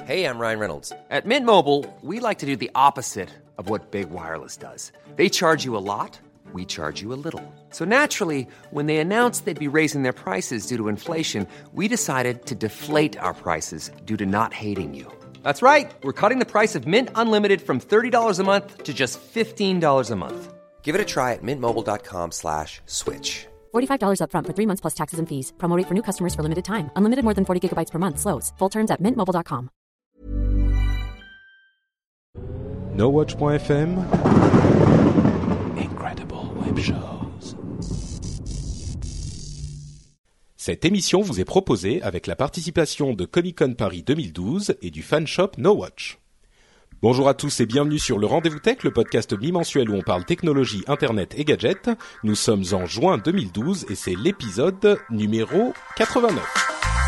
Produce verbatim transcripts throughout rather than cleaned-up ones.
Hey, I'm Ryan Reynolds. At Mint Mobile, we like to do the opposite of what Big Wireless does. They charge you a lot, we charge you a little. So naturally, when they announced they'd be raising their prices due to inflation, we decided to deflate our prices due to not hating you. That's right. We're cutting the price of Mint Unlimited from thirty dollars a month to just fifteen dollars a month. Give it a try at mintmobile.com slash switch. forty-five dollars up front for three months plus taxes and fees. Promo rate for new customers for limited time. Unlimited more than forty gigabytes per month. Slows full terms at mint mobile dot com. no watch dot f m Incredible Web Shows. Cette émission vous est proposée avec la participation de Comic-Con Paris deux mille douze et du fan shop No Watch. Bonjour à tous et bienvenue sur le Rendez-vous Tech, le podcast bimensuel où on parle technologie, internet et gadgets. Nous sommes en juin deux mille douze et c'est l'épisode numéro quatre-vingt-neuf.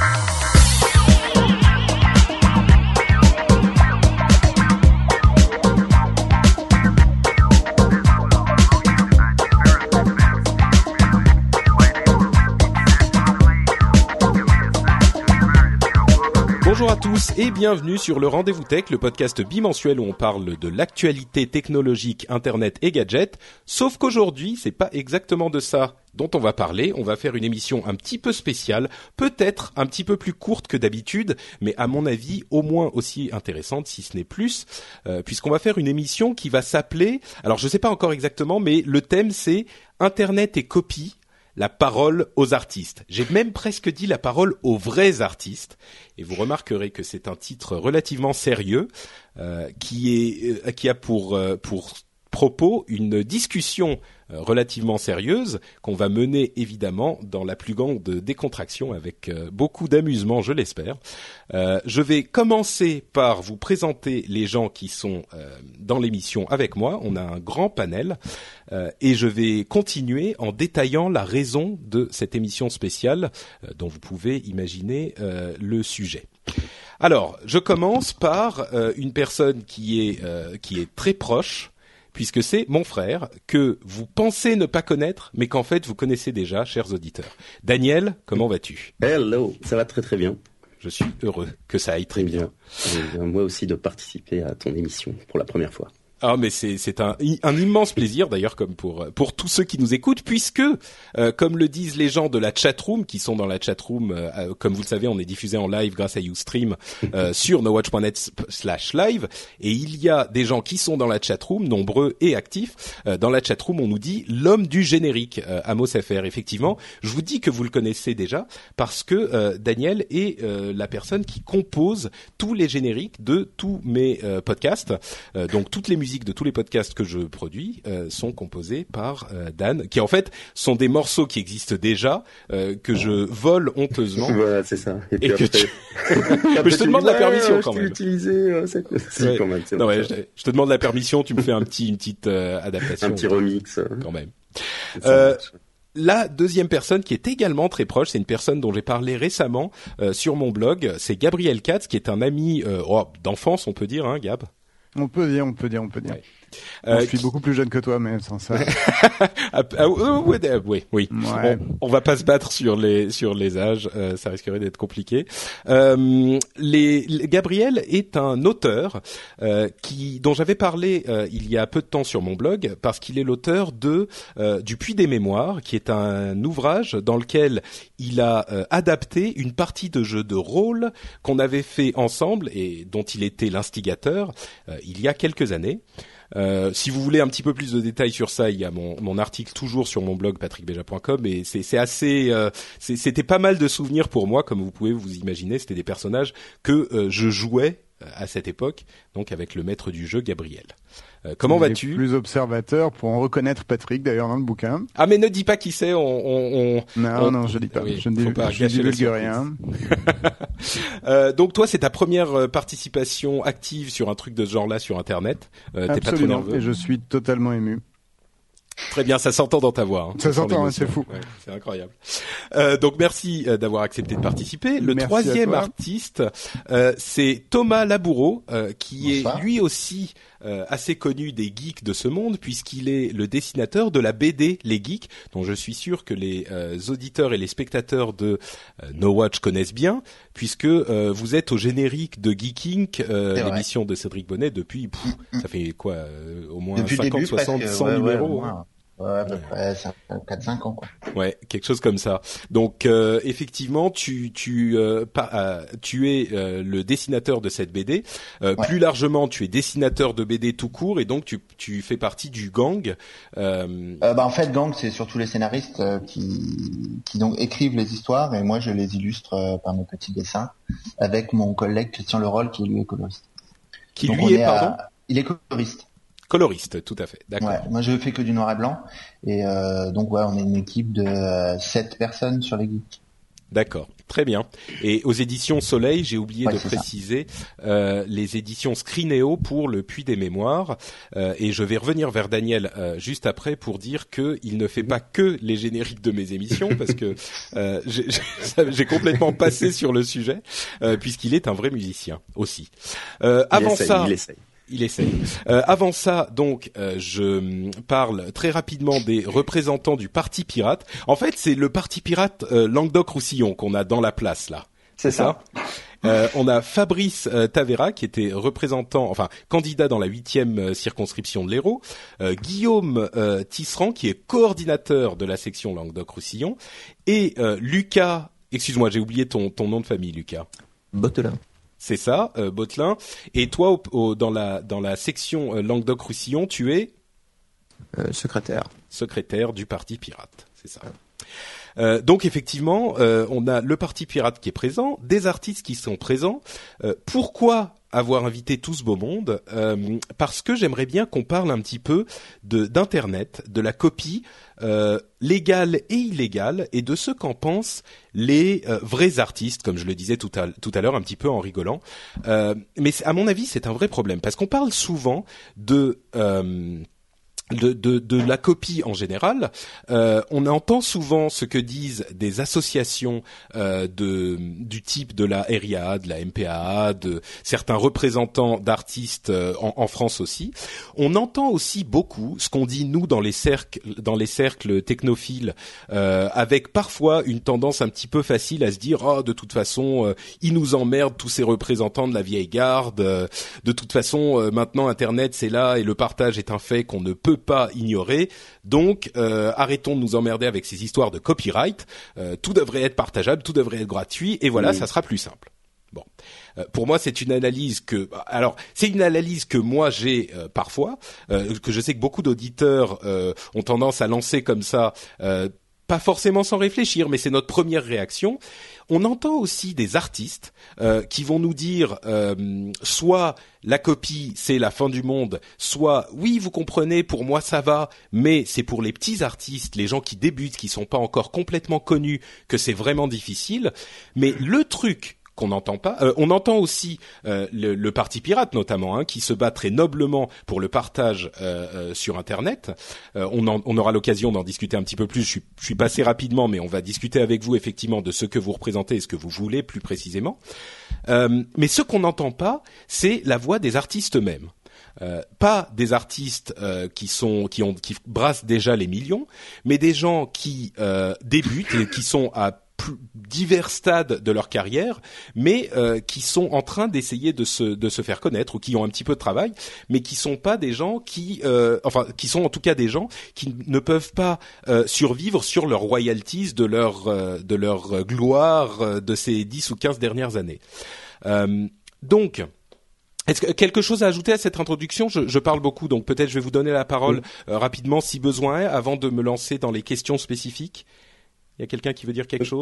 Bonjour à tous et bienvenue sur le Rendez-vous Tech, le podcast bimensuel où on parle de l'actualité technologique, internet et gadgets. Sauf qu'aujourd'hui, c'est pas exactement de ça dont on va parler. On va faire une émission un petit peu spéciale, peut-être un petit peu plus courte que d'habitude, mais à mon avis au moins aussi intéressante, si ce n'est plus, euh, puisqu'on va faire une émission qui va s'appeler, alors je sais pas encore exactement, mais le thème c'est Internet et copie. La parole aux artistes. J'ai même presque dit la parole aux vrais artistes. Et vous remarquerez que c'est un titre relativement sérieux euh, qui est euh, qui a pour euh, pour propos une discussion euh, relativement sérieuse qu'on va mener évidemment dans la plus grande décontraction avec euh, beaucoup d'amusement, je l'espère. Euh, je vais commencer par vous présenter les gens qui sont euh, dans l'émission avec moi. On a un grand panel euh, et je vais continuer en détaillant la raison de cette émission spéciale euh, dont vous pouvez imaginer euh, le sujet. Alors, je commence par euh, une personne qui est euh, qui est très proche, puisque c'est mon frère, que vous pensez ne pas connaître, mais qu'en fait vous connaissez déjà, chers auditeurs. Daniel, comment vas-tu ? Hello, ça va très très bien. Je suis heureux que ça aille très bien. bien. Moi aussi de participer à ton émission pour la première fois. Ah mais c'est c'est un un immense plaisir d'ailleurs comme pour pour tous ceux qui nous écoutent puisque euh, comme le disent les gens de la chatroom qui sont dans la chatroom euh, comme vous le savez on est diffusé en live grâce à Ustream euh, sur no watch dot net slash live et il y a des gens qui sont dans la chatroom nombreux et actifs. Euh, dans la chatroom on nous dit l'homme du générique euh, Amos F R. Effectivement, je vous dis que vous le connaissez déjà parce que euh, Daniel est euh, la personne qui compose tous les génériques de tous mes euh, podcasts. Euh, donc toutes les musiques de tous les podcasts que je produis euh, sont composés par euh, Dan, qui en fait sont des morceaux qui existent déjà, euh, que je vole honteusement. Voilà, c'est ça. Et, et après... que tu... Mais je te demande la permission ouais, quand je même. Utilisé, euh, c'est... C'est ouais. quand même. C'est non, ouais, je, je te demande la permission, tu me fais un petit, une petite euh, adaptation. Un petit remix. Quand même. Euh, La deuxième personne qui est également très proche, c'est une personne dont j'ai parlé récemment euh, sur mon blog, c'est Gabriel Katz, qui est un ami euh, oh, d'enfance, on peut dire, hein, Gab. On peut dire, on peut dire, on peut dire. Ouais. Bon, Euh, je suis qui... beaucoup plus jeune que toi, mais sans ça. ah, ah, oui, oui, oui. Ouais. On, on va pas se battre sur les sur les âges, euh, ça risquerait d'être compliqué. Euh, les, les, Gabriel est un auteur euh, qui dont j'avais parlé euh, il y a peu de temps sur mon blog parce qu'il est l'auteur de euh, du Puits des Mémoires, qui est un ouvrage dans lequel il a euh, adapté une partie de jeu de rôle qu'on avait fait ensemble et dont il était l'instigateur euh, il y a quelques années. Euh, si vous voulez un petit peu plus de détails sur ça, il y a mon, mon article toujours sur mon blog patrick beja point com et c'est, c'est assez, euh, c'est, c'était pas mal de souvenirs pour moi, comme vous pouvez vous imaginer. C'était des personnages que euh, je jouais à cette époque, donc avec le maître du jeu Gabriel. Euh, comment Les vas-tu ? Plus observateur pour en reconnaître Patrick d'ailleurs dans le bouquin. Ah mais ne dis pas qui c'est. On, on, on non on, non je dis pas. Oui, je ne dis, pas je divulgue rien. euh, donc toi c'est ta première participation active sur un truc de ce genre-là sur Internet. Euh, t'es pas trop Absolument. nerveux ? Et je suis totalement ému. Très bien, ça s'entend dans ta voix. Hein. Ça, ça s'entend, hein, l'émotion. c'est fou. Ouais, c'est incroyable. Euh, donc merci euh, d'avoir accepté de participer. Le Merci troisième artiste, euh, c'est Thomas Laboureau, euh, qui Bonsoir. est lui aussi euh, assez connu des geeks de ce monde, puisqu'il est le dessinateur de la B D Les Geeks, dont je suis sûr que les euh, auditeurs et les spectateurs de euh, No Watch connaissent bien, puisque euh, vous êtes au générique de Geek Inc, euh, C'est vrai. l'émission de Cédric Bonnet, depuis, pff, ça fait quoi, euh, au moins Depuis le cinquante, début, soixante, presque, cent ouais, ouais, numéros. au moins. Ouais, à peu près quatre cinq ans, quoi. Ouais, quelque chose comme ça. Donc euh, effectivement, tu tu euh, pas, euh, tu es euh, le dessinateur de cette B D. Euh, Ouais. Plus largement, tu es dessinateur de B D tout court, et donc tu tu fais partie du gang. Euh, Euh, bah, en fait, Gang, c'est surtout les scénaristes euh, qui, qui donc écrivent les histoires et moi je les illustre euh, par mes petits dessins avec mon collègue Christian Leroll qui lui est coloriste. qui Donc, lui on est, à- pardon, Il est coloriste. coloriste, tout à fait. D'accord. Ouais. Moi je fais que du noir et blanc et euh, donc ouais, on est une équipe de euh, sept personnes sur les geeks. D'accord, très bien. Et aux éditions Soleil, j'ai oublié Ouais, de c'est ça. préciser euh, les éditions Screenéo pour le Puits des Mémoires. Euh, et je vais revenir vers Daniel euh, juste après pour dire que il ne fait pas que les génériques de mes émissions, parce que euh, j'ai, j'ai- j'ai complètement passé sur le sujet, euh, puisqu'il est un vrai musicien aussi. Euh, Il avant essaye, ça, il essaye. il essaye. Euh, avant ça, donc, euh, je parle très rapidement des représentants du Parti Pirate. En fait, c'est le Parti Pirate euh, Languedoc-Roussillon qu'on a dans la place là. C'est ça. Euh, on a Fabrice euh, Tavera qui était représentant, enfin candidat dans la huitième euh, circonscription de l'Hérault. Euh, Guillaume euh, Tisserand qui est coordinateur de la section Languedoc-Roussillon. Et euh, Lucas, excuse-moi, j'ai oublié ton ton nom de famille, Lucas. Bottelin. C'est ça, euh, Bottelin. Et toi, au, au, dans la dans la section euh, Languedoc-Roussillon, tu es Euh, secrétaire. secrétaire du Parti Pirate. C'est ça. Euh, donc effectivement, euh, on a le Parti Pirate qui est présent, des artistes qui sont présents. Euh, pourquoi avoir invité tout ce beau monde ? Euh, Parce que j'aimerais bien qu'on parle un petit peu de d'internet, de la copie euh, légale et illégale, et de ce qu'en pensent les euh, vrais artistes, comme je le disais tout à tout à l'heure un petit peu en rigolant. Euh, mais à mon avis, c'est un vrai problème parce qu'on parle souvent de euh, De, de, de la copie en général. Euh, on entend souvent ce que disent des associations euh, de, du type de la R I A, de la M P A A, de certains représentants d'artistes euh, en, en France aussi. On entend aussi beaucoup ce qu'on dit nous dans les cercles, dans les cercles technophiles, euh, avec parfois une tendance un petit peu facile à se dire oh de toute façon euh, ils nous emmerdent tous ces représentants de la vieille garde. Euh, de toute façon euh, maintenant Internet c'est là et le partage est un fait qu'on ne peut pas ignorer, donc euh, arrêtons de nous emmerder avec ces histoires de copyright, euh, tout devrait être partageable, tout devrait être gratuit, et voilà, Oui. ça sera plus simple. Bon, euh, pour moi c'est une analyse que, alors c'est une analyse que moi j'ai euh, parfois, euh, que je sais que beaucoup d'auditeurs euh, ont tendance à lancer comme ça, euh, pas forcément sans réfléchir, mais c'est notre première réaction. On entend aussi des artistes euh, qui vont nous dire euh, soit la copie c'est la fin du monde, soit oui vous comprenez pour moi ça va, mais c'est pour les petits artistes, les gens qui débutent, qui sont pas encore complètement connus que c'est vraiment difficile. Mais le truc qu'on n'entend pas. Euh, on entend aussi euh, le, le Parti Pirate notamment, hein, qui se bat très noblement pour le partage euh, euh, sur Internet. Euh, on, en, on aura l'occasion d'en discuter un petit peu plus. Je suis, je suis passé rapidement, mais on va discuter avec vous effectivement de ce que vous représentez et ce que vous voulez plus précisément. Euh, mais ce qu'on n'entend pas, c'est la voix des artistes eux-mêmes. Euh, pas des artistes euh, qui sont qui ont qui brassent déjà les millions, mais des gens qui euh, débutent et qui sont à plus divers stades de leur carrière, mais euh, qui sont en train d'essayer de se de se faire connaître ou qui ont un petit peu de travail, mais qui sont pas des gens qui euh, enfin qui sont en tout cas des gens qui ne peuvent pas euh, survivre sur leurs royalties de leur euh, de leur gloire euh, de ces dix ou quinze dernières années. Euh, donc est-ce que quelque chose à ajouter à cette introduction ? je, je parle beaucoup, donc peut-être je vais vous donner la parole oui. euh, rapidement si besoin est, avant de me lancer dans les questions spécifiques. Il y a quelqu'un qui veut dire quelque chose ?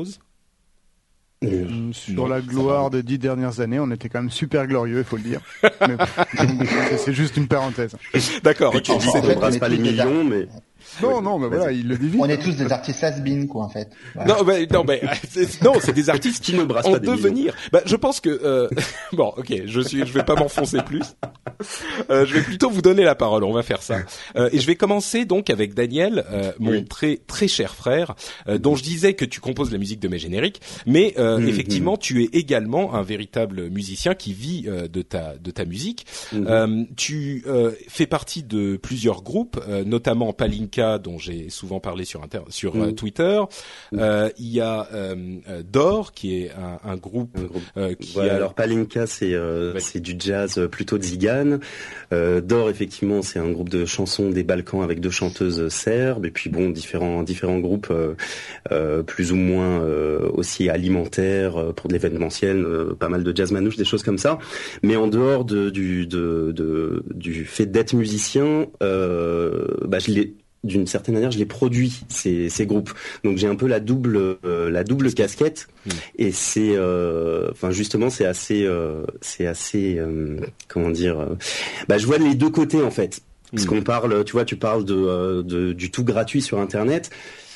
euh, Sur non, la gloire des dix dernières années, on était quand même super glorieux, il faut le dire. Mais, c'est juste une parenthèse. D'accord. Tu dis qu'on brasse pas les millions, mais... Non, non, mais voilà, il le dit vite. On est tous des artistes has-been, quoi, en fait. Voilà. Non, mais non, mais c'est, non, c'est des artistes qui ne brassent en pas des devenir. millions. Bah, je pense que euh, bon, ok, je suis, je vais pas m'enfoncer plus. euh, je vais plutôt vous donner la parole. On va faire ça. Euh, et je vais commencer donc avec Daniel, euh, mon oui. très très cher frère, euh, dont je disais que tu composes la musique de mes génériques, mais euh, mmh, effectivement, mmh. tu es également un véritable musicien qui vit euh, de ta de ta musique. Mmh. Euh, tu euh, fais partie de plusieurs groupes, euh, notamment Palinka, dont j'ai souvent parlé sur inter- sur mmh. euh, Twitter. Euh, il y a euh, Dor, qui est un, un groupe, un groupe. Euh, qui ouais, a... alors Palinka, c'est euh, ouais. c'est du jazz plutôt tzigane. Euh, Dor, effectivement, c'est un groupe de chansons des Balkans avec deux chanteuses serbes, et puis bon, différents différents groupes euh, euh, plus ou moins euh, aussi alimentaires euh, pour de l'événementiel, euh, pas mal de jazz manouche, des choses comme ça. Mais en dehors de, du de, de du fait d'être musicien, euh, bah je l'ai d'une certaine manière, je les produis ces, ces groupes. Donc j'ai un peu la double, euh, la double casquette. Mmh. Et c'est, euh, enfin justement, c'est assez, euh, c'est assez, euh, comment dire, euh, bah je vois les deux côtés en fait. Parce mmh. qu'on parle, tu vois, tu parles de, euh, de du tout gratuit sur Internet.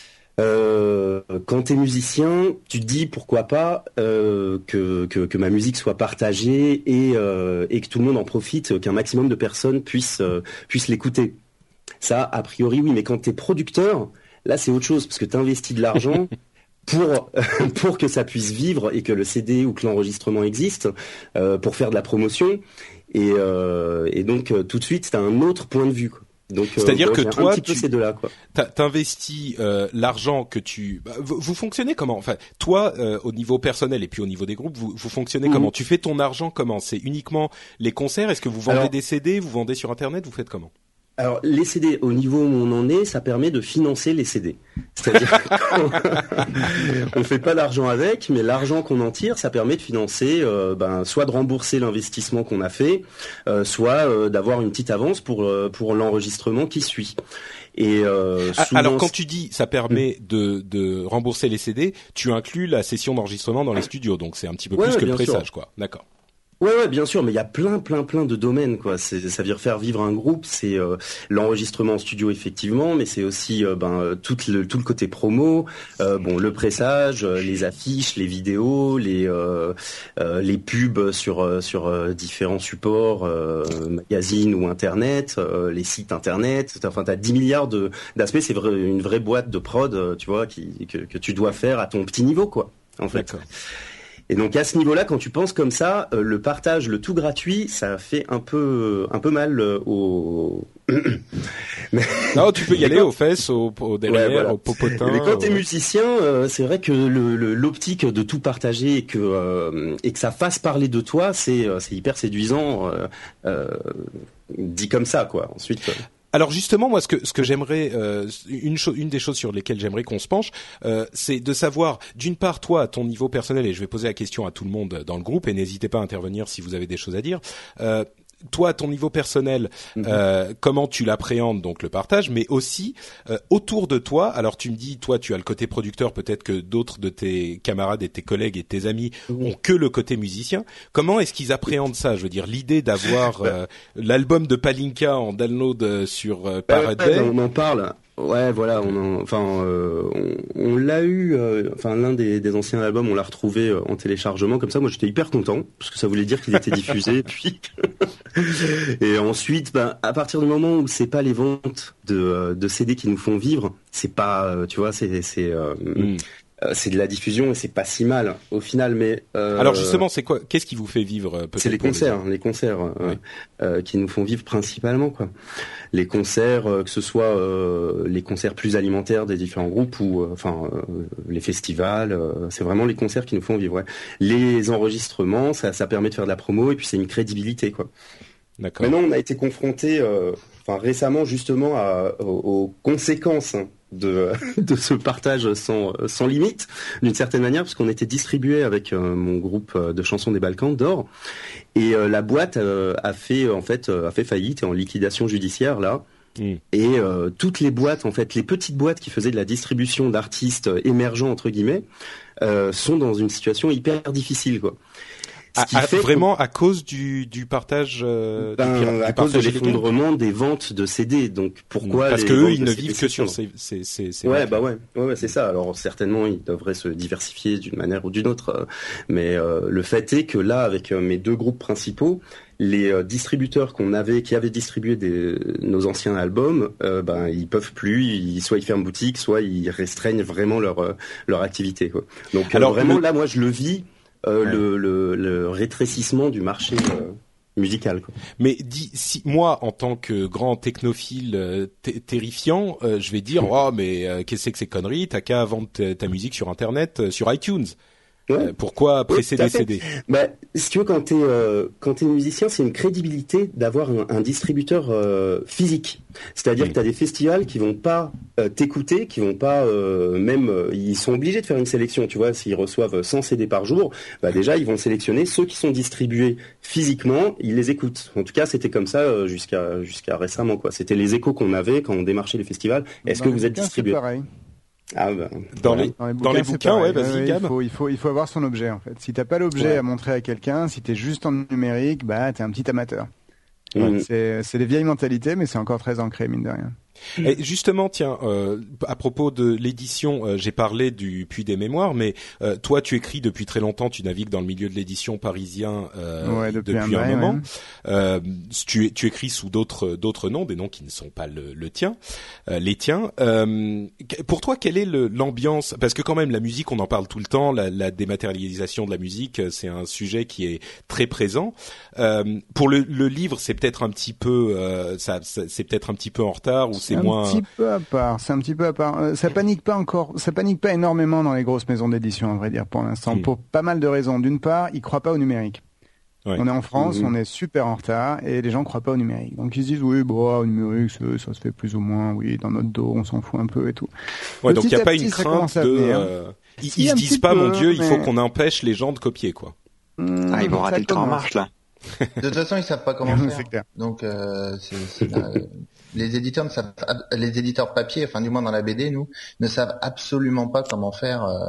Euh, quand t'es musicien, tu te dis pourquoi pas euh, que, que que ma musique soit partagée et euh, et que tout le monde en profite, qu'un maximum de personnes puissent euh, puissent l'écouter. Ça, a priori, oui, mais quand t'es producteur, là, c'est autre chose, parce que t'investis de l'argent pour pour que ça puisse vivre et que le C D ou que l'enregistrement existe, euh, pour faire de la promotion, et, euh, et donc tout de suite, t'as un autre point de vue, quoi. Donc, c'est-à-dire euh, que toi, tu ces deux-là, quoi. T'investis euh, l'argent que tu. Bah, vous, vous fonctionnez comment? Enfin, toi, euh, au niveau personnel et puis au niveau des groupes, vous, vous fonctionnez mmh. comment? Tu fais ton argent comment? C'est uniquement les concerts? Est-ce que vous vendez Alors... des C D? Vous vendez sur Internet? Vous faites comment? Alors, les C D, au niveau où on en est, ça permet de financer les C D. C'est-à-dire qu'on fait pas d'argent avec, mais l'argent qu'on en tire, ça permet de financer, euh, ben, soit de rembourser l'investissement qu'on a fait, euh, soit euh, d'avoir une petite avance pour euh, pour l'enregistrement qui suit. Et euh, souvent... Alors, quand tu dis ça permet de de rembourser les C D, tu inclus la session d'enregistrement dans les studios, donc c'est un petit peu ouais, plus que le pressage, sûr. quoi. D'accord. Ouais, ouais, bien sûr, mais il y a plein, plein, plein de domaines, quoi. C'est, ça veut dire faire vivre un groupe, c'est euh, l'enregistrement en studio, effectivement, mais c'est aussi euh, ben tout le tout le côté promo, euh, bon, le pressage, euh, les affiches, les vidéos, les euh, euh, les pubs sur euh, sur euh, différents supports, euh, magazines ou internet, euh, les sites internet. Enfin, t'as dix milliards de d'aspects. C'est vrai, une vraie boîte de prod, euh, tu vois, qui que que tu dois faire à ton petit niveau, quoi. En fait. D'accord. Et donc à ce niveau-là, quand tu penses comme ça, euh, le partage, le tout gratuit, ça fait un peu un peu mal euh, au. Non, tu peux y aller aux fesses, au, au derrière, ouais, voilà. au popotin. Mais quand t'es au... musicien, euh, c'est vrai que le, le, l'optique de tout partager et que euh, et que ça fasse parler de toi, c'est c'est hyper séduisant, euh, euh, dit comme ça, quoi. Ensuite. Euh... Alors justement, moi, ce que ce que j'aimerais, euh, une chose, une des choses sur lesquelles j'aimerais qu'on se penche, euh, c'est de savoir, d'une part, toi, à ton niveau personnel, et je vais poser la question à tout le monde dans le groupe, et n'hésitez pas à intervenir si vous avez des choses à dire. Euh, toi, à ton niveau personnel, mmh. euh, comment tu l'appréhendes, donc le partage, mais aussi euh, autour de toi. Alors, tu me dis, toi, tu as le côté producteur, peut-être que d'autres de tes camarades et tes collègues et tes amis mmh. ont que le côté musicien. Comment est-ce qu'ils appréhendent ça? Je veux dire, l'idée d'avoir euh, l'album de Palinka en download sur euh, Pirate Bay. On en parle. Ouais, voilà, on en, enfin, euh, on, on l'a eu, euh, enfin l'un des, des anciens albums, on l'a retrouvé euh, en téléchargement comme ça. Moi, j'étais hyper content parce que ça voulait dire qu'il était diffusé. Puis, et ensuite, ben, à partir du moment où c'est pas les ventes de, de C D qui nous font vivre, c'est pas, euh, tu vois, c'est, c'est, euh, mm. Euh, c'est de la diffusion et c'est pas si mal au final, mais euh, alors justement, c'est quoi? Qu'est-ce qui vous fait vivre? Peut-être c'est les concerts, les, les concerts euh, oui. euh, qui nous font vivre principalement, quoi. Les concerts, euh, que ce soit euh, les concerts plus alimentaires des différents groupes ou euh, enfin euh, les festivals, euh, c'est vraiment les concerts qui nous font vivre. Ouais. Les enregistrements, ça, ça permet de faire de la promo et puis c'est une crédibilité, quoi. D'accord. Maintenant, on a été confronté, euh, enfin récemment justement, à, aux, aux conséquences. Hein, de de ce partage sans sans limite d'une certaine manière, parce qu'on était distribué avec euh, mon groupe de chansons des Balkans, Dor, et euh, la boîte euh, a fait en fait euh, a fait faillite et en liquidation judiciaire là. Mmh. Et euh, toutes les boîtes, en fait, les petites boîtes qui faisaient de la distribution d'artistes émergents entre guillemets, euh, sont dans une situation hyper difficile, quoi. À, à, vraiment à cause du, du partage, euh, ben, du, du à cause de l'effondrement des ventes de C D. Donc pourquoi Parce les que eux, ils ne C D vivent que sur ces, ces, ces, ces ouais, bah ouais, ouais, ouais, c'est ça. Alors certainement, ils devraient se diversifier d'une manière ou d'une autre. Mais euh, le fait est que là, avec euh, mes deux groupes principaux, les euh, distributeurs qu'on avait, qui avaient distribué des, nos anciens albums, euh, ben ils peuvent plus, ils, soit ils ferment boutique, soit ils restreignent vraiment leur euh, leur activité, quoi. Donc Alors, euh, vraiment le... là, moi je le vis, euh, ouais. le, le le rétrécissement du marché euh, musical, quoi. Mais dis, si moi en tant que grand technophile euh, t- terrifiant, euh, je vais dire oh mais euh, qu'est-ce que c'est que ces conneries, t'as qu'à vendre ta, ta musique sur internet, euh, sur iTunes. Ouais. Euh, pourquoi presser des C D ? Bah, si tu veux, quand t'es euh, quand t'es musicien, c'est une crédibilité d'avoir un, un distributeur euh, physique. C'est-à-dire mmh. que t'as des festivals qui vont pas euh, t'écouter, qui vont pas euh, même, euh, ils sont obligés de faire une sélection. Tu vois, s'ils reçoivent cent C D par jour, bah déjà ils vont sélectionner ceux qui sont distribués physiquement, ils les écoutent. En tout cas, c'était comme ça euh, jusqu'à jusqu'à récemment, quoi. C'était les échos qu'on avait quand on démarchait les festivals. Est-ce Dans que vous êtes distribué ? Ah ben, dans, les, dans les bouquins, dans les bouquins ouais, vas-y, ouais, il faut, il faut, il faut avoir son objet, en fait. Si t'as pas l'objet ouais. à montrer à quelqu'un, si t'es juste en numérique, bah, t'es un petit amateur. Ouais. C'est, c'est des vieilles mentalités, mais c'est encore très ancré, mine de rien. Et justement, tiens, euh, à propos de l'édition, euh, j'ai parlé du Puits des Mémoires, mais euh, toi, tu écris depuis très longtemps, tu navigues dans le milieu de l'édition parisien euh, ouais, depuis, depuis un, un moment. Ouais. Euh, tu, tu écris sous d'autres d'autres noms, des noms qui ne sont pas le, le tien, euh, les tiens. Euh, pour toi, quelle est le, l'ambiance ? Parce que quand même, la musique, on en parle tout le temps. La, la dématérialisation de la musique, c'est un sujet qui est très présent. Euh, pour le, le livre, c'est peut-être un petit peu, euh, ça, ça, c'est peut-être un petit peu en retard ou c'est un moins... petit peu à part. C'est un petit peu à part. Euh, ça panique pas encore. Ça panique pas énormément dans les grosses maisons d'édition, à vrai dire, pour l'instant, mmh. pour pas mal de raisons. D'une part, ils croient pas au numérique. Ouais. On est en France, mmh. on est super en retard et les gens croient pas au numérique. Donc ils se disent oui, bon, au numérique, ça, ça se fait plus ou moins, oui, dans notre dos, on s'en fout un peu et tout. Ouais, donc il y a pas une crainte de. Euh... Ils, ils se disent pas, peu, mon Dieu, mais... il faut qu'on empêche les gens de copier, quoi. Mmh, ah, ils vont rater le train en marche là. De toute façon, ils savent pas comment faire. Donc, euh, c'est, c'est la... les éditeurs ne savent, les éditeurs papier, enfin du moins dans la B D, nous, ne savent absolument pas comment faire, euh,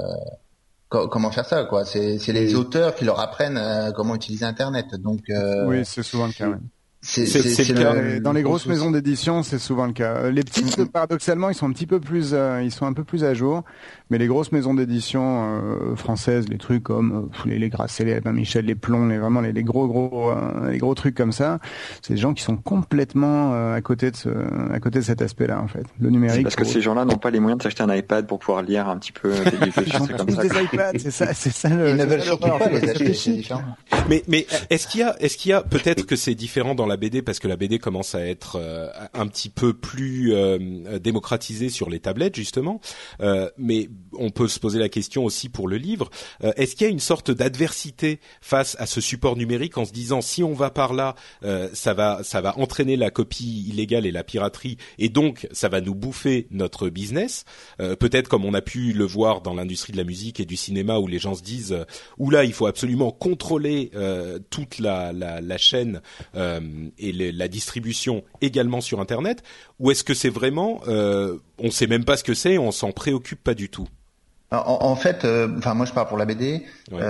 co- comment faire ça, quoi. C'est, c'est les auteurs qui leur apprennent euh, comment utiliser Internet. Donc, euh... oui, c'est souvent le cas. Ouais. C'est, c'est, c'est, c'est, c'est le cas. le... Dans les grosses maisons d'édition, c'est souvent le cas. Les petites, paradoxalement, ils sont un petit peu plus, euh, ils sont un peu plus à jour. Mais les grosses maisons d'édition euh, françaises, les trucs comme euh, les, les Grasset, les Albin Michel, les Plombs, les vraiment les, les gros gros, euh, les gros trucs comme ça, c'est des gens qui sont complètement euh, à côté de ce, à côté de cet aspect-là en fait. Le numérique. C'est parce que ces gens-là n'ont pas les moyens de s'acheter un iPad pour pouvoir lire un petit peu des livres Ils ont tous des iPads, c'est ça, c'est ça. Le, Ils ne veulent surtout pas les acheter, c'est différent. Mais mais est-ce qu'il y a, est-ce qu'il y a peut-être que c'est différent dans la B D parce que la B D commence à être euh, un petit peu plus euh, démocratisée sur les tablettes justement, euh, mais on peut se poser la question aussi pour le livre. Euh, est-ce qu'il y a une sorte d'adversité face à ce support numérique en se disant si on va par là, euh, ça va ça va entraîner la copie illégale et la piraterie et donc ça va nous bouffer notre business. Euh, peut-être comme on a pu le voir dans l'industrie de la musique et du cinéma où les gens se disent euh, oula il faut absolument contrôler euh, toute la la, la chaîne euh, et les, la distribution également sur Internet. Ou est-ce que c'est vraiment euh, on sait même pas ce que c'est et on s'en préoccupe pas du tout? En, en fait, enfin euh, moi je parle pour la B D, ouais.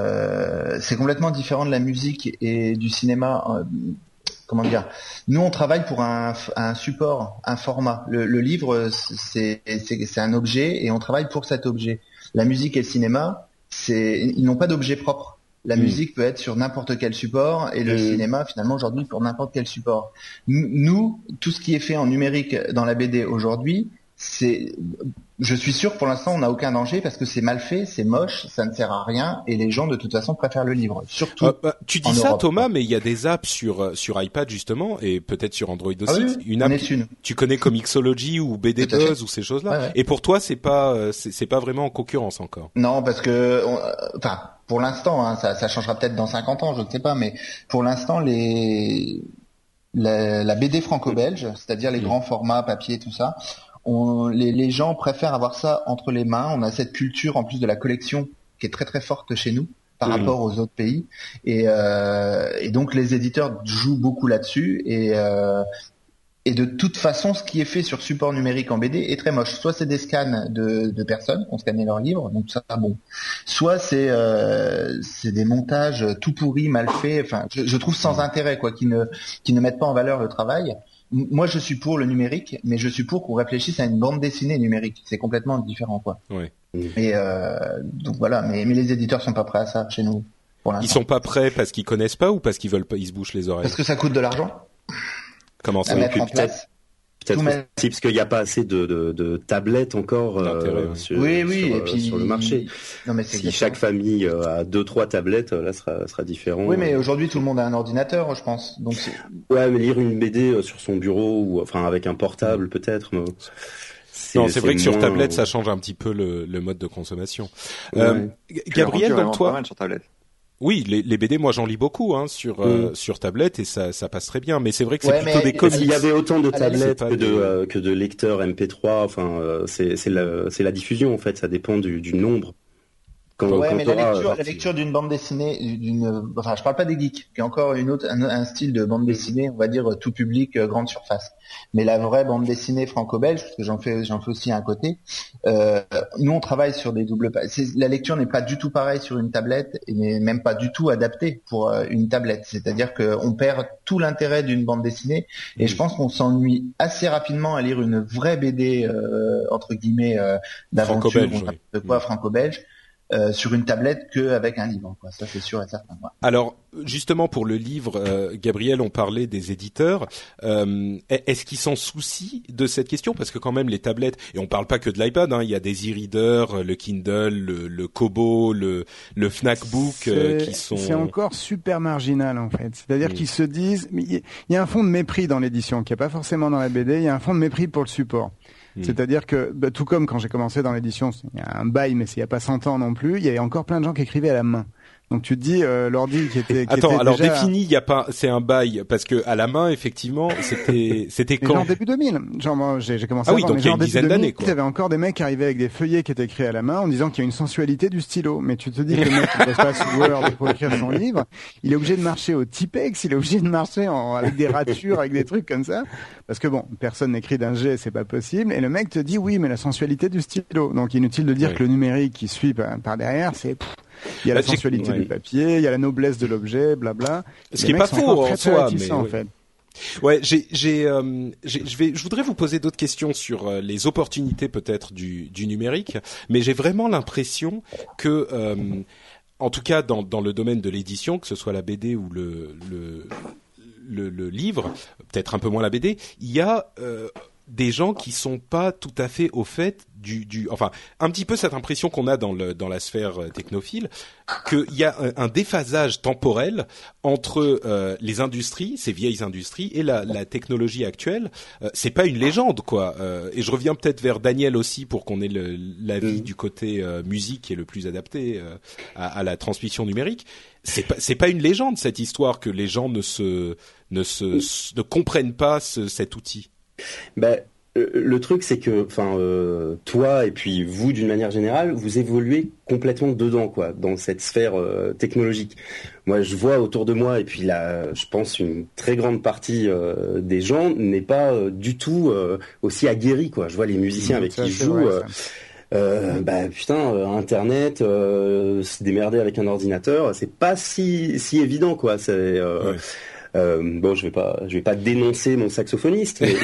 euh, c'est complètement différent de la musique et du cinéma. Euh, comment dire ? Nous on travaille pour un, un support, un format. Le, le livre c'est, c'est, c'est un objet et on travaille pour cet objet. La musique et le cinéma, c'est, ils n'ont pas d'objet propre. La mmh. musique peut être sur n'importe quel support et le mmh. cinéma finalement aujourd'hui pour n'importe quel support. Nous, tout ce qui est fait en numérique dans la B D aujourd'hui, c'est, je suis sûr que pour l'instant on n'a aucun danger parce que c'est mal fait, c'est moche, ça ne sert à rien et les gens de toute façon préfèrent le livre. Surtout. Euh, bah, tu dis ça Europe, Thomas, quoi. Mais il y a des apps sur sur iPad justement et peut-être sur Android aussi. Ah oui, une app une. Tu connais Comixology ou B D Buzz ou ces choses-là. Ouais, ouais. Et pour toi c'est pas c'est, c'est pas vraiment en concurrence encore. Non parce que enfin pour l'instant hein, ça, ça changera peut-être dans cinquante ans, je ne sais pas, mais pour l'instant les la, la B D franco-belge, c'est-à-dire les mmh. grands formats papier tout ça. On, les, les gens préfèrent avoir ça entre les mains. On a cette culture en plus de la collection qui est très très forte chez nous par mmh. rapport aux autres pays. Et, euh, et donc les éditeurs jouent beaucoup là-dessus. Et, euh, et de toute façon, ce qui est fait sur support numérique en B D est très moche. Soit c'est des scans de, de personnes qui ont scanné leurs livres, donc ça bon. Soit c'est euh, c'est des montages tout pourris, mal faits. Enfin, je, je trouve sans intérêt quoi, qui ne qui ne mettent pas en valeur le travail. Moi, je suis pour le numérique, mais je suis pour qu'on réfléchisse à une bande dessinée numérique. C'est complètement différent, quoi. Ouais. Et euh, donc voilà, mais, mais les éditeurs sont pas prêts à ça chez nous. Pour l'instant. Ils sont pas prêts parce qu'ils connaissent pas ou parce qu'ils veulent pas, ils se bouchent les oreilles? Parce que ça coûte de l'argent. Comment À ça? mettre en peut-être- place. Peut-être Tout mettre- aussi parce qu'il n'y a pas assez de, de, de tablettes encore euh, D'intérêt, oui. sur, Oui, oui, sur, et euh, puis sur le marché. Non, mais c'est Si exactement chaque ça. famille euh, a deux trois tablettes, euh, là sera sera différent. Oui, mais aujourd'hui tout le monde a un ordinateur, je pense. Donc c'est... Ouais, mais lire une B D euh, sur son bureau ou enfin avec un portable peut-être. Mais... Non, c'est vrai que sur moins- tablette, ça change un petit peu le, le mode de consommation. Ouais. Euh, G- Gabriel, Le rendu est donc vraiment pas toi, mal sur tablette. oui, les, les B D, moi j'en lis beaucoup hein, sur euh, Mm. sur tablette et ça ça passe très bien. Mais c'est vrai que c'est Ouais, plutôt mais des comics. S'il y avait autant de À la tablettes limite, que de c'est pas des- euh, que de lecteurs M P trois, enfin euh, c'est c'est la c'est la diffusion en fait, ça dépend du, du nombre. Quand, Ouais, quand mais la t'auras, lecture, euh, la lecture d'une bande dessinée, d'une, enfin, je parle pas des geeks, qui est encore une autre, un, un style de bande dessinée, on va dire tout public, euh, grande surface. Mais la vraie bande dessinée franco-belge, parce que j'en fais, j'en fais aussi un côté. Euh, nous, on travaille sur des doubles pages. C'est- La lecture n'est pas du tout pareille sur une tablette, et n'est même pas du tout adaptée pour euh, une tablette. C'est-à-dire qu'on perd tout l'intérêt d'une bande dessinée, et je pense qu'on s'ennuie assez rapidement à lire une vraie B D euh, entre guillemets euh, d'aventure, Franco-belge, ou oui. de quoi Mm. franco-belge. Euh, sur une tablette qu'avec un livre, quoi. Ça c'est sûr et certain. Ouais. Alors justement pour le livre, euh, Gabriel, on parlait des éditeurs. Euh, est-ce qu'ils s'en soucient de cette question? Parce que quand même les tablettes, et on parle pas que de l'iPad, hein, il y a des e-readers, le Kindle, le, le Kobo, le, le Fnac Book euh, C'est- qui sont. C'est encore super marginal en fait. C'est-à-dire Mm. qu'ils se disent, mais il y, il y a un fond de mépris dans l'édition qui n'y a pas forcément dans la B D. Il y a un fond de mépris pour le support. Mm. C'est-à-dire que, bah, tout comme quand j'ai commencé dans l'édition, c'est- il y a un bail, mais c'est il y a pas cent ans non plus, il y avait encore plein de gens qui écrivaient à la main. Donc tu te dis, euh, l'ordi qui était, qui Attends, était alors déjà... défini, il y a pas, c'est un bail parce que à la main, effectivement, c'était, c'était Mais quand? genre début deux mille. Genre moi j'ai j'ai commencé Ah oui, avant, donc mais il y a genre une début dizaine deux mille, d'années, quoi. Il y avait encore des mecs qui arrivaient avec des feuillets qui étaient écrits à la main en disant qu'il y a une sensualité du stylo. Mais tu te dis que le mec qui passe pas sous Word pour écrire son livre, il est obligé de marcher au Tipex, il est obligé de marcher en, avec des ratures, avec des trucs comme ça. Parce que bon, personne n'écrit d'un G, c'est pas possible. Et le mec te dit oui, mais la sensualité du stylo. Donc inutile de dire Ouais. que le numérique qui suit par, par derrière, c'est... pff, il y a la Bah, j'ai- sensualité ouais. du papier, il y a la noblesse de l'objet, blabla. Ce Les qui est mecs pas sont faux encore en très, très soi, réticents, mais en ouais. fait. Ouais, j'ai, j'ai, euh, j'ai- je vais, je voudrais vous poser d'autres questions sur euh, les opportunités peut-être du, du numérique, mais j'ai vraiment l'impression que, euh, en tout cas dans, dans le domaine de l'édition, que ce soit la B D ou le, le, le, le livre, peut-être un peu moins la B D, il y a euh, des gens qui sont pas tout à fait au fait du, du, enfin, un petit peu cette impression qu'on a dans le, dans la sphère euh, technophile, qu'il y a un, un déphasage temporel entre euh, les industries, ces vieilles industries, et la, la technologie actuelle. Euh, c'est pas une légende, quoi. Euh, et je reviens peut-être vers Daniel aussi pour qu'on ait le, l'avis Mm. du côté euh, musique qui est le plus adapté euh, à, à la transmission numérique. C'est pas, c'est pas une légende cette histoire que les gens ne se, ne se, ne comprennent pas ce, cet outil. Ben, euh, le truc, c'est que, enfin, euh, toi et puis vous, d'une manière générale, vous évoluez complètement dedans, quoi, dans cette sphère euh, technologique. Moi, je vois autour de moi, et puis là, je pense une très grande partie euh, des gens n'est pas euh, du tout euh, aussi aguerri, quoi. Je vois les musiciens avec Ça, qui je c'est joue. vrai, euh, ça. Euh, bah putain, euh, Internet, euh, se démerder avec un ordinateur, c'est pas si si évident, quoi. C'est euh, Ouais. euh, bon, je vais pas, je vais pas dénoncer mon saxophoniste. Mais...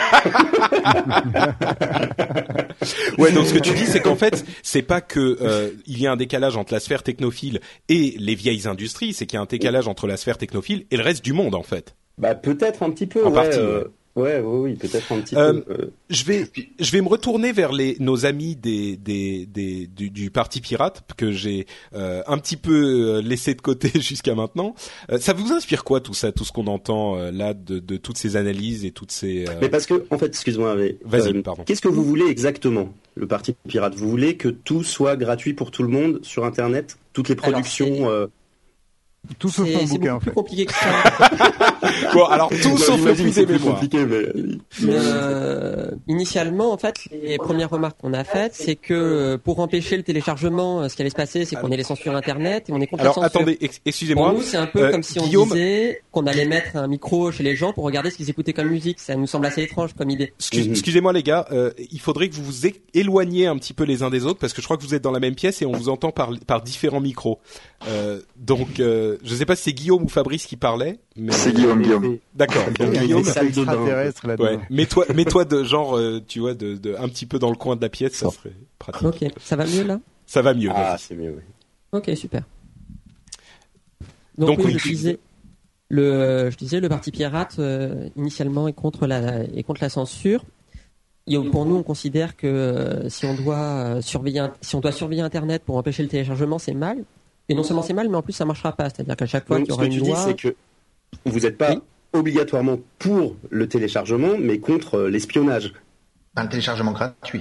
Ouais, donc ce que tu dis, c'est qu'en fait, c'est pas que euh, il y a un décalage entre la sphère technophile et les vieilles industries, c'est qu'il y a un décalage entre la sphère technophile et le reste du monde, en fait. Bah peut-être un petit peu. En ouais, partie, euh, ouais, ouais, oui, peut-être un petit Euh, peu. Euh, Je vais, je vais me retourner vers les nos amis des des des du, du parti pirate que j'ai euh, un petit peu euh, laissé de côté jusqu'à maintenant. Euh, ça vous inspire quoi tout ça, tout ce qu'on entend euh, là de, de toutes ces analyses et toutes ces. Euh... Mais parce que, en fait, excuse-moi, mais Vas-y, euh, pardon. qu'est-ce que vous voulez exactement, le Parti Pirate? Vous voulez que tout soit gratuit pour tout le monde sur Internet, toutes les Alors, productions. c'est- euh, Tout sauf C'est ton c'est bouquin, beaucoup en plus fait. compliqué que ça. Bon, alors tout non, sauf le j'imagine plus que c'est des plus mémoires. compliqué, mais Euh, initialement, en fait, les premières remarques qu'on a faites, c'est que euh, pour empêcher le téléchargement, euh, ce qui allait se passer, c'est qu'on allait censurer Internet et on est contre la Alors censure. attendez, ex- excusez-moi. Pour nous, c'est un peu Euh, comme si on Guillaume- disait qu'on allait mettre un micro chez les gens pour regarder ce qu'ils écoutaient comme musique. Ça nous semble assez étrange comme idée. Excuse- Mhm. Excusez-moi les gars, euh, il faudrait que vous vous é- éloigniez un petit peu les uns des autres parce que je crois que vous êtes dans la même pièce et on vous entend par, par différents micros. Euh, donc, euh, je sais pas si c'est Guillaume ou Fabrice qui parlait, mais C'est Guillaume, Guillaume. d'accord. Il Donc y a Guillaume, des salle de bain. extraterrestres là-dedans. ouais, mets-toi, mets-toi de genre, euh, tu vois, de, de un petit peu dans le coin de la pièce, ça serait pratique. Ok, ça va mieux là? Ça va mieux. ah, vas-y. c'est mieux. Oui. Ok, super. Donc, Donc, oui, oui. je disais, le, je disais, le parti pirate euh, initialement est contre la, est contre la censure. Et pour nous, on considère que euh, si on doit euh, surveiller, si on doit surveiller Internet pour empêcher le téléchargement, c'est mal. Et non seulement c'est mal, mais en plus ça marchera pas. C'est-à-dire qu'à chaque fois Donc, qu'il y ce aura que une tu loi, dis, c'est que vous n'êtes pas Oui. obligatoirement pour le téléchargement, mais contre euh, l'espionnage. Un téléchargement gratuit.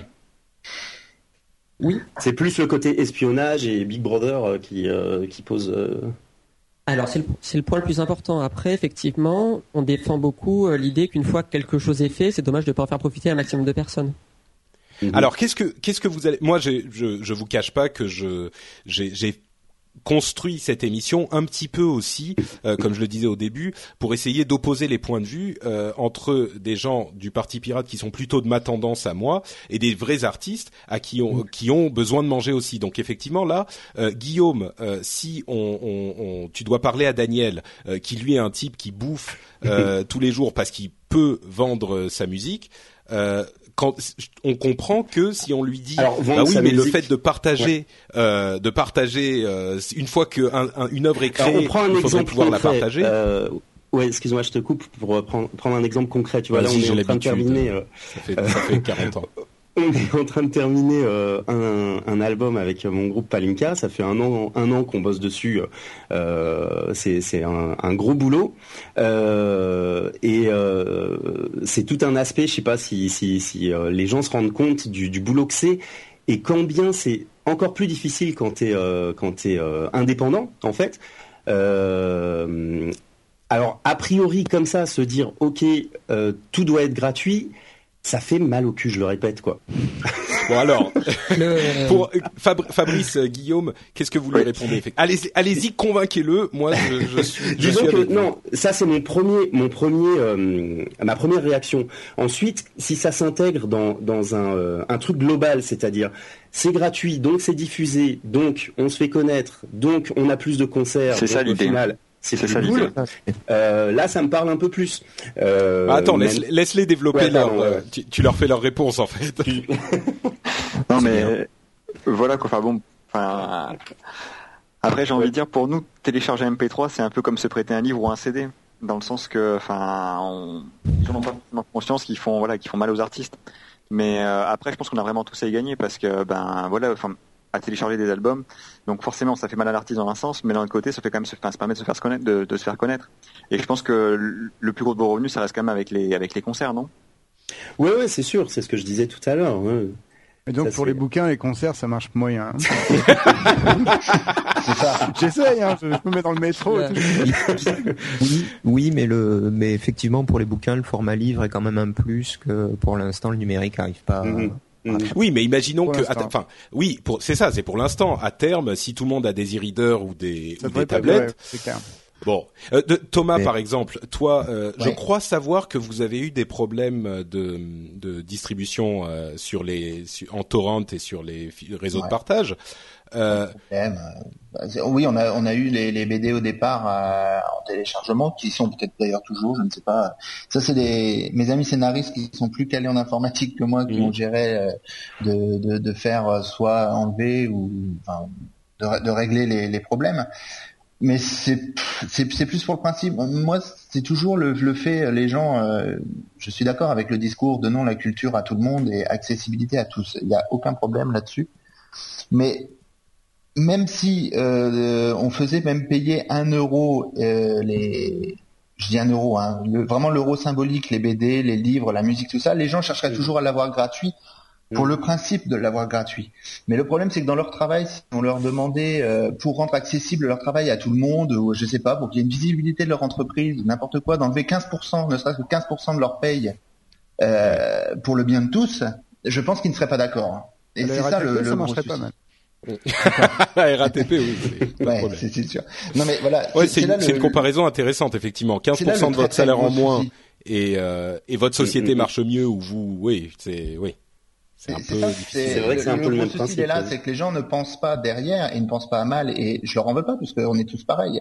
oui. C'est plus le côté espionnage et Big Brother euh, qui, euh, qui pose... euh, Alors c'est le, c'est le point le plus important. Après, effectivement, on défend beaucoup euh, l'idée qu'une fois que quelque chose est fait, c'est dommage de ne pas en faire profiter un maximum de personnes. Alors qu'est-ce que qu'est-ce que vous allez moi j'ai, je je vous cache pas que je j'ai, j'ai construit cette émission un petit peu aussi, euh, comme je le disais au début, pour essayer d'opposer les points de vue euh, entre des gens du Parti Pirate qui sont plutôt de ma tendance à moi et des vrais artistes à qui ont qui ont besoin de manger aussi. Donc effectivement là, euh, Guillaume, euh, si on, on, on tu dois parler à Daniel, euh, qui lui est un type qui bouffe euh, tous les jours parce qu'il peut vendre sa musique. Euh, Quand on comprend que si on lui dit Alors, bah oui mais musique. le fait de partager ouais. euh, de partager euh, une fois que un, un, une œuvre est créée, Alors, on prend un il faudrait exemple pouvoir concret. la partager. Euh, ouais, excuse-moi, je te coupe pour prendre, prendre un exemple concret. Tu vois, Vas-y, là, on j'ai est en train de terminer. Euh, ça fait ça fait quarante ans. On est en train de terminer euh, un, un album avec mon groupe Palinka. Ça fait un an, un an qu'on bosse dessus. Euh, c'est, c'est un, un gros boulot euh, et euh, c'est tout un aspect. Je sais pas si, si, si euh, les gens se rendent compte du, du boulot que c'est et combien c'est encore plus difficile quand t'es euh, quand t'es euh, indépendant en fait. Euh, alors a priori comme ça, se dire ok, euh, tout doit être gratuit. Ça fait mal au cul, je le répète, quoi. Bon alors, Le... pour Fabri- Fabrice, euh, Guillaume, qu'est-ce que vous lui Oui. répondez? Allez-y, allez-y, convainquez-le. Moi, je, je suis. Je Disons suis que avec vous. non, ça c'est mon premier, mon premier, euh, ma première réaction. Ensuite, si ça s'intègre dans dans un euh, un truc global, c'est-à-dire c'est gratuit, donc c'est diffusé, donc on se fait connaître, donc on a plus de concerts. C'est ça donc, au l'idée. final, c'est, C'est plus ça cool. l'idée. Euh, là, ça me parle un peu plus. Euh, Bah, attends, même- laisse, laisse-les développer Ouais, leur. pardon, ouais, ouais. euh, tu, tu leur fais leur réponse en fait. Non C'est mais voilà quoi. Enfin bon. Enfin après j'ai envie de dire pour nous télécharger un M P trois c'est un peu comme se prêter un livre ou un C D dans le sens que enfin on... ils n'ont pas forcément conscience qu'ils font voilà qu'ils font mal aux artistes. Mais euh, après je pense qu'on a vraiment tous à y gagner parce que ben voilà enfin à télécharger des albums donc forcément ça fait mal à l'artiste dans un sens mais d'un autre côté ça fait quand même se, enfin, ça permet de se faire se connaître de, de se faire connaître et je pense que le plus gros de vos revenus ça reste quand même avec les avec les concerts non? Ouais, ouais, c'est sûr, c'est ce que je disais tout à l'heure. Ouais. Et donc Ça, pour c'est- les bouquins, les concerts, ça marche moyen. hein. C'est ça. J'essaye, hein, je, je me mets dans le métro. et tout. Oui, oui, mais le, mais effectivement pour les bouquins, le format livre est quand même un plus que pour l'instant le numérique arrive pas. à- Mhm. Mhm. Oui, mais imaginons Pour que, l'instant. att- enfin, oui, pour, c'est ça, c'est pour l'instant. À terme, si tout le monde a des e-readers ou des, Ça ou devrait des pas durer, tablettes, c'est clair. bon. Euh, de, Thomas, Mais- par exemple, toi, euh, je Ouais. crois savoir que vous avez eu des problèmes de, de distribution euh, sur les, sur- en torrent et sur les fi- réseaux de Ouais. partage. Euh, Problème, euh, c'est- Oui, on a on a eu les, les B D au départ euh, en téléchargement, qui sont peut-être d'ailleurs toujours, je ne sais pas. Ça, c'est des mes amis scénaristes qui sont plus calés en informatique que moi, qui Mhm. ont géré euh, de, de de faire euh, soit enlever ou enfin, de, de régler les, les problèmes. Mais c'est c'est c'est plus pour le principe. Moi, c'est toujours le le fait. Les gens, euh, je suis d'accord avec le discours donnons la culture à tout le monde et accessibilité à tous. Il n'y a aucun problème là-dessus. Mais même si euh, on faisait même payer un euro euh, les, je dis un euro, hein, le, vraiment l'euro symbolique, les B D, les livres, la musique, tout ça, les gens chercheraient toujours à l'avoir gratuit pour le principe de l'avoir gratuit. Mais le problème, c'est que dans leur travail, si on leur demandait euh, pour rendre accessible leur travail à tout le monde, ou je sais pas, pour qu'il y ait une visibilité de leur entreprise, n'importe quoi, d'enlever quinze pour cent, ne serait-ce que quinze pour cent de leur paye euh, pour le bien de tous, je pense qu'ils ne seraient pas d'accord. Et La c'est ça R A T P, le, le ça gros marcherait souci. pas mal. La R A T P, oui, c'est pas de Ouais, problème. c'est, c'est sûr. Non mais voilà, Ouais, c'est, là une, c'est le- une comparaison intéressante, effectivement. quinze c'est là pour cent le de très, votre très salaire gros en moins souci. et, euh, et votre société Mm, mm, mm. marche mieux ou vous, oui, c'est, oui. C'est un C'est peu ça, difficile. c'est, C'est vrai que c'est un peu le gros même souci, principe, il est là, ouais. c'est que les gens ne pensent pas derrière et ne pensent pas à mal, et je leur en veux pas parce qu'on est tous pareils.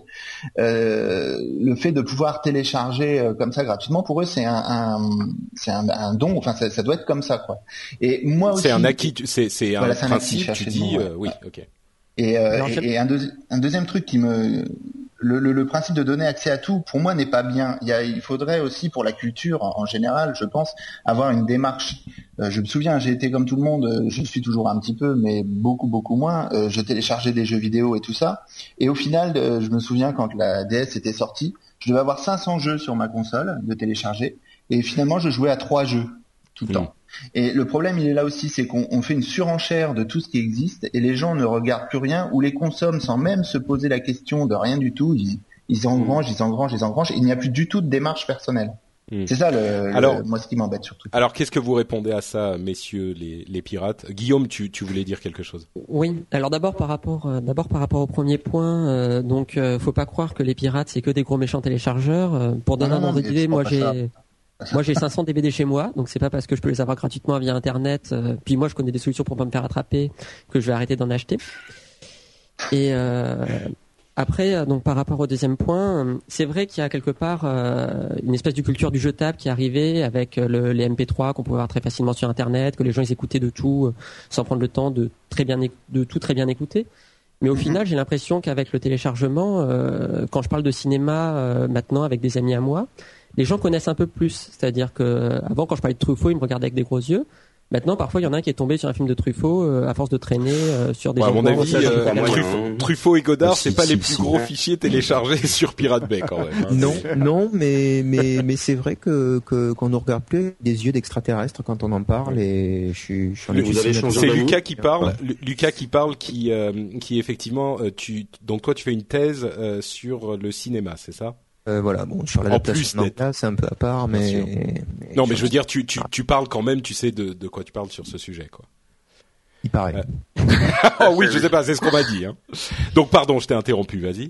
Euh, le fait de pouvoir télécharger euh, comme ça gratuitement, pour eux, c'est un, un c'est un, un don. Enfin, ça, ça doit être comme ça, quoi. Et moi aussi. C'est un acquis, tu- c'est, c'est Voilà, un c'est un acquis, principe, je cherchais tu le dis, mot, ouais. euh, oui, ok. Et, euh, Alors, et, j'aime- et un, deuxi- un deuxième truc qui me le, le, le principe de donner accès à tout, pour moi, n'est pas bien. Il, y a, il faudrait aussi, pour la culture en, en général, je pense, avoir une démarche. Euh, je me souviens, j'ai été comme tout le monde, je suis toujours un petit peu, mais beaucoup, beaucoup moins. Euh, je téléchargeais des jeux vidéo et tout ça. Et au final, euh, je me souviens quand la D S était sortie, je devais avoir cinq cents jeux sur ma console de télécharger. Et finalement, je jouais à trois jeux tout le mmh. temps. Et le problème, il est là aussi, c'est qu'on on fait une surenchère de tout ce qui existe et les gens ne regardent plus rien ou les consomment sans même se poser la question de rien du tout. Ils, ils engrangent, ils engrangent, ils engrangent. Et il n'y a plus du tout de démarche personnelle. Mmh. C'est ça, le, alors, le, moi, ce qui m'embête surtout. Alors, qu'est-ce que vous répondez à ça, messieurs les, les pirates ? Guillaume, tu, tu voulais dire quelque chose ? Oui. Alors d'abord par rapport, euh, d'abord par rapport au premier point, euh, donc euh, faut pas croire que les pirates c'est que des gros méchants téléchargeurs. Euh, pour donner un ordre d'idée, moi j'ai. Ça. Moi j'ai cinq cents D V D chez moi, donc c'est pas parce que je peux les avoir gratuitement via internet. Euh, puis moi je connais des solutions pour pas me faire attraper que je vais arrêter d'en acheter. Et euh, après, donc par rapport au deuxième point, c'est vrai qu'il y a quelque part euh, une espèce de culture du jetable qui est arrivée avec le, les M P trois qu'on pouvait avoir très facilement sur internet, que les gens ils écoutaient de tout euh, sans prendre le temps de très bien de tout très bien écouter. Mais au final, j'ai l'impression qu'avec le téléchargement, euh, quand je parle de cinéma euh, maintenant avec des amis à moi, les gens connaissent un peu plus. C'est-à-dire que avant, quand je parlais de Truffaut, ils me regardaient avec des gros yeux. Maintenant, parfois, il y en a un qui est tombé sur un film de Truffaut euh, à force de traîner euh, sur des ouais, gens. À mon avis, euh, Truffaut, Truffaut et Godard, c'est pas les plus gros fichiers téléchargés sur Pirate Bay quand même. Hein. Non, non, mais mais mais c'est vrai que que qu'on nous regarde plus des yeux d'extraterrestres quand on en parle et je suis. Je suis vous avez changé c'est Lucas qui parle. Lucas qui parle, qui euh, qui effectivement, euh, tu donc toi tu fais une thèse euh, sur le cinéma, c'est ça? Euh, voilà, bon, sur l'adaptation manga, c'est un peu à part, mais, mais non, mais je veux dire, tu tu tu parles quand même, tu sais de de quoi tu parles sur ce sujet, quoi. Il paraît. Euh... oh oui, je sais pas, c'est ce qu'on m'a dit. Hein. Donc pardon, je t'ai interrompu, vas-y.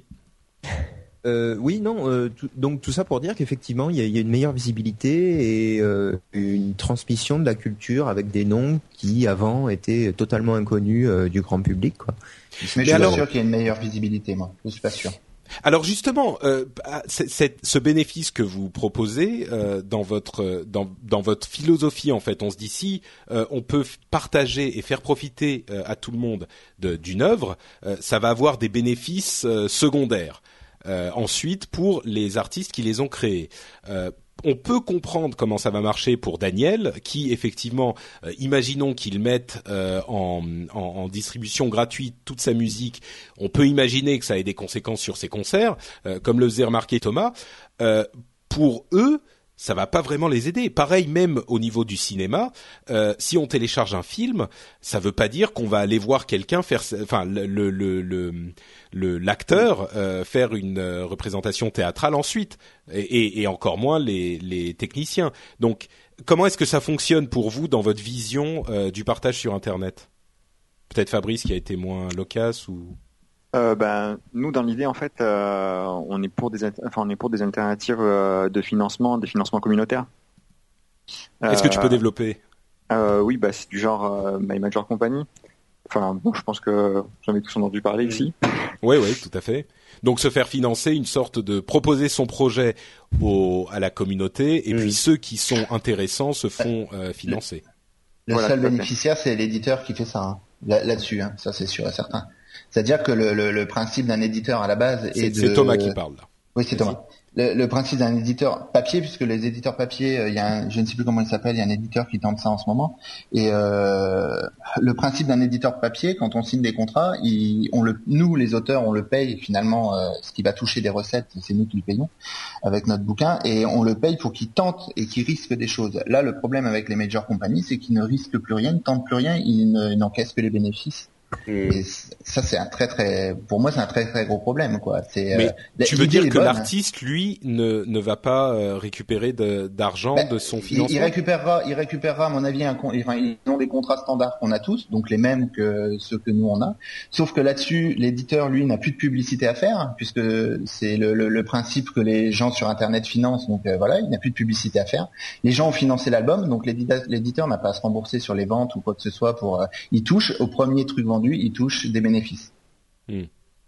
Euh, oui, non. Euh, tout, donc tout ça pour dire qu'effectivement, il y a, il y a une meilleure visibilité et euh, une transmission de la culture avec des noms qui avant étaient totalement inconnus euh, du grand public, quoi. Mais, mais je suis alors... pas sûr qu'il y ait une meilleure visibilité, moi. Je suis pas sûr. Alors justement, euh, c'est, c'est, ce bénéfice que vous proposez euh, dans votre dans, dans votre philosophie, en fait, on se dit si euh, on peut partager et faire profiter euh, à tout le monde de, d'une œuvre, euh, ça va avoir des bénéfices euh, secondaires. Euh, ensuite, pour les artistes qui les ont créés. Euh, On peut comprendre comment ça va marcher pour Daniel, qui effectivement, euh, imaginons qu'il mette euh, en, en, en distribution gratuite toute sa musique. On peut imaginer que ça ait des conséquences sur ses concerts, euh, comme le faisait remarquer Thomas. Euh, pour eux, ça va pas vraiment les aider. Pareil, même au niveau du cinéma, euh, si on télécharge un film, ça veut pas dire qu'on va aller voir quelqu'un faire, enfin le le le, le, le l'acteur euh, faire une euh, représentation théâtrale ensuite, et, et, et encore moins les les techniciens. Donc, comment est-ce que ça fonctionne pour vous dans votre vision euh, du partage sur Internet ? Peut-être Fabrice qui a été moins loquace ou. Euh, ben nous dans l'idée en fait euh, on est pour des enfin on est pour des alternatives euh, de financement, des financements communautaires. Euh, Est-ce que tu peux développer ? euh, Oui, bah c'est du genre euh, My Major Company. Enfin bon, je pense que j'en ai tous entendu parler ici. Oui, oui, tout à fait. Donc se faire financer, une sorte de proposer son projet au à la communauté, et mmh. puis ceux qui sont intéressants se font euh, financer. Le voilà, seul bénéficiaire, c'est l'éditeur qui fait ça hein. Là, là-dessus, hein. Ça c'est sûr et certain. C'est-à-dire que le, le, le principe d'un éditeur à la base est c'est, de... C'est Thomas qui parle là. Oui, c'est Thomas. Le, le principe d'un éditeur papier, puisque les éditeurs papier, il y a un, je ne sais plus comment il s'appelle, il y a un éditeur qui tente ça en ce moment. Et euh, le principe d'un éditeur papier, quand on signe des contrats, il, on le, nous les auteurs, on le paye finalement, euh, ce qui va toucher des recettes, c'est nous qui le payons avec notre bouquin, et on le paye pour qu'il tente et qu'il risque des choses. Là, le problème avec les major compagnies, c'est qu'ils ne risquent plus rien, ils ne tentent plus rien, ils, ne, ils n'encaissent que les bénéfices. Et ça c'est un très très pour moi c'est un très très gros problème quoi. C'est mais euh, tu veux dire que bonne. L'artiste lui ne ne va pas euh, récupérer de, d'argent ben, de son financement. Il, il récupérera il récupérera à mon avis un enfin, ils ont des contrats standards qu'on a tous, donc les mêmes que ceux que nous on a, sauf que là-dessus l'éditeur lui n'a plus de publicité à faire puisque c'est le, le, le principe que les gens sur internet financent, donc euh, voilà, il n'a plus de publicité à faire. Les gens ont financé l'album, donc l'éditeur, l'éditeur n'a pas à se rembourser sur les ventes ou quoi que ce soit pour euh, il touche au premier truc vendu, il touche des bénéfices. Mmh.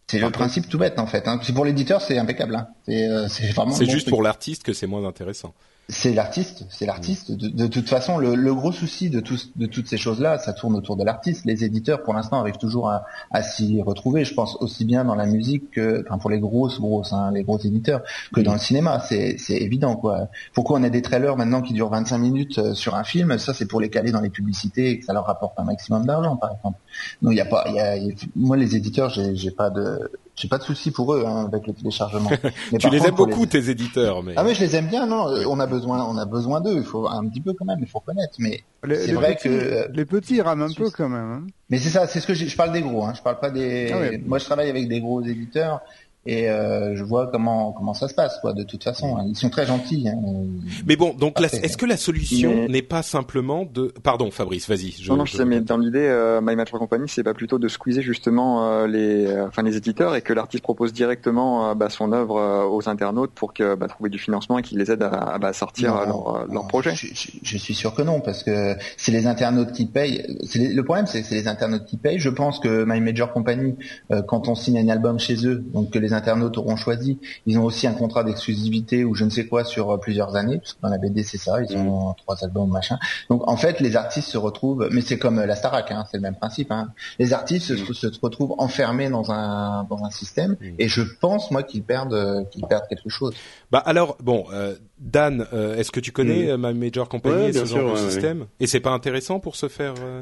C'est le principe tout bête en fait. Hein. Pour l'éditeur, c'est impeccable. Hein. C'est, euh, c'est vraiment. C'est bon juste truc. pour l'artiste que c'est moins intéressant. C'est l'artiste, c'est l'artiste. De, de toute façon, le, le gros souci de, tout, de toutes ces choses-là, ça tourne autour de l'artiste. Les éditeurs, pour l'instant, arrivent toujours à, à s'y retrouver. Je pense aussi bien dans la musique que, enfin, pour les grosses, grosses, hein, les gros éditeurs, que dans le cinéma. C'est, c'est évident, quoi. Pourquoi on a des trailers maintenant qui durent vingt-cinq minutes sur un film? Ça, c'est pour les caler dans les publicités et que ça leur rapporte un maximum d'argent, par exemple. Non, il y a pas, il y a, y a, moi, les éditeurs, j'ai, j'ai pas de, j'ai pas de souci pour eux hein, avec le téléchargement. Mais tu les contre, aimes beaucoup les... tes éditeurs, mais ah mais je les aime bien, non. On a besoin, on a besoin d'eux. Il faut un petit peu quand même, il faut reconnaître. Mais les, c'est les vrai petits, que les petits rament un peu quand même. Hein. Mais c'est ça, c'est ce que je, je parle des gros. Hein. Je parle pas des. Ah ouais. Moi, je travaille avec des gros éditeurs. Et euh, je vois comment comment ça se passe quoi. De toute façon, hein. Ils sont très gentils. Hein. Mais bon, donc la, Parfait. est-ce que la solution mais... n'est pas simplement de pardon Fabrice, vas-y. Je, non non, je... je sais, mais dans l'idée, euh, My Major Company, c'est pas plutôt de squeezer justement euh, les euh, enfin les éditeurs et que l'artiste propose directement euh, bah, son œuvre euh, aux internautes pour que bah, trouver du financement et qu'ils les aident à, à bah, sortir non, leur non, leur projet. Je, je, je suis sûr que non parce que c'est les internautes qui payent. C'est les, le problème, c'est que c'est les internautes qui payent. Je pense que My Major Company, euh, quand on signe un album chez eux, donc que les internautes auront choisi. Ils ont aussi un contrat d'exclusivité ou je ne sais quoi sur plusieurs années, parce que dans la B D c'est ça, ils ont trois albums machin. Donc en fait les artistes se retrouvent, mais c'est comme la Starac, hein, c'est le même principe. Hein. Les artistes se, se retrouvent enfermés dans un dans un système et je pense moi qu'ils perdent qu'ils perdent quelque chose. Bah alors bon, euh, Dan, euh, est-ce que tu connais mmh. My Major Company ouais, et ce genre sûr, de ouais, système ouais. Et c'est pas intéressant pour se faire euh...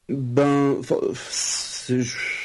Ben, c'est...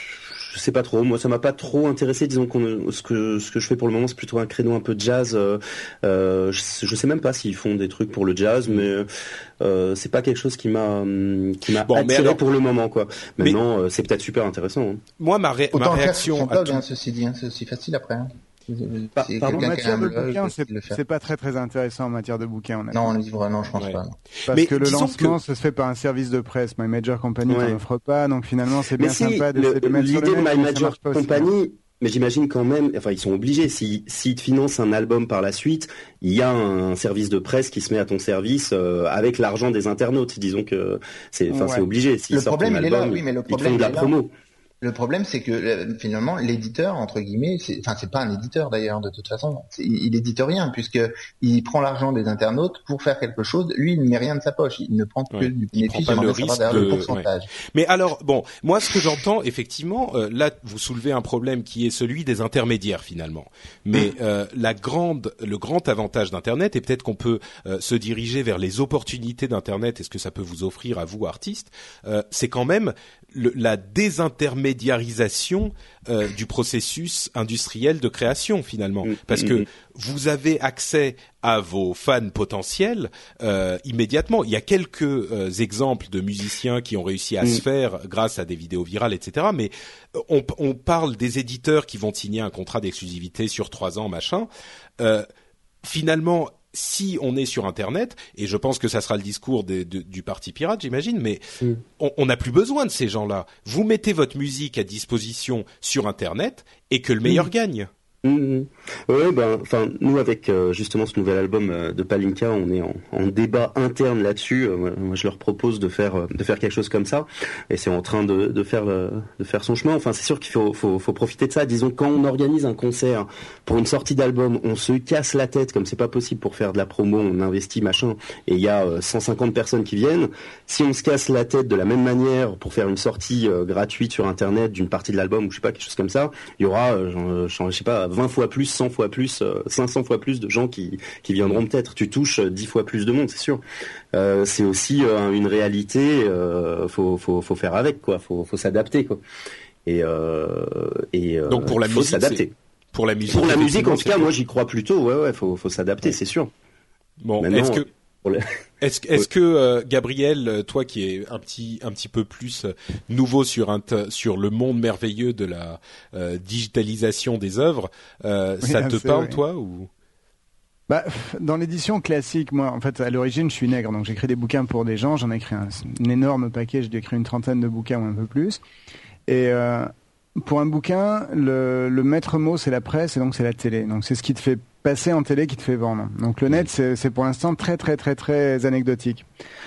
Je sais pas trop. Moi, ça m'a pas trop intéressé. Disons qu'on ce que ce que je fais pour le moment, c'est plutôt un créneau un peu de jazz. Euh, euh, je, je sais même pas s'ils font des trucs pour le jazz, mais euh, c'est pas quelque chose qui m'a qui m'a bon, attiré alors, pour le moment, quoi. Maintenant, mais, c'est peut-être super intéressant. Hein. Moi, ma, ré, ma réaction. Autant faire son blog, hein, ceci dit, hein, c'est aussi facile après. Hein. Par, pardon, en matière de bouquin, c'est, c'est pas très très intéressant en matière de bouquin. On a non, en livre, non, je pense ouais. pas. Non. Parce mais que le lancement que... se fait par un service de presse. My Major Company ouais. n'en offre pas, donc finalement c'est bien mais sympa si, d'essayer de mettre sur le net. L'idée de My Major Company, aussi, mais j'imagine quand même, enfin ils sont obligés. Si s'ils te financent un album par la suite, il y a un service de presse qui se met à ton service euh, avec l'argent des internautes. Disons que c'est, enfin ouais. c'est obligé. S'ils le problème un il album, est là, oui, mais le problème ils font de la promo. Le problème, c'est que euh, finalement, l'éditeur, entre guillemets, c'est, enfin, c'est pas un éditeur d'ailleurs, de toute façon. C'est, il, il édite rien puisque il prend l'argent des internautes pour faire quelque chose. Lui, il ne met rien de sa poche. Il ne prend que ouais. du bénéfice. Il prend pas le risque de... le pourcentage. Ouais. Mais alors, bon, moi, ce que j'entends, effectivement, euh, là, vous soulevez un problème qui est celui des intermédiaires finalement. Mais mmh. euh, la grande, le grand avantage d'Internet, et peut-être qu'on peut euh, se diriger vers les opportunités d'Internet et ce que ça peut vous offrir à vous, artistes, euh, c'est quand même le, la désintermédiarisation euh, du processus industriel de création finalement, parce que vous avez accès à vos fans potentiels euh, immédiatement. Il y a quelques euh, exemples de musiciens qui ont réussi à mm. se faire grâce à des vidéos virales, et cetera. Mais on, on parle des éditeurs qui vont signer un contrat d'exclusivité sur trois ans, machin. Euh, finalement, si on est sur Internet, et je pense que ça sera le discours de, de, du parti pirate, j'imagine, mais mm. on n'a plus besoin de ces gens-là. Vous mettez votre musique à disposition sur Internet et que le meilleur mm. gagne. Mmh. Ouais, ben, enfin, nous avec euh, justement ce nouvel album euh, de Palinka, on est en, en débat interne là-dessus. Euh, moi, je leur propose de faire euh, de faire quelque chose comme ça, et c'est en train de, de faire euh, de faire son chemin. Enfin, c'est sûr qu'il faut, faut faut profiter de ça. Disons, quand on organise un concert pour une sortie d'album, on se casse la tête comme c'est pas possible pour faire de la promo, on investit machin, et il y a euh, cent cinquante personnes qui viennent. Si on se casse la tête de la même manière pour faire une sortie euh, gratuite sur Internet d'une partie de l'album ou je sais pas quelque chose comme ça, il y aura, euh, je sais pas, vingt fois plus, cent fois plus, euh, cinq cents fois plus de gens qui qui viendront peut-être. Tu touches dix fois plus de monde, c'est sûr. Euh, c'est aussi euh, une réalité. Euh, faut faut faut faire avec quoi. Faut faut s'adapter quoi. Et euh, et euh, donc pour la faut musique, s'adapter. Pour la musique. Pour la musique, en tout cas, moi j'y crois plutôt. Ouais ouais, faut faut s'adapter, ouais. C'est sûr. Bon, Maintenant, est-ce que le... Est-ce, est-ce que euh, Gabriel, toi qui es un petit un petit peu plus nouveau sur un t- sur le monde merveilleux de la euh, digitalisation des œuvres, euh, oui, ça te parle oui. toi ou Bah, dans l'édition classique, moi, en fait, à l'origine, je suis nègre, donc j'écris des bouquins pour des gens. J'en ai écrit un, un énorme paquet. J'ai dû écrire une trentaine de bouquins ou un peu plus. Et euh, pour un bouquin, le, le maître mot, c'est la presse et donc c'est la télé. Donc c'est ce qui te fait passer en télé qui te fait vendre. Donc le net, c'est, c'est pour l'instant très très très très anecdotique.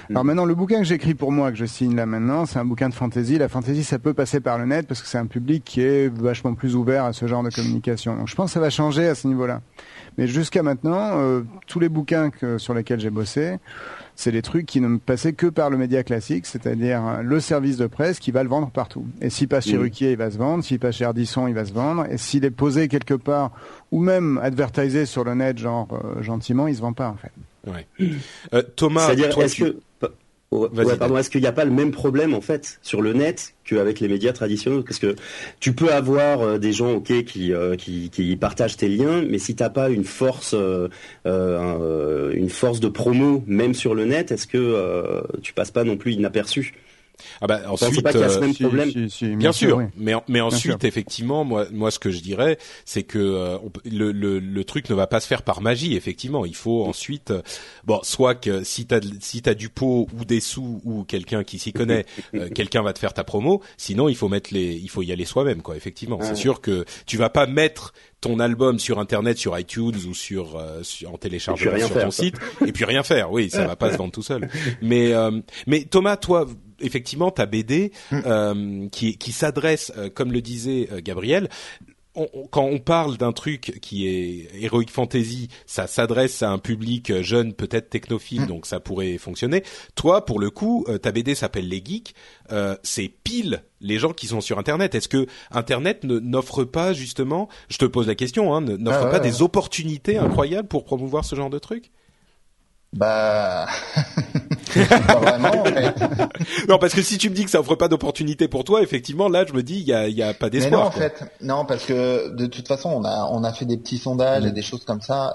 Alors maintenant, le bouquin que j'écris pour moi, que je signe là maintenant, c'est un bouquin de fantasy. La fantasy, ça peut passer par le net parce que c'est un public qui est vachement plus ouvert à ce genre de communication. Donc je pense que ça va changer à ce niveau-là. Mais jusqu'à maintenant, euh, tous les bouquins que, sur lesquels j'ai bossé, c'est des trucs qui ne me passaient que par le média classique, c'est-à-dire le service de presse qui va le vendre partout. Et s'il passe chez mmh. Ruquier, il va se vendre. S'il passe chez Ardisson, il va se vendre. Et s'il est posé quelque part, ou même advertisé sur le net, genre euh, gentiment, il se vend pas en fait. Ouais. Euh, Thomas, c'est-à-dire, toi, est-ce tu... que ouais, pardon, est-ce qu'il n'y a pas le même problème en fait sur le net qu'avec les médias traditionnels? Parce que tu peux avoir euh, des gens ok qui, euh, qui qui partagent tes liens, mais si t'as pas une force euh, euh, une force de promo même sur le net, est-ce que euh, tu passes pas non plus inaperçu? Ah bah ensuite, c'est pas qu'il y a ce même euh, problème. Si, si, si, bien, bien sûr, sûr oui. mais mais ensuite effectivement, moi moi ce que je dirais, c'est que euh, on peut, le, le le truc ne va pas se faire par magie. Effectivement, il faut ensuite, euh, bon, soit que si t'as si t'as du pot ou des sous ou quelqu'un qui s'y connaît, euh, quelqu'un va te faire ta promo. Sinon, il faut mettre les, il faut y aller soi-même, quoi. Effectivement, ah, c'est ouais. sûr que tu vas pas mettre ton album sur internet, sur iTunes ou sur, euh, sur en téléchargement sur faire, ton ça. site, et puis rien faire. Oui, ça va pas se vendre tout seul. Mais euh, mais Thomas, toi. Effectivement, ta B D euh, qui, qui s'adresse, euh, comme le disait euh, Gabriel, on, on, quand on parle d'un truc qui est Heroic Fantasy, ça s'adresse à un public jeune, peut-être technophile, donc ça pourrait fonctionner. Toi, pour le coup, euh, ta B D s'appelle Les Geeks, euh, c'est pile les gens qui sont sur Internet. Est-ce que Internet ne, n'offre pas justement, je te pose la question, hein, n'offre ah, ouais, pas ouais. des opportunités incroyables pour promouvoir ce genre de truc? Bah, pas vraiment en fait. Non, parce que si tu me dis que ça offre pas d'opportunité pour toi, effectivement, là, je me dis, il y a, il y a pas d'espoir. Mais non, quoi. en fait, non, parce que de toute façon, on a, on a fait des petits sondages mmh. et des choses comme ça.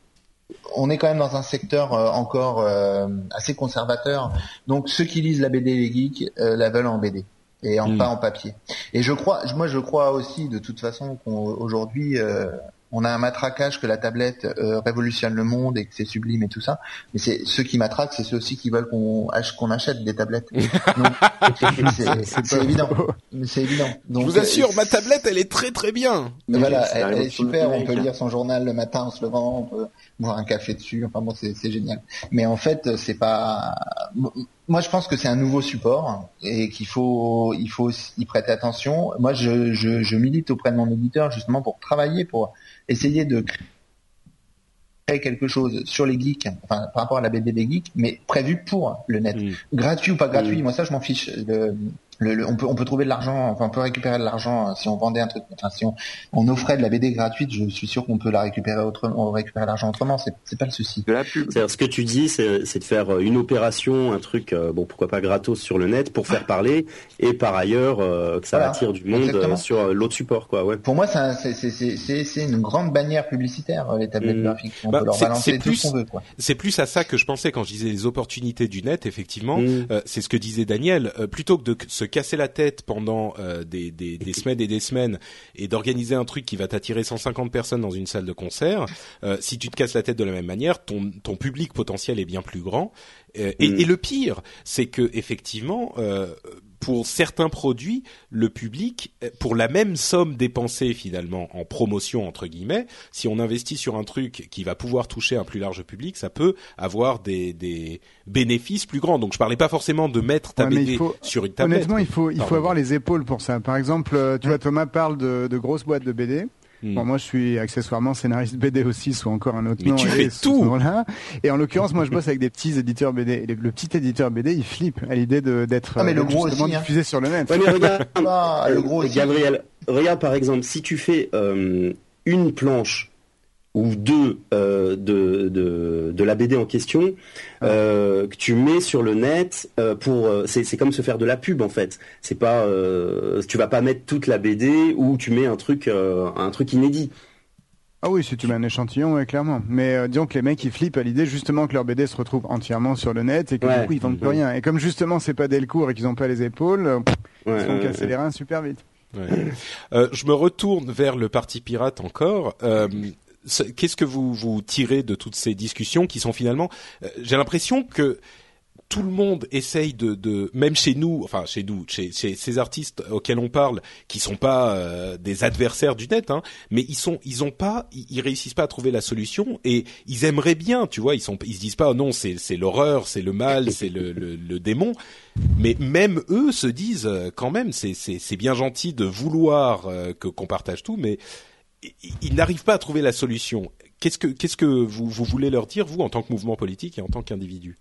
On est quand même dans un secteur euh, encore euh, assez conservateur. Donc, ceux qui lisent la B D les geeks euh, la veulent en B D et en mmh. pas en papier. Et je crois, moi, je crois aussi de toute façon qu'aujourd'hui. Euh, On a un matraquage que la tablette euh, révolutionne le monde et que c'est sublime et tout ça. Mais c'est ceux qui matraquent, c'est ceux aussi qui veulent qu'on, ach- qu'on achète des tablettes. Donc, c'est, c'est, c'est évident. C'est évident. Donc, je vous assure, ma tablette, elle est très très bien. Voilà, elle, elle est super. On peut lire son journal le matin en se levant. On peut boire un café dessus. Enfin bon, c'est, c'est génial. Mais en fait, c'est pas. Moi, je pense que c'est un nouveau support et qu'il faut, il faut y prêter attention. Moi, je, je, je milite auprès de mon éditeur justement pour travailler, pour essayer de créer quelque chose sur les geeks, enfin par rapport à la B D des geeks, mais prévu pour le net, mmh. gratuit ou pas gratuit. Mmh. Moi, ça, je m'en fiche. Le, le, le, on peut, on peut trouver de l'argent, enfin on peut récupérer de l'argent si on vendait un truc, enfin si on, on offrait de la B D gratuite, je suis sûr qu'on peut la récupérer autrement, on récupérer l'argent autrement. C'est, c'est pas le souci. De la pub. C'est-à-dire, ce que tu dis, c'est, c'est de faire une opération, un truc, euh, bon pourquoi pas gratos sur le net pour faire parler, et par ailleurs euh, que ça voilà. attire du monde euh, sur euh, l'autre support, quoi. Ouais. Pour moi, c'est, un, c'est, c'est, c'est, c'est une grande bannière publicitaire les tablettes mmh. graphiques. On bah, peut leur c'est, balancer c'est tout plus, ce qu'on veut, quoi. C'est plus à ça que je pensais quand je disais les opportunités du net. Effectivement, mmh. euh, c'est ce que disait Daniel. Euh, plutôt que de se casser la tête pendant euh, des, des, des semaines et des semaines et d'organiser un truc qui va t'attirer cent cinquante personnes dans une salle de concert, euh, si tu te casses la tête de la même manière, ton, ton public potentiel est bien plus grand. Euh, et, mmh. et le pire, c'est que effectivement, euh, pour certains produits, le public, pour la même somme dépensée finalement en promotion entre guillemets, si on investit sur un truc qui va pouvoir toucher un plus large public, ça peut avoir des, des bénéfices plus grands. Donc je parlais pas forcément de mettre ta ouais, B D faut, sur une tablette. Honnêtement, il faut il faut avoir les épaules pour ça. Par exemple, tu vois, Thomas parle de, de grosses boîtes de B D. Hmm. Bon, moi, je suis accessoirement scénariste B D aussi, sous encore un autre Mais nom. tu fais tout. Là. Et en l'occurrence, moi, je bosse avec des petits éditeurs B D. Et le petit éditeur B D, il flippe à l'idée de, d'être ah, mais le gros justement aussi, diffusé hein. sur le net. Ouais, mais regarde, ah, le gros aussi. Gabriel, regarde par exemple, si tu fais euh, une planche ou deux euh, de, de de la B D en question euh, que tu mets sur le net euh, pour euh, c'est c'est comme se faire de la pub en fait. C'est pas euh, tu vas pas mettre toute la B D ou tu mets un truc euh, un truc inédit. Ah oui, si tu mets un échantillon, ouais, clairement. Mais euh, disons que les mecs ils flippent à l'idée justement que leur B D se retrouve entièrement sur le net et que ouais. du coup ils vendent plus rien. Et comme justement c'est pas Delcourt et qu'ils ont pas les épaules, euh, ouais, ils se font ouais, casser ouais. les reins super vite. Ouais. euh, je me retourne vers le parti pirate encore. Euh, Qu'est-ce que vous vous tirez de toutes ces discussions qui sont finalement, euh, j'ai l'impression que tout le monde essaye de, de, même chez nous, enfin chez nous, chez, chez ces artistes auxquels on parle, qui sont pas euh, des adversaires du net, hein, mais ils sont, ils ont pas, ils, ils réussissent pas à trouver la solution et ils aimeraient bien, tu vois, ils sont, ils se disent pas oh non c'est c'est l'horreur, c'est le mal, c'est le, le le démon, mais même eux se disent euh, quand même c'est c'est c'est bien gentil de vouloir euh, que qu'on partage tout, mais ils, ils n'arrivent pas à trouver la solution. Qu'est-ce que qu'est-ce que vous vous voulez leur dire vous en tant que mouvement politique et en tant qu'individu?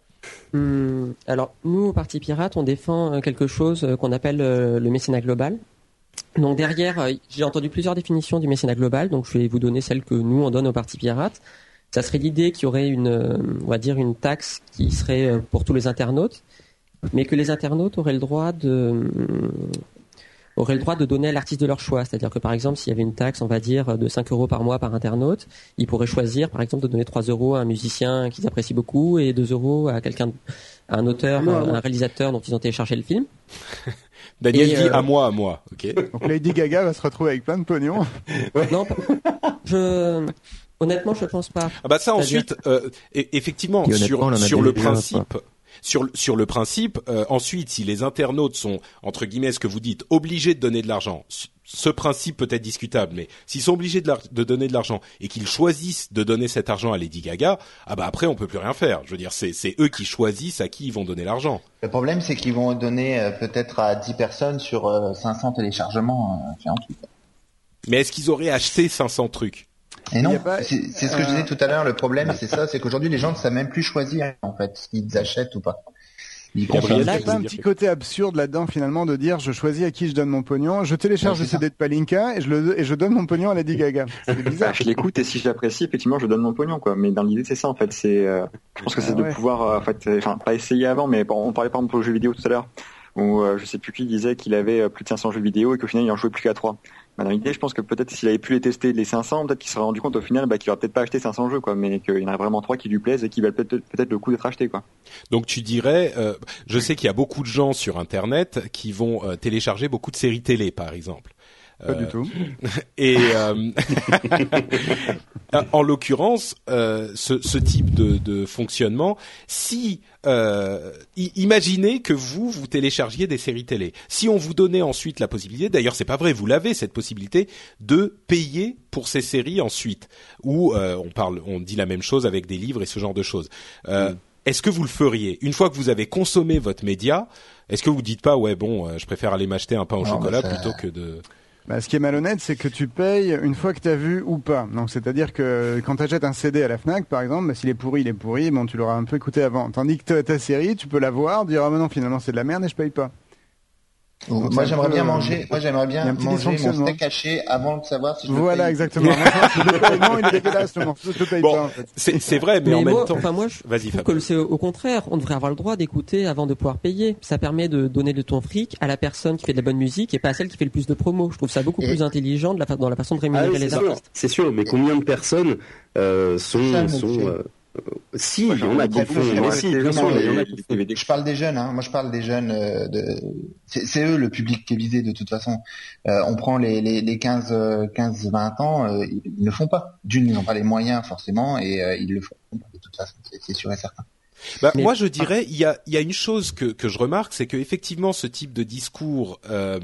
Hum, alors, nous, au Parti Pirate, on défend quelque chose qu'on appelle euh, le mécénat global. Donc derrière, euh, j'ai entendu plusieurs définitions du mécénat global, donc je vais vous donner celle que nous, on donne au Parti Pirate. Ça serait l'idée qu'il y aurait une, euh, on va dire, une taxe qui serait euh, pour tous les internautes, mais que les internautes auraient le droit de... Euh, auraient le droit de donner à l'artiste de leur choix. C'est-à-dire que, par exemple, s'il y avait une taxe, on va dire, de cinq euros par mois par internaute, ils pourraient choisir, par exemple, de donner trois euros à un musicien qu'ils apprécient beaucoup et deux euros à quelqu'un, à un auteur, à un réalisateur dont ils ont téléchargé le film. Daniel et dit euh... à moi, à moi, ok. Donc Lady Gaga va se retrouver avec plein de pognon. Non, je... honnêtement, je pense pas. Ah bah ça, C'est-à-dire... ensuite, euh, effectivement, sur, sur le principe... Sur, sur le principe, euh, ensuite, si les internautes sont, entre guillemets, ce que vous dites, obligés de donner de l'argent, ce principe peut être discutable, mais s'ils sont obligés de, de donner de l'argent et qu'ils choisissent de donner cet argent à Lady Gaga, ah bah après on peut plus rien faire. Je veux dire, c'est, c'est eux qui choisissent à qui ils vont donner l'argent. Le problème, c'est qu'ils vont donner euh, peut-être à dix personnes sur euh, cinq cents téléchargements. Euh, mais est-ce qu'ils auraient acheté cinq cents trucs? Et non, pas, c'est, c'est ce que euh... je disais tout à l'heure. Le problème, c'est ça, c'est qu'aujourd'hui les gens ne savent même plus choisir en fait s'ils achètent ou pas. Il y a pas un petit côté absurde là-dedans finalement de dire je choisis à qui je donne mon pognon, je télécharge ouais, le C D ça. de Palinka et je le et je donne mon pognon à Lady Gaga. C'est bizarre. Bah, je l'écoute et si je l'apprécie, effectivement, je donne mon pognon quoi. Mais dans l'idée, c'est ça en fait. C'est, euh, je pense que c'est ah, de ouais. pouvoir, euh, en fait, enfin pas essayer avant, mais bon, on parlait par exemple aux jeux vidéo tout à l'heure où euh, je sais plus qui disait qu'il avait plus de cinq cents jeux vidéo et qu'au final il en jouait plus qu'à trois. Bah, dans l'idée, je pense que peut-être s'il avait pu les tester les cinq cents, peut-être qu'il se serait rendu compte au final bah, qu'il aurait peut-être pas acheté cinq cents jeux, quoi, mais qu'il y en a vraiment trois qui lui plaisent et qui valent peut-être, peut-être le coup d'être achetés, quoi. Donc tu dirais, euh, je sais qu'il y a beaucoup de gens sur Internet qui vont euh, télécharger beaucoup de séries télé, par exemple. Pas euh, du tout. Et euh, en l'occurrence, euh, ce, ce type de, de fonctionnement, si euh, imaginez que vous vous téléchargiez des séries télé, si on vous donnait ensuite la possibilité, d'ailleurs c'est pas vrai, vous l'avez cette possibilité de payer pour ces séries ensuite, ou euh, on parle, on dit la même chose avec des livres et ce genre de choses. Euh, mmh. Est-ce que vous le feriez une fois que vous avez consommé votre média? Est-ce que vous dites pas ouais bon, euh, je préfère aller m'acheter un pain au non, chocolat ça... plutôt que de Bah, ce qui est malhonnête, c'est que tu payes une fois que tu as vu ou pas. Donc, c'est-à-dire que quand tu achètes un C D à la Fnac, par exemple, bah, s'il est pourri, il est pourri, bon, tu l'auras un peu écouté avant. Tandis que ta, ta série, tu peux la voir, dire, ah, mais non, finalement, c'est de la merde et je paye pas. Donc, moi, j'aimerais peu, bien manger, moi, j'aimerais bien manger mon steak haché avant de savoir si je Voilà, paye. Exactement. Le paiement, il est dégueulasse, le morceau, je te paye bon, pas, en fait. C'est, c'est vrai, mais, mais en moi, même temps. Enfin, moi, je Vas-y, trouve que c'est au contraire. On devrait avoir le droit d'écouter avant de pouvoir payer. Ça permet de donner de ton fric à la personne qui fait de la bonne musique et pas à celle qui fait le plus de promos. Je trouve ça beaucoup et... plus intelligent de la, dans la façon de rémunérer ah oui, les sûr, artistes. C'est sûr, mais combien de personnes, euh, sont, ça, sont, euh, Euh, si, il y en a qui font. Mais si, bien sûr, il y en a qui font. Je parle des jeunes, hein. Moi, je parle des jeunes. Euh, de... c'est, c'est eux le public qui est visé de toute façon. Euh, on prend les les, les quinze vingt ans, euh, ils, ils ne font pas. D'une, ils n'ont pas les moyens forcément, et euh, ils le font de toute façon. C'est, c'est sûr et certain. Bah, Mais... Moi, je dirais, il y a il y a une chose que que je remarque, c'est que effectivement, ce type de discours, euh,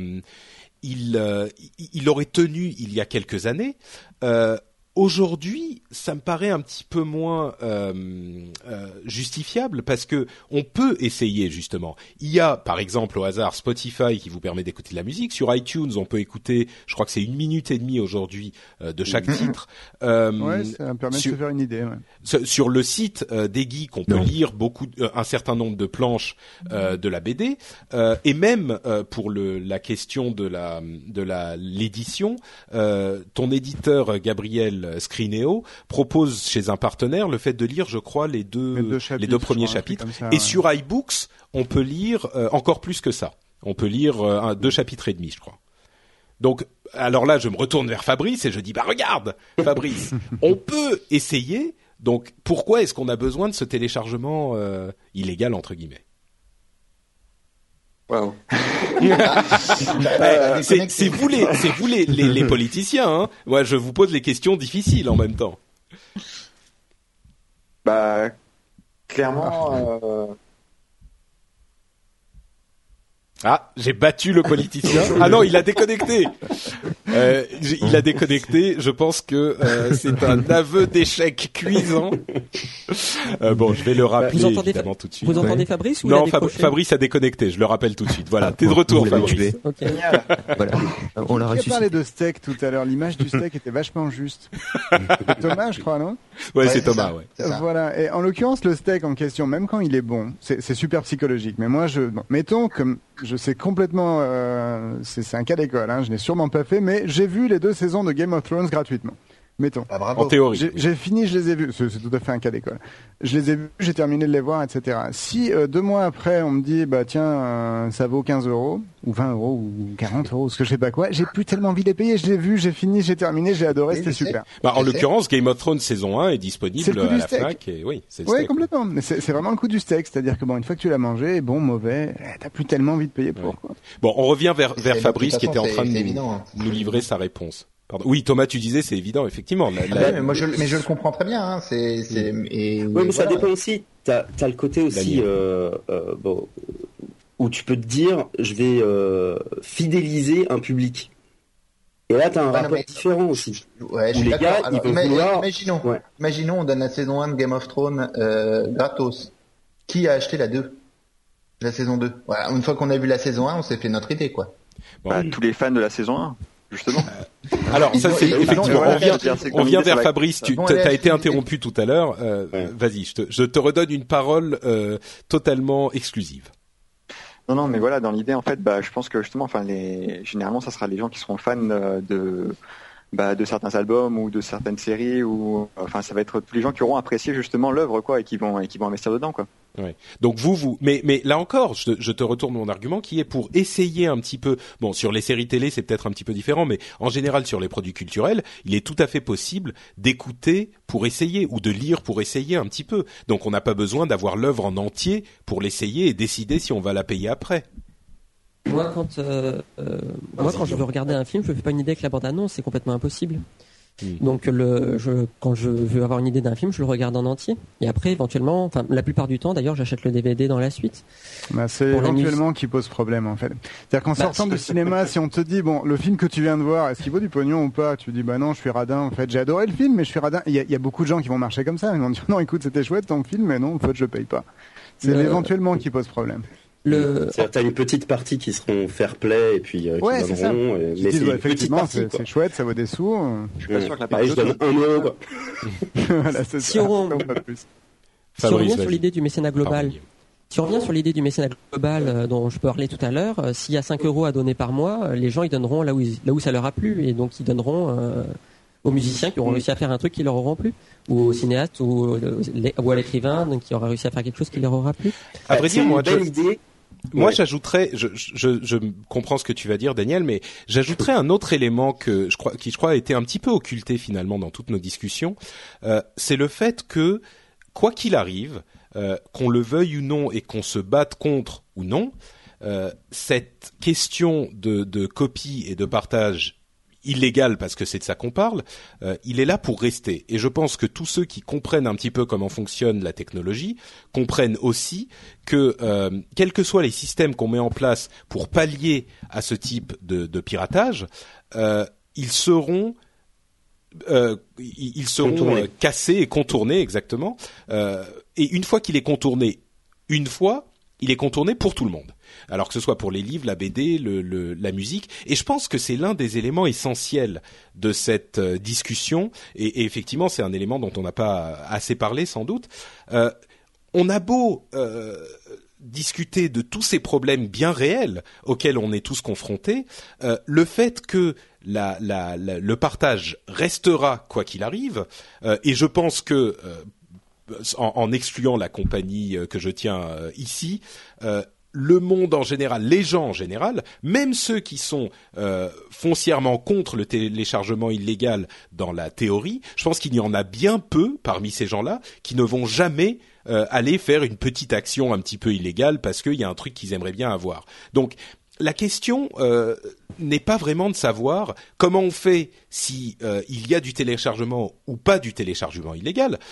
il euh, il aurait tenu il y a quelques années. Euh, Aujourd'hui, ça me paraît un petit peu moins euh, euh, justifiable parce que on peut essayer justement. Il y a, par exemple, au hasard, Spotify qui vous permet d'écouter de la musique. Sur iTunes, on peut écouter, je crois que c'est une minute et demie aujourd'hui euh, de chaque titre. Euh, ouais, ça permet sur, de se faire une idée. Ouais. Sur le site euh, des Geeks, on peut non. lire beaucoup, euh, un certain nombre de planches euh, de la B D, euh, et même euh, pour le, la question de la de la l'édition, euh, ton éditeur Gabriel Scrineo propose chez un partenaire le fait de lire, je crois, les deux les deux, chapitres, les deux premiers crois, chapitres. Ça, et ouais. Sur iBooks, on peut lire euh, encore plus que ça. On peut lire euh, un, deux chapitres et demi, je crois. Donc, alors là, je me retourne vers Fabrice et je dis, bah regarde, Fabrice, on peut essayer. Donc, pourquoi est-ce qu'on a besoin de ce téléchargement euh, illégal entre guillemets? Wow. euh, c'est, c'est vous les, c'est vous les, les, les politiciens. Hein. Moi, je vous pose les questions difficiles en même temps. Bah, clairement, euh, Ah, j'ai battu le politicien. Ah non, il a déconnecté. Euh, il a déconnecté. Je pense que euh, c'est un aveu d'échec cuisant. Euh, bon, je vais le rappeler évidemment tout de suite. Vous entendez Fabrice ou Non, il a Fab- Fabrice a déconnecté. Je le rappelle tout de suite. Voilà, t'es de retour, Fabrice. Okay. Voilà. On l'a Tu as ressuscité. parlé de steak tout à l'heure. L'image du steak était vachement juste. Thomas, je crois, non? Ouais, Ouais, c'est c'est Thomas. ça. Ouais. C'est ça. Voilà. Et en l'occurrence, le steak en question, même quand il est bon, c'est, c'est super psychologique. Mais moi, je, bon, mettons comme je sais complètement, euh, c'est, c'est un cas d'école. Hein, je n'ai sûrement pas fait, mais j'ai vu les deux saisons de Game of Thrones gratuitement. Mettons. Ah, bravo. En théorie. J'ai, j'ai fini, je les ai vus. C'est, c'est tout à fait un cas d'école. Je les ai vus, j'ai terminé de les voir, et cetera. Si euh, deux mois après, on me dit, bah tiens, euh, ça vaut quinze euros ou vingt euros ou quarante euros, ce que je sais pas quoi, j'ai plus tellement envie de les payer. Je l'ai vu, j'ai fini, j'ai terminé, j'ai adoré, Oui, c'était je sais. super. Bah, en Je sais. l'occurrence, Game of Thrones saison un est C'est disponible le coup à du la steak. Fnac. Et oui, c'est le Ouais, steak. complètement. Mais c'est, c'est vraiment le coup du steak, c'est-à-dire que bon, une fois que tu l'as mangé, bon, mauvais, eh, t'as plus tellement envie de payer pour. Ouais. Quoi. Bon, on revient vers, vers C'est- Fabrice de qui toute était en façon, train de c'est- c'est nous, évident, hein. nous livrer sa réponse. Pardon. Oui, Thomas, tu disais, c'est évident, effectivement. La- Ah la- ouais, mais moi je, mais je le comprends très bien. Hein. C'est, c'est, et, Oui, mais ça voilà. dépend aussi. T'as as le côté aussi Daniel. euh, euh, bon, où tu peux te dire, je vais euh, fidéliser un public. Et là, t'as un Ouais, non, rapport mais- différent aussi. Ouais, je Où suis les d'accord. gars, ils Alors, vont ima- vouloir- imaginons, Ouais. imaginons, on donne la saison un de Game of Thrones euh, gratos. Qui a acheté la deux? La saison deux. Voilà, une fois qu'on a vu la saison un, on s'est fait notre idée, quoi. Bon. Bah, tous les fans de la saison un, justement. Alors, Ils ça, ont- c'est ils ont- effectivement. ils ont- On vient, je veux dire, c'est on comme vient l'idée, vers ça va- Fabrice. Tu Bon, t'as allez, t'as été allez, interrompu tout à l'heure. Euh, Ouais. Vas-y, je te, je te redonne une parole euh, totalement exclusive. Non, non, mais voilà, dans l'idée, en fait, bah, je pense que justement, enfin, les, généralement, ça sera les gens qui seront fans euh, de, bah, de certains albums ou de certaines séries, ou, enfin, ça va être tous les gens qui auront apprécié justement l'œuvre, quoi, et qui vont, et qui vont investir dedans, quoi. Ouais. Donc vous, vous, mais mais là encore, je te, je te retourne mon argument qui est pour essayer un petit peu. Bon, sur les séries télé, c'est peut-être un petit peu différent, mais en général sur les produits culturels, il est tout à fait possible d'écouter pour essayer ou de lire pour essayer un petit peu. Donc on n'a pas besoin d'avoir l'œuvre en entier pour l'essayer et décider si on va la payer après. Moi, quand, euh, euh, moi, quand je veux regarder un film, je ne fais pas une idée avec la bande-annonce, c'est complètement impossible. Mm. Donc, le, je, quand je veux avoir une idée d'un film, je le regarde en entier. Et après, éventuellement, enfin, la plupart du temps, d'ailleurs, j'achète le D V D dans la suite. Bah, c'est Pour la éventuellement qui pose problème en fait. C'est-à-dire qu'en Bah, sortant si- du cinéma, si on te dit bon, le film que tu viens de voir, est-ce qu'il vaut du pognon ou pas? Tu dis bah non, je suis radin. En fait, j'ai adoré le film, mais je suis radin. Il y a, il y a beaucoup de gens qui vont marcher comme ça. Ils vont dire non, écoute, c'était chouette ton film, mais non, en fait, je paye pas. C'est Le- l'éventuellement qui pose problème. Le, C'est-à-dire, t'as une petite partie qui seront fair play et puis euh, qui Ouais, c'est ça. donneront. et- Ils mais disent, c'est ouais, une petite effectivement, partie, c'est, quoi. c'est chouette, ça vaut des sous. euh. Je suis pas sûr que la Allez, je donne un euro, quoi. Voilà, c'est Si ça. on- Non, pas plus. si on Fabrice, revient sur vas-y. l'idée du mécénat global, Pardon. si on revient sur l'idée du mécénat global euh, dont je parlais tout à l'heure, euh, s'il y a cinq euros à donner par mois, euh, les gens ils donneront là où, ils- là où ça leur a plu, et donc ils donneront euh, aux musiciens qui auront réussi à faire un truc qui leur aura plu, ou aux cinéastes, ou, euh, les- ou à l'écrivain donc, qui aura réussi à faire quelque chose qui leur aura plu. À vrai C'est dire, une moi, je- belle idée. Moi, Ouais. j'ajouterais, je, je, je comprends ce que tu vas dire, Daniel, mais j'ajouterais un autre élément que je crois, qui je crois a été un petit peu occulté finalement dans toutes nos discussions. Euh, c'est le fait que, quoi qu'il arrive, euh, qu'on le veuille ou non et qu'on se batte contre ou non, euh, cette question de, de copie et de partage illégal, parce que c'est de ça qu'on parle, euh, il est là pour rester. Et je pense que tous ceux qui comprennent un petit peu comment fonctionne la technologie comprennent aussi que, euh, quels que soient les systèmes qu'on met en place pour pallier à ce type de, de piratage, euh, ils seront euh, ils ils seront Contournés. euh, cassés et contournés exactement. Euh, et une fois qu'il est contourné, une fois, il est contourné pour tout le monde. Alors que ce soit pour les livres, la B D, le, le, la musique. Et je pense que c'est l'un des éléments essentiels de cette euh, discussion. Et, et effectivement, c'est un élément dont on n'a pas assez parlé sans doute. Euh, on a beau euh, discuter de tous ces problèmes bien réels auxquels on est tous confrontés, euh, le fait que la, la, la, le partage restera quoi qu'il arrive, euh, et je pense que euh, en, en excluant la compagnie que je tiens euh, ici, euh, le monde en général, les gens en général, même ceux qui sont euh, foncièrement contre le téléchargement illégal dans la théorie, je pense qu'il y en a bien peu parmi ces gens-là qui ne vont jamais euh, aller faire une petite action un petit peu illégale parce qu'il y a un truc qu'ils aimeraient bien avoir. Donc la question euh, n'est pas vraiment de savoir comment on fait si euh, il y a du téléchargement ou pas du téléchargement illégal.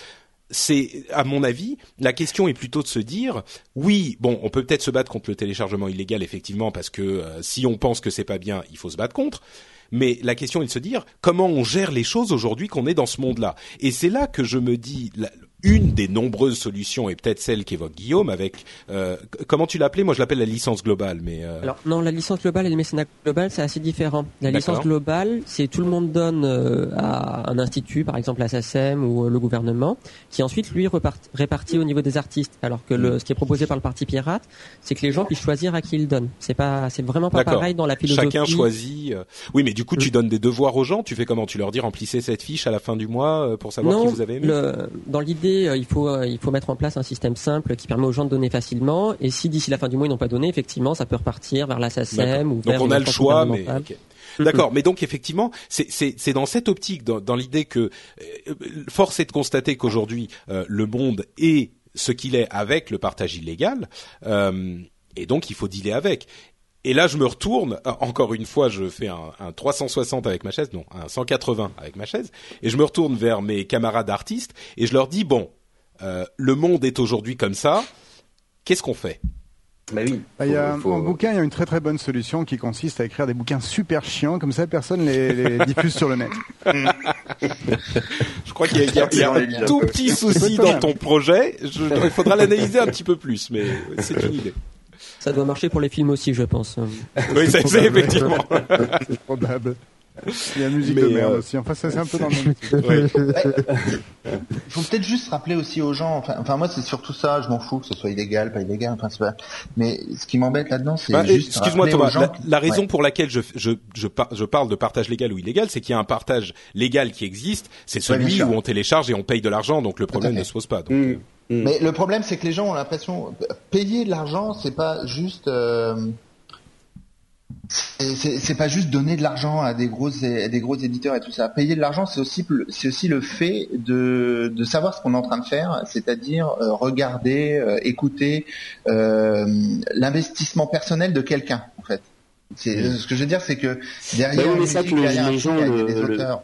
c'est, à mon avis, la question est plutôt de se dire, oui, bon, on peut peut-être se battre contre le téléchargement illégal, effectivement, parce que euh, si on pense que c'est pas bien, il faut se battre contre. Mais la question est de se dire, comment on gère les choses aujourd'hui qu'on est dans ce monde-là? Et c'est là que je me dis, la, une des nombreuses solutions, et peut-être celle qu'évoque Guillaume, avec euh, comment tu l'appelais? Moi, je l'appelle la licence globale, mais euh... alors non, la licence globale et le mécénat global, c'est assez différent. La D'accord. licence globale, c'est tout le monde donne euh, à un institut, par exemple la S A C E M ou euh, le gouvernement, qui ensuite lui repart- répartit au niveau des artistes. Alors que le, ce qui est proposé par le parti pirate, c'est que les gens puissent choisir à qui ils donnent. C'est pas, c'est vraiment pas D'accord. pareil dans la philosophie. Chacun choisit. Euh... Oui, mais du coup, tu Oui. donnes des devoirs aux gens. Tu fais comment? Tu leur dis remplissez cette fiche à la fin du mois euh, pour savoir non, qui vous avez aimé. Le, dans l'idée, euh, il faut euh, il faut mettre en place un système simple qui permet aux gens de donner facilement. Et si d'ici la fin du mois ils n'ont pas donné, effectivement, ça peut repartir vers la S A C E M ou donc vers on une a le instance choix, mais gouvernementale. okay. D'accord. Mais donc effectivement, c'est c'est c'est dans cette optique, dans, dans l'idée que euh, force est de constater qu'aujourd'hui euh, le monde est ce qu'il est avec le partage illégal, euh, et donc il faut dealer avec. Et là, je me retourne, encore une fois, je fais un, un trois cent soixante avec ma chaise, non, un cent quatre-vingts avec ma chaise, et je me retourne vers mes camarades artistes, et je leur dis, bon, euh, le monde est aujourd'hui comme ça, qu'est-ce qu'on fait? Bah oui. Bah, il y a, faut... En bouquin, il y a une très très bonne solution qui consiste à écrire des bouquins super chiants, comme ça personne les, les diffuse sur le net. Je crois qu'il y a, il y a, il y a un tout petit souci dans ton projet, je, il faudra l'analyser un petit peu plus, mais c'est une idée. Ça doit marcher pour les films aussi, je pense. Oui, ça, c'est effectivement. C'est probable. Il y a musique Mais de merde euh... aussi. Enfin, ça, c'est un peu dans le même style. Ouais. Il faut peut-être juste rappeler aussi aux gens, enfin, enfin moi c'est surtout ça, je m'en fous que ce soit illégal, pas illégal, enfin c'est pas... Mais ce qui m'embête là-dedans, c'est bah, juste excuse-moi rappeler Thomas, aux gens... la, la raison ouais. pour laquelle je, je, je, par, je parle de partage légal ou illégal, c'est qu'il y a un partage légal qui existe, c'est celui ouais, où on télécharge et on paye de l'argent, donc le problème ne se pose pas. Donc, mmh. euh... Mmh. Mais le problème, c'est que les gens ont l'impression... Payer de l'argent, c'est pas juste... Euh... C'est, c'est, c'est pas juste donner de l'argent à des gros à des gros éditeurs et tout ça. Payer de l'argent, c'est aussi c'est aussi le fait de de savoir ce qu'on est en train de faire, c'est-à-dire euh, regarder, euh, écouter euh, l'investissement personnel de quelqu'un en fait. C'est mmh. ce que je veux dire, c'est que derrière bah oui, une ça, musique, que derrière les un gens film, il y a le, des le... auteurs.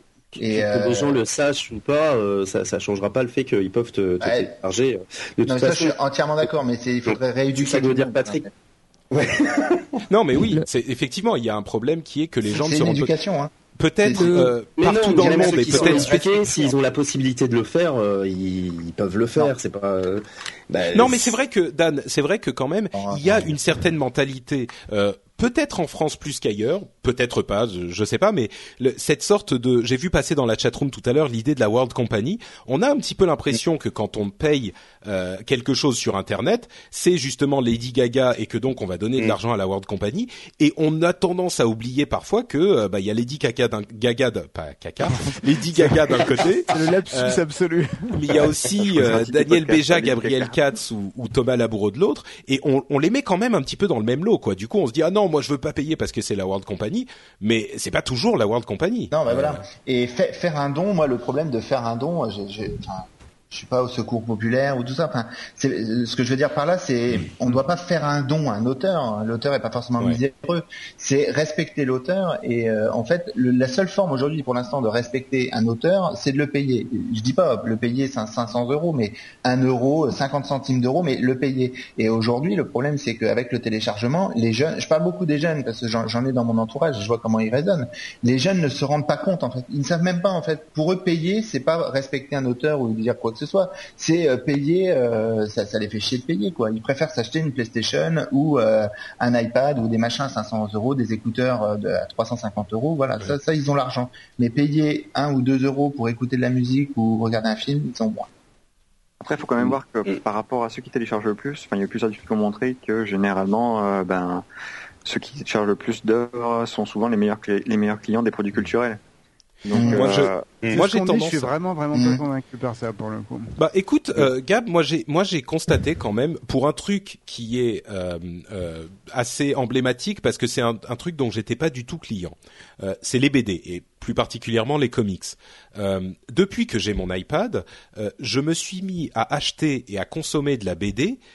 Et que euh... les gens le sachent ou pas, euh, ça, ça changera pas le fait qu'ils peuvent te, te ouais. télécharger. De non, toute ça, façon, je suis entièrement d'accord, mais c'est, il faudrait rééduquer. Ça veut dire Patrick. Ouais. Non, mais oui, c'est effectivement, il y a un problème qui est que les gens c'est ne se rendent éducation, hein. Peut-être euh, partout non, dans le monde, et peut-être s'ils ont la possibilité de le faire, euh, ils, ils peuvent le faire. Non. C'est pas. Euh, bah, non, mais c'est vrai que Dan, c'est vrai que quand même, oh, il y a une certaine mentalité. Euh, Peut-être en France plus qu'ailleurs, peut-être pas, je, je sais pas, mais le, cette sorte de, j'ai vu passer dans la chatroom tout à l'heure l'idée de la World Company. On a un petit peu l'impression que quand on paye euh, quelque chose sur Internet, c'est justement Lady Gaga et que donc on va donner de l'argent à la World Company. Et on a tendance à oublier parfois que euh, bah il y a Lady Gaga d'un Gaga, d'un, pas Caca, Lady Gaga d'un côté, c'est le lapsus euh, absolu. Mais il y a aussi euh, Daniel Béja, Gabriel Katz ou, ou Thomas Laboureau de l'autre, et on, on les met quand même un petit peu dans le même lot, quoi. Du coup, on se dit ah non, moi je veux pas payer parce que c'est la World Company, mais c'est pas toujours la World Company. Non, bah euh... voilà. Et fa- faire un don, moi le problème de faire un don, j'ai, j'ai, enfin, je suis pas au secours populaire ou tout ça. Enfin, c'est, ce que je veux dire par là, c'est on ne doit pas faire un don à un auteur. L'auteur est pas forcément ouais. miséreux. C'est respecter l'auteur. Et euh, en fait, le, la seule forme aujourd'hui, pour l'instant, de respecter un auteur, c'est de le payer. Je dis pas le payer cinq cents euros, mais un euro, cinquante centimes d'euros, mais le payer. Et aujourd'hui, le problème, c'est qu'avec le téléchargement, les jeunes, je parle beaucoup des jeunes parce que j'en, j'en ai dans mon entourage, je vois comment ils raisonnent. Les jeunes ne se rendent pas compte en fait. Ils ne savent même pas en fait. Pour eux, payer, c'est pas respecter un auteur ou dire quoi que ce soit, c'est euh, payer, euh, ça, ça les fait chier de payer quoi. Ils préfèrent s'acheter une PlayStation ou euh, un iPad ou des machins à cinq cents euros, des écouteurs euh, de, à trois cent cinquante euros, voilà, ouais. ça, ça ils ont l'argent. Mais payer un ou deux euros pour écouter de la musique ou regarder un film, ils ont moins. Après, il faut quand même voir que par rapport à ceux qui téléchargent le plus, enfin, il y a plusieurs études qui ont montré que généralement, euh, ben, ceux qui téléchargent le plus d'œuvres sont souvent les meilleurs, les meilleurs clients des produits culturels. Donc, mmh. moi, je, mmh. moi, j'ai tendance. Dit, je suis vraiment, vraiment mmh. pas convaincu par ça pour le coup. Bah, écoute, euh, Gab, moi, j'ai, moi, j'ai constaté quand même pour un truc qui est euh, euh, assez emblématique parce que c'est un, un truc dont j'étais pas du tout client. Euh, c'est les B D et plus particulièrement les comics. Euh, depuis que j'ai mon iPad, euh, je me suis mis à acheter et à consommer de la B D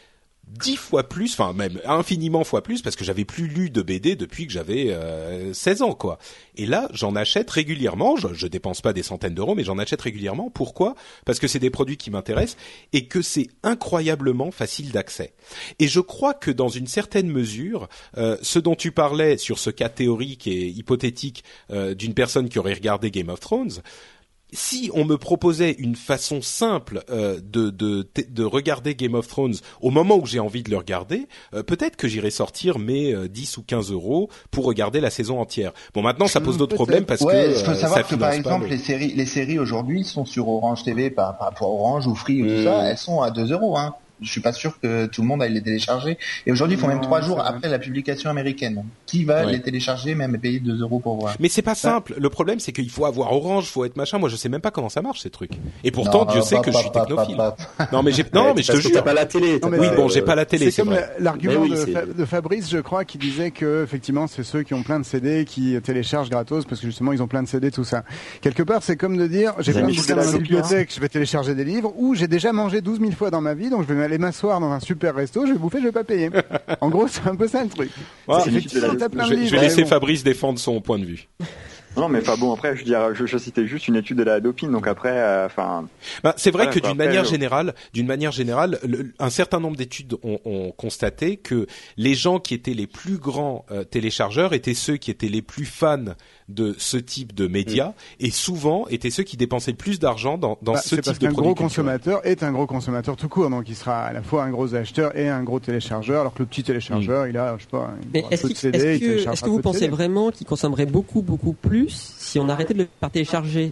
dix fois plus, enfin même infiniment fois plus, parce que j'avais plus lu de B D depuis que j'avais euh, seize ans, quoi. Et là, j'en achète régulièrement. Je, je dépense pas des centaines d'euros, mais j'en achète régulièrement. Pourquoi ? Parce que c'est des produits qui m'intéressent et que c'est incroyablement facile d'accès. Et je crois que dans une certaine mesure, euh, ce dont tu parlais sur ce cas théorique et hypothétique euh, d'une personne qui aurait regardé Game of Thrones. Si on me proposait une façon simple euh, de, de de regarder Game of Thrones au moment où j'ai envie de le regarder, euh, peut-être que j'irais sortir mes euh, dix ou quinze euros pour regarder la saison entière. Bon, maintenant ça pose d'autres problèmes parce ouais, que il faut euh, savoir ça que par finance exemple pas, mais... les séries les séries aujourd'hui sont sur Orange T V par, par rapport à Orange ou Free ou tout Mmh. ça, elles sont à deux euros hein. Je suis pas sûr que tout le monde aille les télécharger. Et aujourd'hui, il faut même trois jours après la publication américaine. Qui va Ouais. les télécharger, même et payer deux euros pour voir? Mais c'est pas simple. Le problème, c'est qu'il faut avoir Orange, faut être machin. Moi, je sais même pas comment ça marche ces trucs. Et pourtant, Non, Dieu sait pas, que pas, je suis pas, technophile. pas, pas. Non, mais j'ai, non, Ouais, mais je te parce que jure. t'as pas la télé. Non, mais Oui, c'est- bon, j'ai pas la télé, C'est c'est comme vrai. la- l'argument Mais oui, de, c'est- Fa- de Fabrice, je crois, qui disait que effectivement, c'est ceux qui ont plein de C D qui téléchargent gratos parce que justement, ils ont plein de C D, tout ça. Quelque part, c'est comme de dire, j'ai Vous plein de avez bouquins mis dans de ma la bibliothèque, je vais télécharger des livres, ou j'ai déjà mangé douze mille fois dans ma vie, donc je vais aller m'asseoir dans un super resto, je vais bouffer, je vais pas payer. En gros, c'est un peu ça le truc. Ah, C'est effectivement, t'as plein je de vais, je livres. vais mais laisser bon. Fabrice défendre son point de vue. Non, mais enfin bon, après, je veux dire, je, je citais juste une étude de la Hadopi, donc après, enfin. Bah, c'est vrai Voilà, que quoi. d'une Après, manière je- générale, d'une manière générale, le- un certain nombre d'études ont, ont constaté que les gens qui étaient les plus grands euh, téléchargeurs étaient ceux qui étaient les plus fans de ce type de médias et souvent étaient ceux qui dépensaient le plus d'argent dans, dans Bah, ce c'est type parce de qu'un produits gros culturels. consommateur est un gros consommateur tout court, donc il sera à la fois un gros acheteur et un gros téléchargeur, alors que le petit téléchargeur, il a, je sais pas, il Mais aura est-ce, peu de qu'il- C D, est-ce il que, téléchargera est-ce que vous peu de pensez C D. vraiment qu'il consommerait beaucoup, beaucoup plus si on arrêtait de le faire télécharger?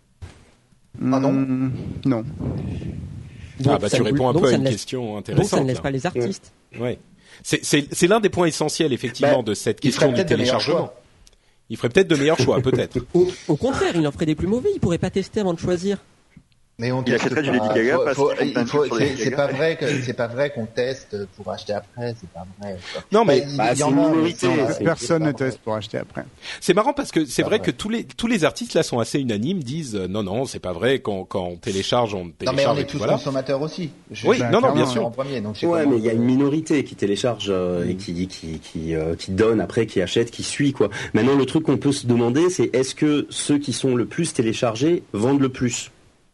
Pardon Hmm, Non. Ah Donc, bah ça tu ne- réponds un donc peu à ça une ne laisse- question intéressante. Donc ça ne laisse là. pas les artistes. Ouais. C'est, c'est, c'est l'un des points essentiels effectivement Bah, de cette il question ferait du peut-être de meilleurs téléchargement. choix. Il ferait peut-être de meilleurs choix, peut-être. Au, au contraire, il en ferait des plus mauvais. Il pourrait pas tester avant de choisir. Mais on Il teste achèterait du pas. Lady Gaga Faut- parce faut- qu'ils font il plein de faut- trucs sur c'est- Lady c'est Gaga. pas vrai que c'est pas vrai qu'on teste pour acheter après, c'est pas vrai. quoi. Non, mais il- bah, il y c'est en une a, mais minorité, c'est- c'est- Personne ne c'est pas vrai. teste pour acheter après. c'est marrant parce que c'est Pas vrai vrai. que tous les tous les artistes là sont assez unanimes, disent euh, non non c'est pas vrai quand quand on télécharge on Non télécharge mais on et est puis tous voilà. consommateurs aussi. Je- Oui, je- non, non, bien je- sûr. En premier, donc je sais Ouais, comment- mais il y a une minorité qui télécharge euh, et qui qui qui euh, qui donne après, qui achète, qui suit quoi. Maintenant, le truc qu'on peut se demander, c'est est-ce que ceux qui sont le plus téléchargés vendent le plus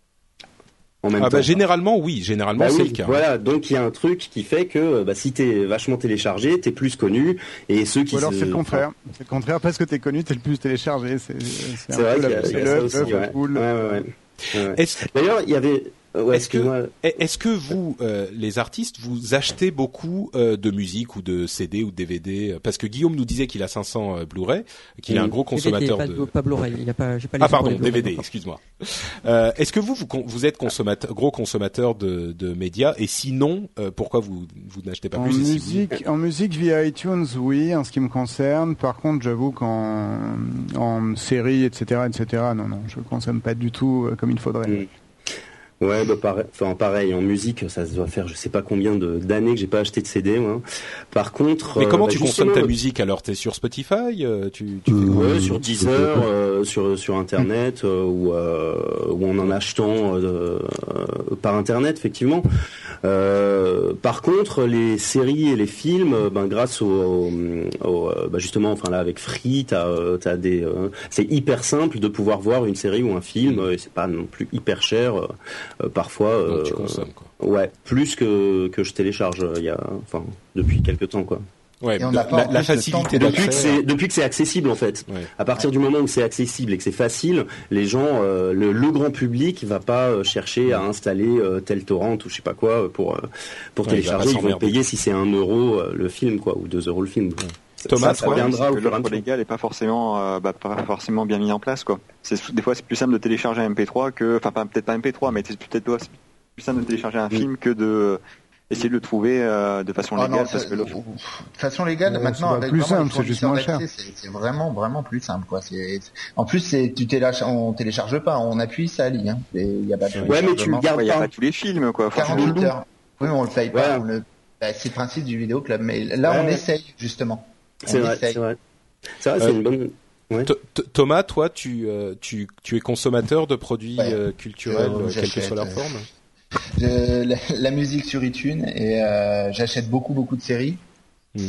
en même Ah temps? bah généralement oui, généralement Bah c'est oui, le cas. voilà, donc il y a un truc qui fait que bah, si t'es vachement téléchargé, t'es plus connu, et ceux qui Ou alors se- c'est le contraire. C'est le contraire, parce que t'es connu, t'es le plus téléchargé. C'est, c'est, C'est un vrai peu qu'il y la- a, il y c'est a ça l'œuf, aussi. l'œuf, Ouais. la poule. Ouais, ouais, ouais. Ouais. Est-ce D'ailleurs, il y avait. Ouais, Est-ce que- excuse-moi. est-ce que vous euh, les artistes vous achetez beaucoup euh, de musique ou de C D ou de D V D parce que Guillaume nous disait qu'il a cinq cents euh, Blu-ray, qu'il est un gros consommateur pas, de pas Blu-ray. Il a pas, j'ai pas les Ah sous pour pardon, les Blu-ray D V D, encore. excuse-moi. Euh, est-ce que vous vous, con- vous êtes consommateur, gros consommateur de, de médias et sinon euh, pourquoi vous vous n'achetez pas En plus et si vous- musique, en musique via iTunes, oui, en ce qui me concerne. Par contre, j'avoue qu'en en série, et cetera, et cetera, non, non, je consomme pas du tout euh, comme il faudrait. Mm. Ouais, bah pareil, enfin pareil, en musique, ça se doit faire, je sais pas combien de d'années que j'ai pas acheté de C D, moi. Par contre, Mais comment euh, tu bah, consommes ta justement, musique alors? T'es sur Spotify, euh, tu, tu fais quoi? Ouais, sur Deezer, euh, sur sur internet euh, ou euh, ou en en achetant euh, euh, par internet effectivement. Euh, par contre, les séries et les films, euh, ben grâce au, au, au, euh, bah, justement, enfin là avec Free, t'as euh, t'as des, euh, c'est hyper simple de pouvoir voir une série ou un film, euh, et c'est pas non plus hyper cher euh, euh, parfois. Donc euh, tu consommes quoi. Ouais, plus que que je télécharge euh, il y a, enfin depuis quelques temps quoi. Ouais, Et on la, n'a pas la- en la plus le facilité temps de- Depuis que d'accès. c'est depuis que c'est accessible en fait. Ouais. À partir du moment où c'est accessible et que c'est facile, les gens, euh, le, le grand public va pas euh, chercher à installer euh, tel torrent ou je sais pas quoi euh, pour euh, pour Ouais, il va pas télécharger. Ils vont s'emmerder. payer si c'est un euro euh, le film quoi ou deux euros le film. Ça, Thomas, ça, ça toi, viendra au que fur et à l'offre mesure. légale est pas forcément, euh, bah, pas forcément bien mise en place, quoi. C'est, des fois, c'est plus simple de télécharger un M P trois que, enfin, pas, peut-être pas M P trois, mais c'est peut-être c'est plus simple de télécharger un Mm. film que de essayer de le trouver euh, de façon Ah légale, non, parce ça- que l'offre. de façon légale, Ouais, maintenant c'est pas avec plus vraiment les simple, c'est juste fournisseurs moins cher. d'accès, c'est, c'est vraiment vraiment plus simple quoi. C'est, en plus c'est tu télécharges, on télécharge pas, on appuie ça lit. Hein. Il y a pas de Ouais, mais tu le téléchargement. gardes Il n'y a pas. pas tous les films, quoi. Franchement, quarante-huit heures. Oui, mais on le paye pas. Ouais. On le... bah, c'est le principe du vidéo club. Mais là, Ouais, on ouais. essaye justement. C'est On vrai, essaye. c'est vrai. C'est vrai, Euh, c'est une bonne. Ouais. T- T- Thomas, toi, tu, euh, tu, tu es consommateur de produits Ouais. euh, culturels, Euh, euh, quelle que j'achète, soit leur euh, forme. Je, la, la musique sur iTunes et euh, j'achète beaucoup beaucoup de séries. Mmh.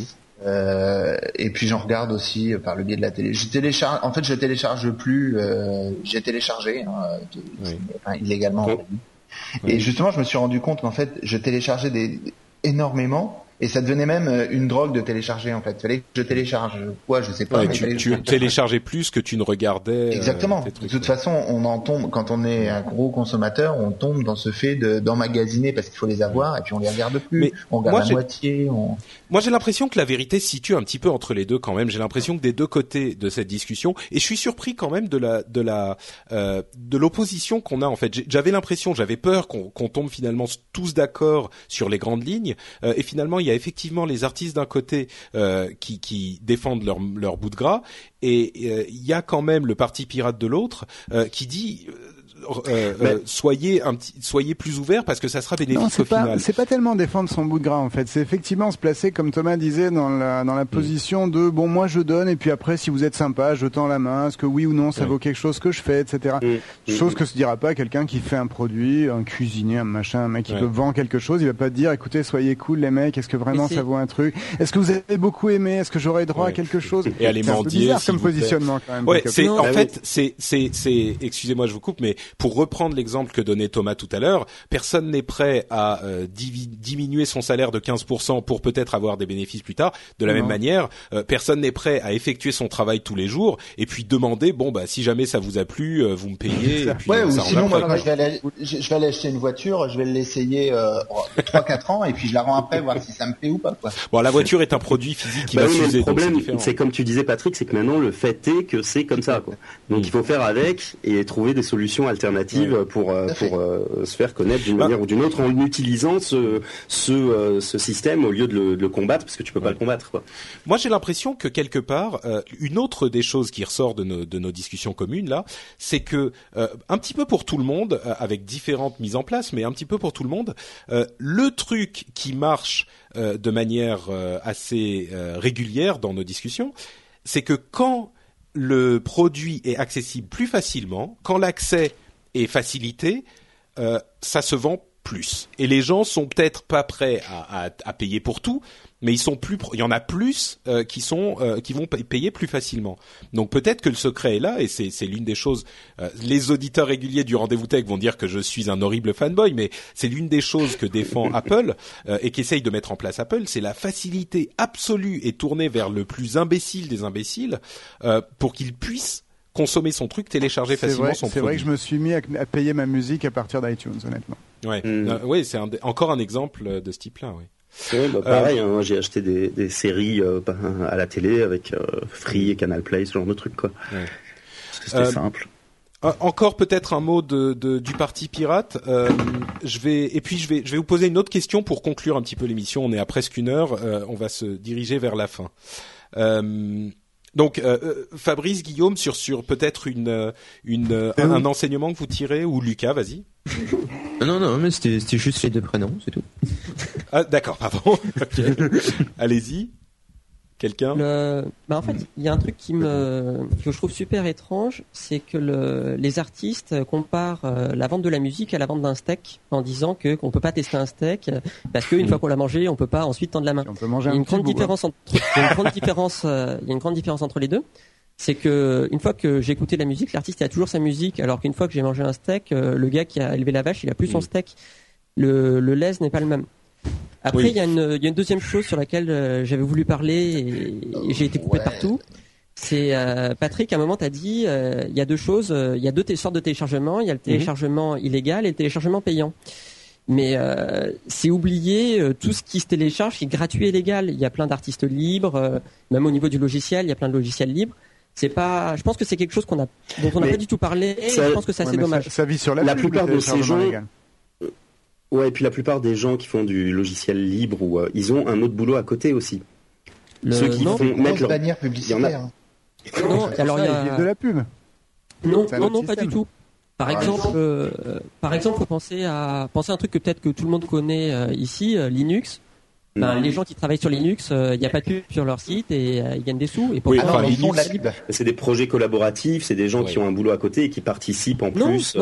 Euh, et puis j'en regarde aussi par le biais de la télé. Je télécharge, en fait, je télécharge plus. Euh, j'ai téléchargé hein, de, oui. enfin, illégalement. Oui. Et justement, je me suis rendu compte qu'en fait, je téléchargeais des, énormément. Et ça devenait même une drogue de télécharger en fait. Il fallait que je télécharge quoi, je sais pas. Ouais, mais tu tu téléchargeais plus que tu ne regardais. Exactement. Euh, trucs, de toute ouais. façon, on en tombe quand on est un gros consommateur, on tombe dans ce fait de d'emmagasiner parce qu'il faut les avoir et puis on les regarde plus. Mais on regarde moi, la moitié. On... Moi, j'ai l'impression que la vérité se situe un petit peu entre les deux quand même. J'ai l'impression que des deux côtés de cette discussion, et je suis surpris quand même de la de la euh, de l'opposition qu'on a en fait. J'avais l'impression, j'avais peur qu'on qu'on tombe finalement tous d'accord sur les grandes lignes, euh, et finalement il y a effectivement les artistes d'un côté euh, qui, qui défendent leur, leur bout de gras, et il euh, y a quand même le parti pirate de l'autre euh, qui dit euh, euh, soyez un petit, soyez plus ouverts parce que ça sera bénéfique non, c'est au pas, final. C'est pas tellement défendre son bout de gras en fait, c'est effectivement se placer comme Thomas disait dans la dans la position mmh. de bon moi je donne et puis après si vous êtes sympa je tends la main, est-ce que oui ou non ça mmh. vaut quelque chose que je fais, et cetera. Mmh. Chose que se dira pas quelqu'un qui fait un produit, un cuisinier, un machin, un mec qui ouais. vend quelque chose, il va pas te dire écoutez soyez cool les mecs, est-ce que vraiment ça vaut un truc, est-ce que vous avez beaucoup aimé, est-ce que j'aurais droit ouais. à quelque chose. Et aller mendier. C'est bizarre comme positionnement quand même. Ouais, c'est en fait c'est c'est c'est excusez-moi je vous coupe mais pour reprendre l'exemple que donnait Thomas tout à l'heure, personne n'est prêt à euh, divi- diminuer son salaire de quinze pour cent pour peut-être avoir des bénéfices plus tard. De la non. même manière, euh, personne n'est prêt à effectuer son travail tous les jours et puis demander bon bah si jamais ça vous a plu, euh, vous me payez. Et puis, ouais, euh, ou ça sinon moi quand je vais aller je, je vais aller acheter une voiture, je vais l'essayer euh, trois quatre ans et puis je la rends après voir si ça me plaît ou pas quoi. Bon, la voiture est un produit physique qui bah va oui, s'user. Le problème, c'est, c'est comme tu disais Patrick, c'est que maintenant le fait est que c'est comme ça quoi. Donc mmh. il faut faire avec et trouver des solutions alternatives ouais. pour euh, pour euh, se faire connaître d'une bah. manière ou d'une autre en utilisant ce ce euh, ce système au lieu de le, de le combattre parce que tu peux ouais. pas le combattre quoi. Moi j'ai l'impression que quelque part euh, une autre des choses qui ressort de nos de nos discussions communes là, c'est que euh, un petit peu pour tout le monde euh, avec différentes mises en place mais un petit peu pour tout le monde, euh, le truc qui marche euh, de manière euh, assez euh, régulière dans nos discussions, c'est que quand le produit est accessible plus facilement, quand l'accès est facilité, euh, ça se vend plus. Et les gens sont peut-être pas prêts à, à, à payer pour tout, mais ils sont plus, il y en a plus euh, qui sont, euh, qui vont payer plus facilement. Donc peut-être que le secret est là, et c'est, c'est l'une des choses. Euh, les auditeurs réguliers du Rendez-vous Tech vont dire que je suis un horrible fanboy, mais c'est l'une des choses que défend Apple euh, et qu'essaye de mettre en place Apple, c'est la facilité absolue et tournée vers le plus imbécile des imbéciles euh, pour qu'ils puissent consommer son truc, télécharger c'est facilement vrai, son c'est produit. C'est vrai que je me suis mis à, à payer ma musique à partir d'iTunes, honnêtement. Ouais, mmh. euh, oui, c'est un, encore un exemple de ce type-là, oui. Ouais, bah, pareil, euh, hein, j'ai acheté des, des séries euh, à la télé avec euh, Free et Canal Play, ce genre de trucs, quoi. Ouais. Parce que c'était euh, simple. Encore peut-être un mot de, de du parti pirate. Euh, je vais et puis je vais je vais vous poser une autre question pour conclure un petit peu l'émission. On est à presque une heure. Euh, on va se diriger vers la fin. Euh, Donc euh, Fabrice, Guillaume, sur sur peut-être une une un, un enseignement que vous tirez, ou Lucas, vas-y. Non non mais c'était c'était juste les deux prénoms, c'est tout. Ah d'accord, pardon. Okay. Allez-y. Quelqu'un le... bah en fait, il y a un truc qui me que je trouve super étrange, c'est que le... les artistes comparent euh, la vente de la musique à la vente d'un steak en disant que qu'on peut pas tester un steak parce qu'une mmh. fois qu'on l'a mangé, on peut pas ensuite tendre la main. On peut manger il y a une un grande différence entre il y a une grande différence euh, il y a une grande différence entre les deux. C'est que une fois que j'ai écouté la musique, l'artiste il a toujours sa musique, alors qu'une fois que j'ai mangé un steak, euh, le gars qui a élevé la vache, il a plus mmh. son steak. Le le lait n'est pas le même. Après, il oui. y a une, il y a une deuxième chose sur laquelle euh, j'avais voulu parler et, et j'ai été coupé ouais. de partout. C'est euh, Patrick, à un moment, t'as dit, euh, il y a deux choses, euh, il y a deux t- sortes de téléchargements. Il y a le téléchargement mm-hmm. illégal et le téléchargement payant. Mais euh, c'est oublier euh, tout ce qui se télécharge, qui est gratuit et légal. Il y a plein d'artistes libres, euh, même au niveau du logiciel, il y a plein de logiciels libres. C'est pas, je pense que c'est quelque chose qu'on a, dont on n'a pas du tout parlé. Ça, et je pense que c'est assez ouais, dommage. Ça, ça vit sur la, la pub, plupart de ces gens. Légal. Ouais, et puis la plupart des gens qui font du logiciel libre, ou euh, ils ont un autre boulot à côté aussi. Le... Ceux qui non, font mettre leur bannière publicitaire. Non, alors il y a de la pub. Non, non, non, pas du tout. Par ah, exemple, euh, par exemple, faut penser à penser à un truc que peut-être que tout le monde connaît euh, ici, euh, Linux. Ben, les gens qui travaillent sur Linux, il euh, n'y a pas de pub sur leur site et euh, ils gagnent des sous. Et oui, enfin, Linux, c'est des projets collaboratifs, c'est des gens ouais. qui ont un boulot à côté et qui participent en non, plus. Non, euh... non,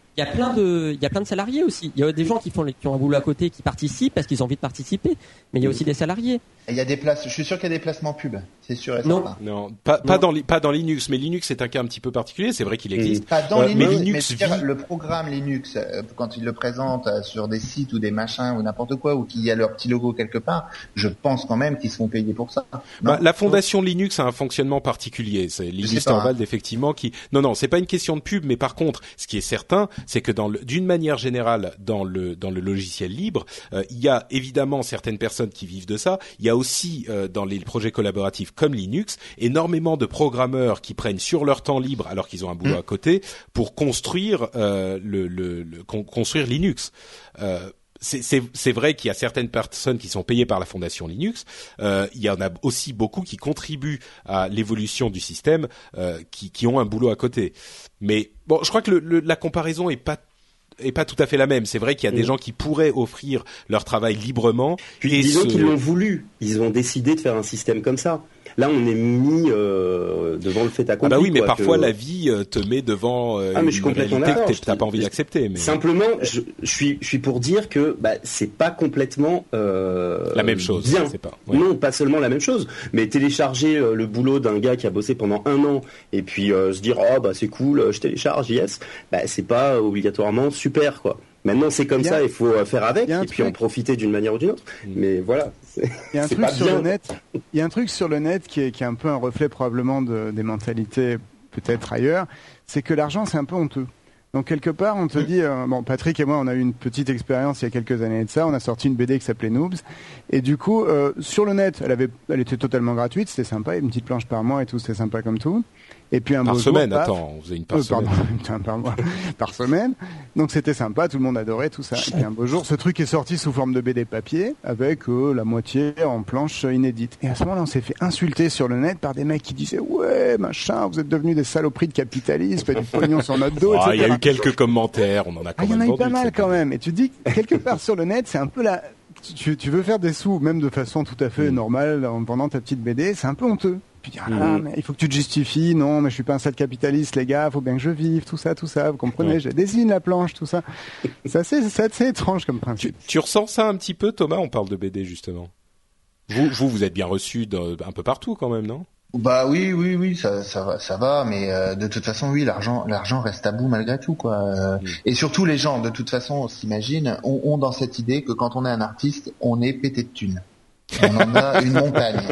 il y a plein de, il y a plein de salariés aussi. Il y a des gens qui font, qui ont un boulot à côté, qui participent parce qu'ils ont envie de participer. Mais il y a aussi des salariés. Il y a des places. Je suis sûr qu'il y a des placements pub. C'est sûr et non. certain. Non, pas, pas non. dans pas dans Linux. Mais Linux c'est un cas un petit peu particulier. C'est vrai qu'il existe. Pas dans euh, Linux. Mais Linux mais vit... le programme Linux, quand ils le présentent sur des sites ou des machins ou n'importe quoi, ou qu'il y a leur petit logo quelque part, je pense quand même qu'ils seront payés pour ça. Bah, la fondation Linux a un fonctionnement particulier. C'est Linus Torvald effectivement qui. Non, non, c'est pas une question de pub, mais par contre, ce qui est certain, c'est que dans le, d'une manière générale, dans le dans le logiciel libre, euh, il y a évidemment certaines personnes qui vivent de ça. Il y a aussi euh, dans les projets collaboratifs comme Linux, énormément de programmeurs qui prennent sur leur temps libre, alors qu'ils ont un boulot mmh. à côté, pour construire euh, le, le, le con, construire Linux. Euh, C'est, c'est, c'est vrai qu'il y a certaines personnes qui sont payées par la fondation Linux. Euh, il y en a aussi beaucoup qui contribuent à l'évolution du système, euh, qui, qui ont un boulot à côté. Mais bon, je crois que le, le, la comparaison est pas est pas tout à fait la même. C'est vrai qu'il y a des mmh. gens qui pourraient offrir leur travail librement. Puis et disons ce... qu'ils l'ont voulu. Ils ont décidé de faire un système comme ça. Là, on est mis euh, devant le fait accompli. Ah bah oui, mais quoi, parfois que... la vie te met devant euh, ah, mais je suis une complètement réalité que t'as pas envie d'accepter. Mais... Simplement, je, je suis, je suis pour dire que bah, c'est pas complètement euh, la même chose. Bien. C'est pas. Ouais. Non, pas seulement la même chose, mais télécharger euh, le boulot d'un gars qui a bossé pendant un an et puis euh, se dire oh bah c'est cool, je télécharge, yes, bah c'est pas obligatoirement super quoi. Maintenant, c'est comme ça, il faut faire avec et puis truc. en profiter d'une manière ou d'une autre. Mmh. Mais voilà, c'est, il y a un c'est truc pas sur bien. le net. Il y a un truc sur le net qui est, qui est un peu un reflet probablement de, des mentalités peut-être ailleurs. C'est que l'argent, c'est un peu honteux. Donc quelque part, on te mmh. dit, euh, bon, Patrick et moi, on a eu une petite expérience il y a quelques années de ça. On a sorti une B D qui s'appelait Noobs, et du coup, euh, sur le net, elle avait, elle était totalement gratuite, c'était sympa, une petite planche par mois et tout, c'était sympa comme tout. Et puis un par beau semaine, jour, attends, on faisait une par euh, semaine. Pardon, par mois, par semaine. Donc c'était sympa, tout le monde adorait tout ça. Et puis un beau jour, ce truc est sorti sous forme de B D papier, avec euh, la moitié en planche inédite. Et à ce moment-là, on s'est fait insulter sur le net par des mecs qui disaient ouais, machin, vous êtes devenus des saloperies de capitalisme, faites du pognon sur notre dos. Ah, il y a eu quelques commentaires, on en a quand ah, même. Il y en a vendu, eu pas mal quand même. Et tu dis quelque part sur le net, c'est un peu la. Tu, tu veux faire des sous, même de façon tout à fait mmh. normale, en vendant ta petite B D, c'est un peu honteux. Puis dire, ah, mais il faut que tu te justifies, non, mais je suis pas un sale capitaliste, les gars, faut bien que je vive, tout ça, tout ça, vous comprenez, ouais. Je dessine la planche, tout ça. C'est assez, c'est assez étrange comme principe. Tu, tu ressens ça un petit peu, Thomas? On parle de B D, justement. Vous, vous, vous êtes bien reçu un peu partout, quand même, non? Bah oui, oui, oui, ça, ça va, ça va, mais euh, de toute façon, oui, l'argent, l'argent reste tabou malgré tout, quoi. Euh, mmh. Et surtout, les gens, de toute façon, on s'imagine, ont, ont dans cette idée que quand on est un artiste, on est pété de thunes. On en a une montagne.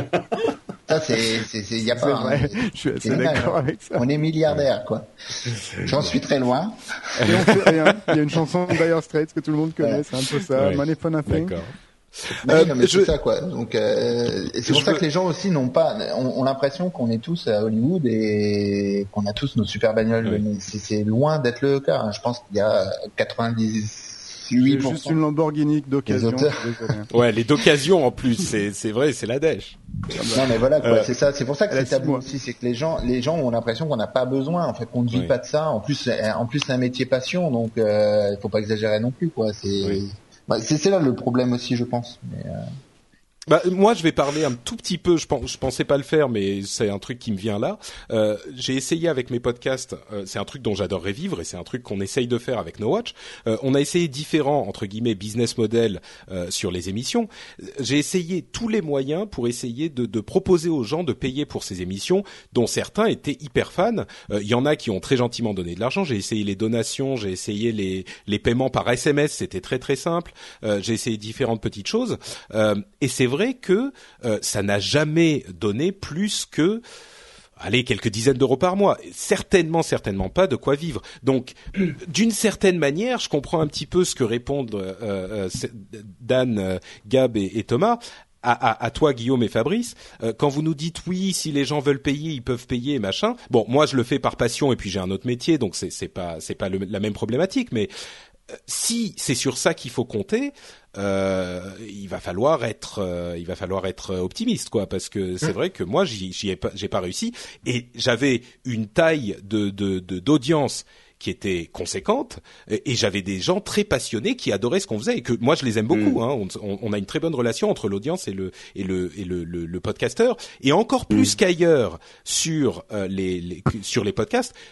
Ça, c'est, c'est, c'est, y a pas. Vrai. Hein, je suis assez d'accord hein. avec ça. On est milliardaire, quoi. J'en suis très loin. Et on fait rien. Il y a une chanson de Dire Straits que tout le monde connaît, ouais. C'est un peu ça. Ouais. Money for nothing. D'accord. Euh, non, mais je... c'est ça quoi. Donc euh, c'est je pour ça veux... que les gens aussi n'ont pas, ont, ont l'impression qu'on est tous à Hollywood et qu'on a tous nos super bagnoles. Oui. Mais c'est, c'est loin d'être le cas. Je pense qu'il y a quatre-vingt-dix-huit pour cent. C'est juste une Lamborghini d'occasion. Ouais, les d'occasion en plus, c'est c'est vrai, c'est la dèche. Non mais voilà quoi, euh, c'est ça. C'est pour ça que c'est tabou aussi, c'est que les gens, les gens ont l'impression qu'on n'a pas besoin. En fait, qu'on ne vit oui. pas de ça. En plus, en plus c'est un métier passion, donc il euh, faut pas exagérer non plus quoi. C'est oui. Bah, c'est, c'est là le problème aussi, je pense. Mais euh... Bah, moi, je vais parler un tout petit peu. Je, pense, je pensais pas le faire, mais c'est un truc qui me vient là. Euh, j'ai essayé avec mes podcasts. Euh, c'est un truc dont j'adorerais vivre et c'est un truc qu'on essaye de faire avec No Watch. Euh, on a essayé différents entre guillemets business models euh, sur les émissions. J'ai essayé tous les moyens pour essayer de, de proposer aux gens de payer pour ces émissions, dont certains étaient hyper fans. Il euh, y en a qui ont très gentiment donné de l'argent. J'ai essayé les donations, j'ai essayé les les paiements par S M S. C'était très très simple. Euh, j'ai essayé différentes petites choses euh, et c'est vrai. Vrai que euh, ça n'a jamais donné plus que allez quelques dizaines d'euros par mois, certainement certainement pas de quoi vivre. Donc d'une certaine manière, je comprends un petit peu ce que répondent euh, euh, Dan, euh, Gab et, et Thomas. À, à, à toi Guillaume et Fabrice, euh, quand vous nous dites oui, si les gens veulent payer, ils peuvent payer et machin. Bon, moi je le fais par passion et puis j'ai un autre métier, donc c'est c'est pas c'est pas le, la même problématique, mais euh, si c'est sur ça qu'il faut compter. Euh, il va falloir être, euh, il va falloir être optimiste, quoi, parce que c'est mmh. vrai que moi, j'y, j'y ai pas, j'ai pas réussi, et j'avais une taille de, de, de d'audience qui était conséquente, et j'avais des gens très passionnés qui adoraient ce qu'on faisait, et que moi je les aime beaucoup. Mmh. Hein, on, on a une très bonne relation entre l'audience et le et le et le, le, le podcasteur, et encore plus mmh. qu'ailleurs sur euh, les, les sur les podcasts.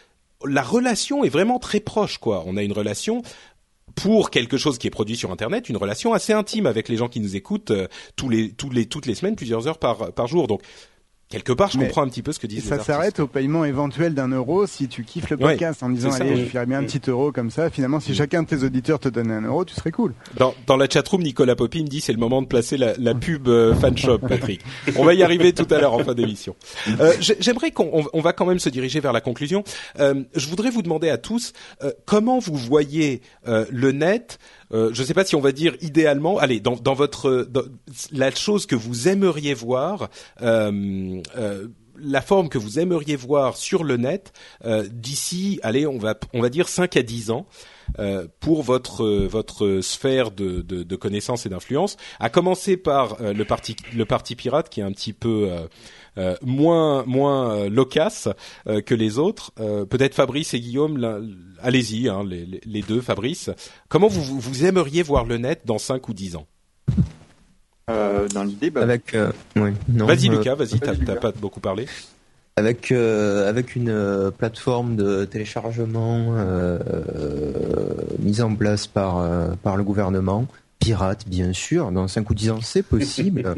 la relation est vraiment très proche, quoi. On a une relation pour quelque chose qui est produit sur Internet, une relation assez intime avec les gens qui nous écoutent euh, tous les, tous les, toutes les semaines, plusieurs heures par, par jour. Donc, quelque part, je Mais comprends un petit peu ce que disent les ça artistes. s'arrête au paiement éventuel d'un euro si tu kiffes le podcast Ouais, en disant c'est ça, allez, oui. je ferais bien un petit euro comme ça. Finalement, si chacun de tes auditeurs te donnait un euro, tu serais cool. Dans, dans la chatroom, Nicolas Poppy me dit c'est le moment de placer la, la pub euh, fanshop, Patrick. On va y arriver tout à l'heure en fin d'émission. Euh, j'aimerais qu'on on, on va quand même se diriger vers la conclusion. Euh, je voudrais vous demander à tous euh, comment vous voyez euh, le net. Euh, je ne sais pas si on va dire idéalement. Allez, dans, dans votre dans, la chose que vous aimeriez voir. Euh, euh, la forme que vous aimeriez voir sur le net euh, d'ici, allez, on va on va dire cinq à dix ans euh, pour votre euh, votre sphère de, de, de connaissances et d'influence. À commencer par euh, le parti le parti pirate qui est un petit peu euh, euh, moins moins euh, loquace euh, que les autres. Euh, peut-être Fabrice et Guillaume, là, allez-y, hein, les, les deux. Fabrice, comment vous vous aimeriez voir le net dans cinq ou dix ans? Euh, dans l'idée, bah... avec euh, oui, non, vas-y euh, Lucas, vas-y, t'as, t'as pas beaucoup parlé. Avec euh, avec une euh, plateforme de téléchargement euh, euh, mise en place par euh, par le gouvernement, pirate bien sûr, dans cinq ou dix ans c'est possible.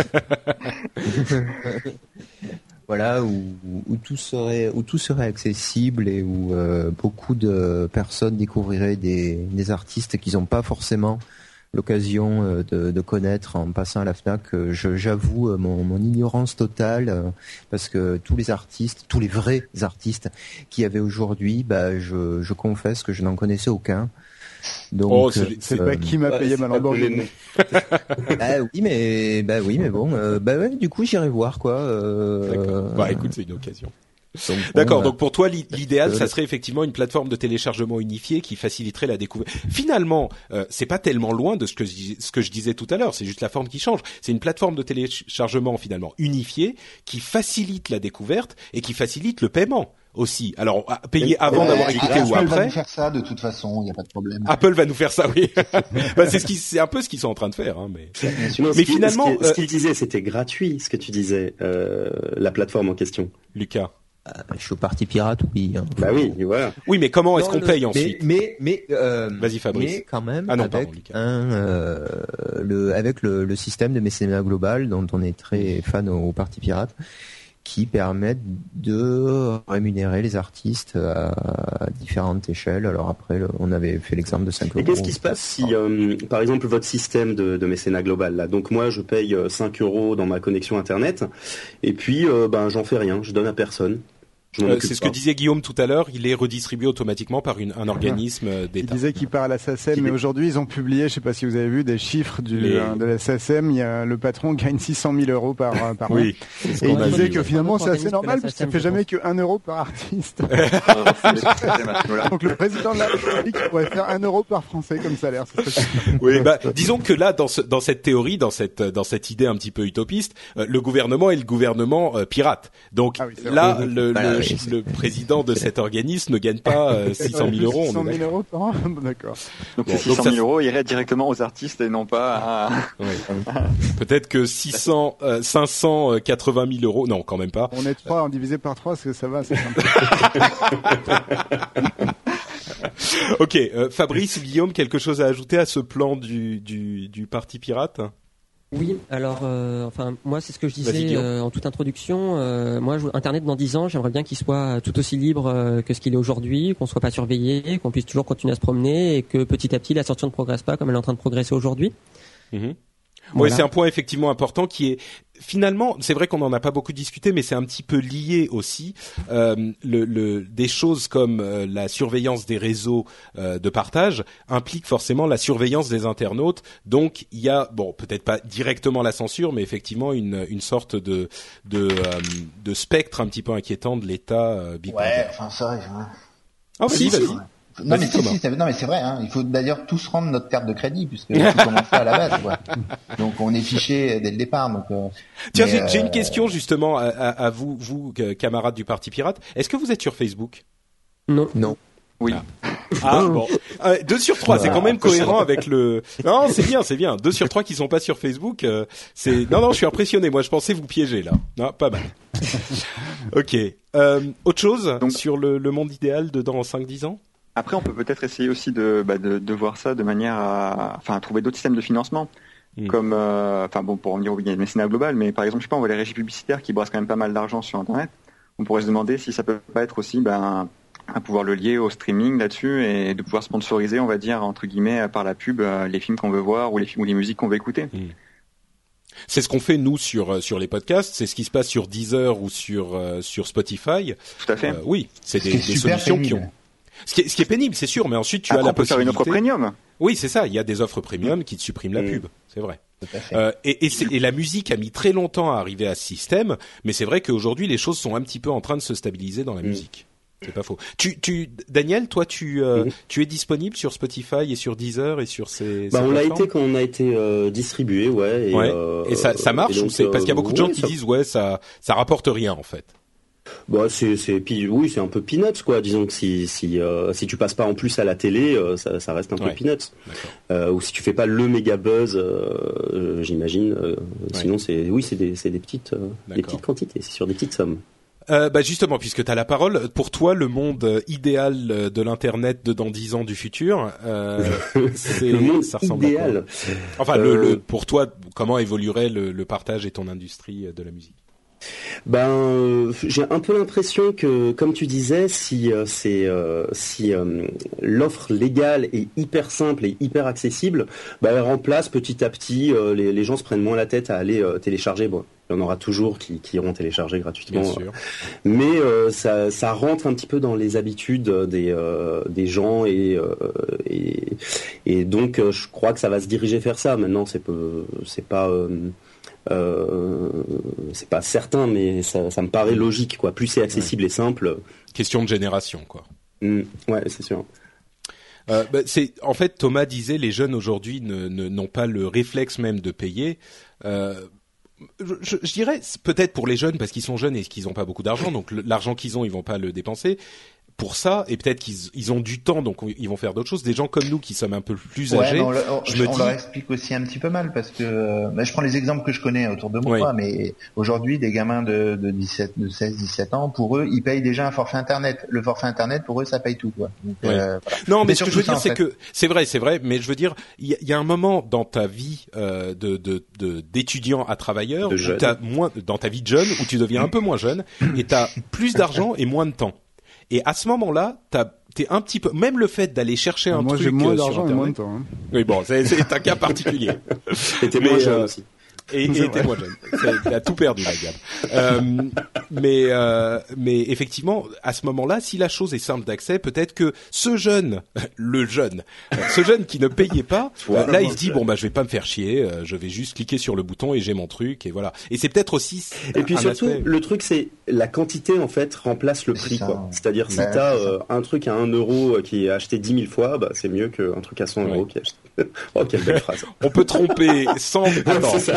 Voilà, où, où tout serait où tout serait accessible et où euh, beaucoup de personnes découvriraient des des artistes qu'ils n'ont pas forcément l'occasion de, de connaître en passant à la Fnac. Je, j'avoue mon, mon ignorance totale parce que tous les artistes, tous les vrais artistes qu'il y avait aujourd'hui, bah je, je confesse que je n'en connaissais aucun. Donc, oh, c'est, c'est euh, pas qui m'a bah, payé ma Lamborghini. Ah oui, mais bah oui, mais bon, euh, bah ouais, du coup j'irai voir quoi. Euh, D'accord. Bah écoute, c'est une occasion. Donc, bon, D'accord, bah, donc pour toi l'idéal euh, ça serait effectivement une plateforme de téléchargement unifiée qui faciliterait la découverte. Finalement, euh, c'est pas tellement loin de ce que je, ce que je disais tout à l'heure, c'est juste la forme qui change. C'est une plateforme de téléchargement finalement unifiée qui facilite la découverte et qui facilite le paiement aussi. Alors payer avant ouais, d'avoir écouté ou Apple après. va nous faire ça de toute façon, il y a pas de problème. Apple va nous faire ça, oui. Bah, c'est ce qui, c'est un peu ce qu'ils sont en train de faire, hein, mais. Non, mais ce finalement, ce qu'il, ce qu'il disait, c'était gratuit, ce que tu disais, euh, la plateforme en question. Lucas. Euh, je suis au parti pirate, oui. Hein. Bah oui, voilà. Oui, mais comment est-ce Non, qu'on le, paye mais, ensuite? Mais, mais, euh, vas-y Fabrice. Mais quand même, ah non, avec pardon, Lucas. un, euh, le, avec le, le système de mécénat global dont on est très fan au, au parti pirate, qui permettent de rémunérer les artistes à différentes échelles. Alors après, on avait fait l'exemple de cinq euros. Et qu'est-ce qui se passe si, euh, par exemple, votre système de, de mécénat global, là, donc moi je paye cinq euros dans ma connexion Internet, et puis euh, ben j'en fais rien, je donne à personne. Euh, c'est ce que disait Guillaume tout à l'heure, il est redistribué automatiquement par une, un organisme ah. d'État. Il disait qu'il part à la S A C E M, mais aujourd'hui ils ont publié, je sais pas si vous avez vu, des chiffres du, Les... euh, de la S A C E M. Il y a, le patron gagne six cent mille euros par, par mois. Oui. Et il disait que finalement c'est assez normal parce que ça fait jamais que un euro par artiste. Donc le président de la République pourrait faire un euro par Français comme salaire. Oui, bah, disons que là, dans, ce, dans cette théorie, dans cette, dans cette idée un petit peu utopiste, euh, le gouvernement est le gouvernement euh, pirate. Donc ah oui, là, le, bah, le, oui, le président de cet organisme ne gagne pas euh, six cent mille euros. six cent mille euros par an. D'accord. Donc bon, ces six cent mille euros iraient directement aux artistes et non pas à... Oui. Peut-être que six cents, euh, cinq cent quatre-vingt mille euros. Non, quand même pas. On est trois, on divisé par trois, c'est, ça va, c'est simple. Ok, euh, Fabrice ou Guillaume, quelque chose à ajouter à ce plan du, du, du parti pirate? Oui, alors, euh, enfin, moi, c'est ce que je disais euh, en toute introduction. Euh, moi, je, Internet, dans dix ans, j'aimerais bien qu'il soit tout aussi libre euh, que ce qu'il est aujourd'hui, qu'on soit pas surveillé, qu'on puisse toujours continuer à se promener et que petit à petit, la sortie ne progresse pas comme elle est en train de progresser aujourd'hui. Mmh. Voilà. Oui, c'est un point effectivement important qui est finalement, c'est vrai qu'on n'en a pas beaucoup discuté, mais c'est un petit peu lié aussi. Euh, le, le, des choses comme euh, la surveillance des réseaux euh, de partage implique forcément la surveillance des internautes. Donc il y a, bon, peut-être pas directement la censure, mais effectivement une, une sorte de de, euh, de spectre un petit peu inquiétant de l'État. Euh, ouais, enfin ça. Ouais. Ah vas-y, vas-y. Non mais, si, si, c'est, non mais c'est vrai, hein. Il faut d'ailleurs tous rendre notre carte de crédit puisque tout commence à la base, quoi. Donc on est fiché dès le départ. Donc, euh, tiens, mais, j'ai, euh... j'ai une question justement à, à, à vous, vous camarades du Parti Pirate. Est-ce que vous êtes sur Facebook? Non. Non. Oui. Ah. Ah bon, euh, deux sur trois, c'est quand même cohérent avec le. Non, c'est bien, c'est bien. Deux sur trois qui sont pas sur Facebook, euh, c'est. Non, non, je suis impressionné. Moi, je pensais vous piéger là. Non, pas mal. Ok. Euh, autre chose Donc, sur le, le monde idéal de dans cinq dix ans. Après, on peut peut-être essayer aussi de, bah, de, de voir ça de manière à, enfin, à trouver d'autres systèmes de financement. Mmh. Comme, euh, enfin bon, pour revenir au mécénat global, mais par exemple, je sais pas, on voit les régies publicitaires qui brassent quand même pas mal d'argent sur Internet. On pourrait se demander si ça peut pas être aussi, ben, à pouvoir le lier au streaming là-dessus et de pouvoir sponsoriser, on va dire, entre guillemets, par la pub, les films qu'on veut voir ou les films ou les musiques qu'on veut écouter. Mmh. C'est ce qu'on fait nous sur sur les podcasts, c'est ce qui se passe sur Deezer ou sur euh, sur Spotify. Tout à fait. Euh, oui, c'est des, des solutions pénible. qui ont. Ce qui est, ce qui est pénible, c'est sûr, mais ensuite tu Après, as la on peut possibilité. faire une offre premium. Oui, c'est ça. Il y a des offres premium mmh. qui te suppriment la mmh. pub. C'est vrai. Euh, et, et, c'est, et la musique a mis très longtemps à arriver à ce système, mais c'est vrai qu'aujourd'hui les choses sont un petit peu en train de se stabiliser dans la mmh. musique. C'est pas faux. Tu, tu, Daniel, toi, tu, euh, mmh. tu es disponible sur Spotify et sur Deezer et sur ces. Bah, ces on l'a été quand on a été euh, distribué, ouais. Et, ouais. Euh, et ça, ça marche donc, ou c'est parce qu'il y a beaucoup de gens ouais, qui ça... disent ouais, ça, ça rapporte rien en fait. Bah c'est c'est oui c'est un peu peanuts quoi, disons que si si euh, si tu passes pas en plus à la télé euh, ça ça reste un peu ouais. peanuts euh, ou si tu fais pas le méga buzz euh, j'imagine euh, ouais. sinon c'est oui c'est des c'est des petites euh, des petites quantités, c'est sur des petites sommes. Euh, bah justement, puisque tu as la parole, pour toi, le monde idéal de l'internet de dans dix ans du futur, euh, c'est le monde ça ressemble idéal. À quoi enfin, euh... le, le, pour toi, comment évoluerait le, le partage et ton industrie de la musique? Ben, euh, j'ai un peu l'impression que, comme tu disais, si euh, c'est euh, si euh, l'offre légale est hyper simple et hyper accessible, ben, elle remplace petit à petit. Euh, les, les gens se prennent moins la tête à aller euh, télécharger. Bon, il y en aura toujours qui, qui iront télécharger gratuitement, bien sûr. mais euh, ça, ça rentre un petit peu dans les habitudes des euh, des gens et euh, et, et donc euh, je crois que ça va se diriger vers ça. Maintenant, c'est peu, c'est pas euh, Euh, c'est pas certain, mais ça, ça me paraît logique, quoi. Plus c'est accessible ouais. et simple. Question de génération, quoi. Mmh, ouais, c'est sûr. Euh, bah, c'est en fait Thomas disait les jeunes aujourd'hui ne, ne n'ont pas le réflexe même de payer. Euh, je, je, je dirais peut-être pour les jeunes parce qu'ils sont jeunes et qu'ils n'ont pas beaucoup d'argent, donc le, l'argent qu'ils ont ils vont pas le dépenser. Pour ça, et peut-être qu'ils ils ont du temps, donc ils vont faire d'autres choses. Des gens comme nous qui sommes un peu plus âgés, ouais, on, on, je me on dis... leur explique aussi un petit peu mal parce que, bah, je prends les exemples que je connais autour de moi, oui. mais aujourd'hui, des gamins de, de dix-sept, de seize, dix-sept ans, pour eux, ils payent déjà un forfait internet. Le forfait internet, pour eux, ça paye tout, quoi. Donc, oui. euh, voilà. Non, mais, mais ce que je veux dire, c'est fait. que c'est vrai, c'est vrai, mais je veux dire, il y, y a un moment dans ta vie euh, de, de, de d'étudiant à travailleur, où t'as moins, dans ta vie de jeune, où tu deviens un peu moins jeune, et t'as plus d'argent et moins de temps. Et à ce moment-là, t'as, t'es un petit peu, même le fait d'aller chercher un moi, truc j'ai moins euh, d'argent sur Internet. Et moins de temps. Hein. Oui, bon, c'est, c'est un cas particulier. Et t'es moins jeune aussi. Et, et t'es moins jeune. C'est, t'as tout perdu, la gamme. Euh, mais, euh, mais effectivement, à ce moment-là, si la chose est simple d'accès, peut-être que ce jeune, le jeune, ce jeune qui ne payait pas, euh, là, il se dit bon bah je vais pas me faire chier, euh, je vais juste cliquer sur le bouton et j'ai mon truc et voilà. Et c'est peut-être aussi. Et puis un surtout, aspect... le truc c'est la quantité en fait remplace le prix, ça, quoi. C'est-à-dire si bah, t'as euh, un truc à un euro qui est acheté dix mille fois, bah c'est mieux qu'un truc à cent euros ouais. qui est acheté. Oh, quelle belle phrase. On peut tromper sans. Attends. C'est ça.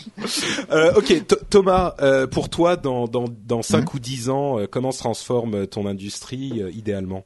Euh, ok, T- Thomas, euh, pour toi, dans dans dans cinq mmh. ou dix ans, euh, comment se transforme ton industrie euh, idéalement?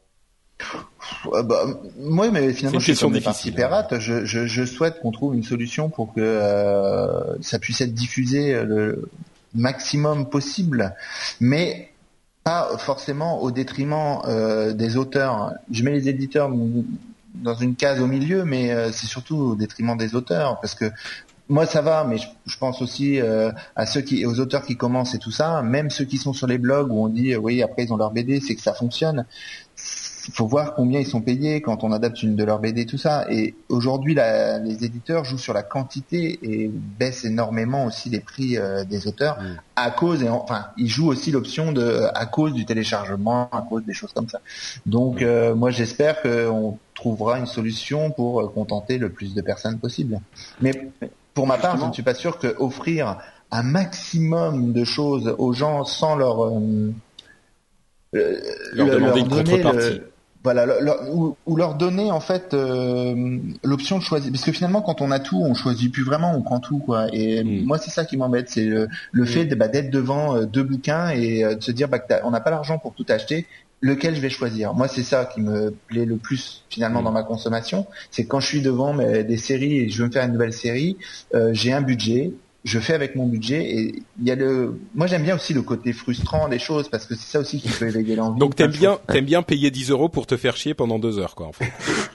Euh, bah, moi, mais finalement, je suis comme des parties pirates. Je, je, je souhaite qu'on trouve une solution pour que euh, ça puisse être diffusé le maximum possible, mais pas forcément au détriment euh, des auteurs. Je mets les éditeurs dans une case au milieu, mais euh, c'est surtout au détriment des auteurs, parce que moi ça va, mais je, je pense aussi euh, à ceux qui, aux auteurs qui commencent et tout ça, même ceux qui sont sur les blogs où on dit euh, oui après ils ont leur B D, c'est que ça fonctionne. Il faut voir combien ils sont payés quand on adapte une de leurs B D, tout ça. Et aujourd'hui, la, les éditeurs jouent sur la quantité et baissent énormément aussi les prix euh, des auteurs mmh. à cause, et enfin, ils jouent aussi l'option de à cause du téléchargement, à cause des choses comme ça. Donc, mmh. euh, moi, j'espère qu'on trouvera une solution pour contenter le plus de personnes possible. Mais pour ma part, je ne suis pas sûr que offrir un maximum de choses aux gens sans leur euh, leur, leur demander une contrepartie. Le... Voilà, leur, ou, ou leur donner en fait euh, l'option de choisir, parce que finalement quand on a tout, on choisit plus vraiment, on prend tout quoi. Et mmh. moi c'est ça qui m'embête, c'est le, le mmh. fait de, bah, d'être devant euh, deux bouquins et euh, de se dire bah, que on n'a pas l'argent pour tout acheter, lequel je vais choisir. Moi c'est ça qui me plaît le plus finalement mmh. dans ma consommation, c'est quand je suis devant mais, des séries et je veux me faire une nouvelle série, euh, j'ai un budget. Je fais avec mon budget et il y a le. Moi j'aime bien aussi le côté frustrant des choses parce que c'est ça aussi qui peut éveiller l'envie. Donc t'aimes bien, t'aimes bien payer dix euros pour te faire chier pendant deux heures quoi en fait.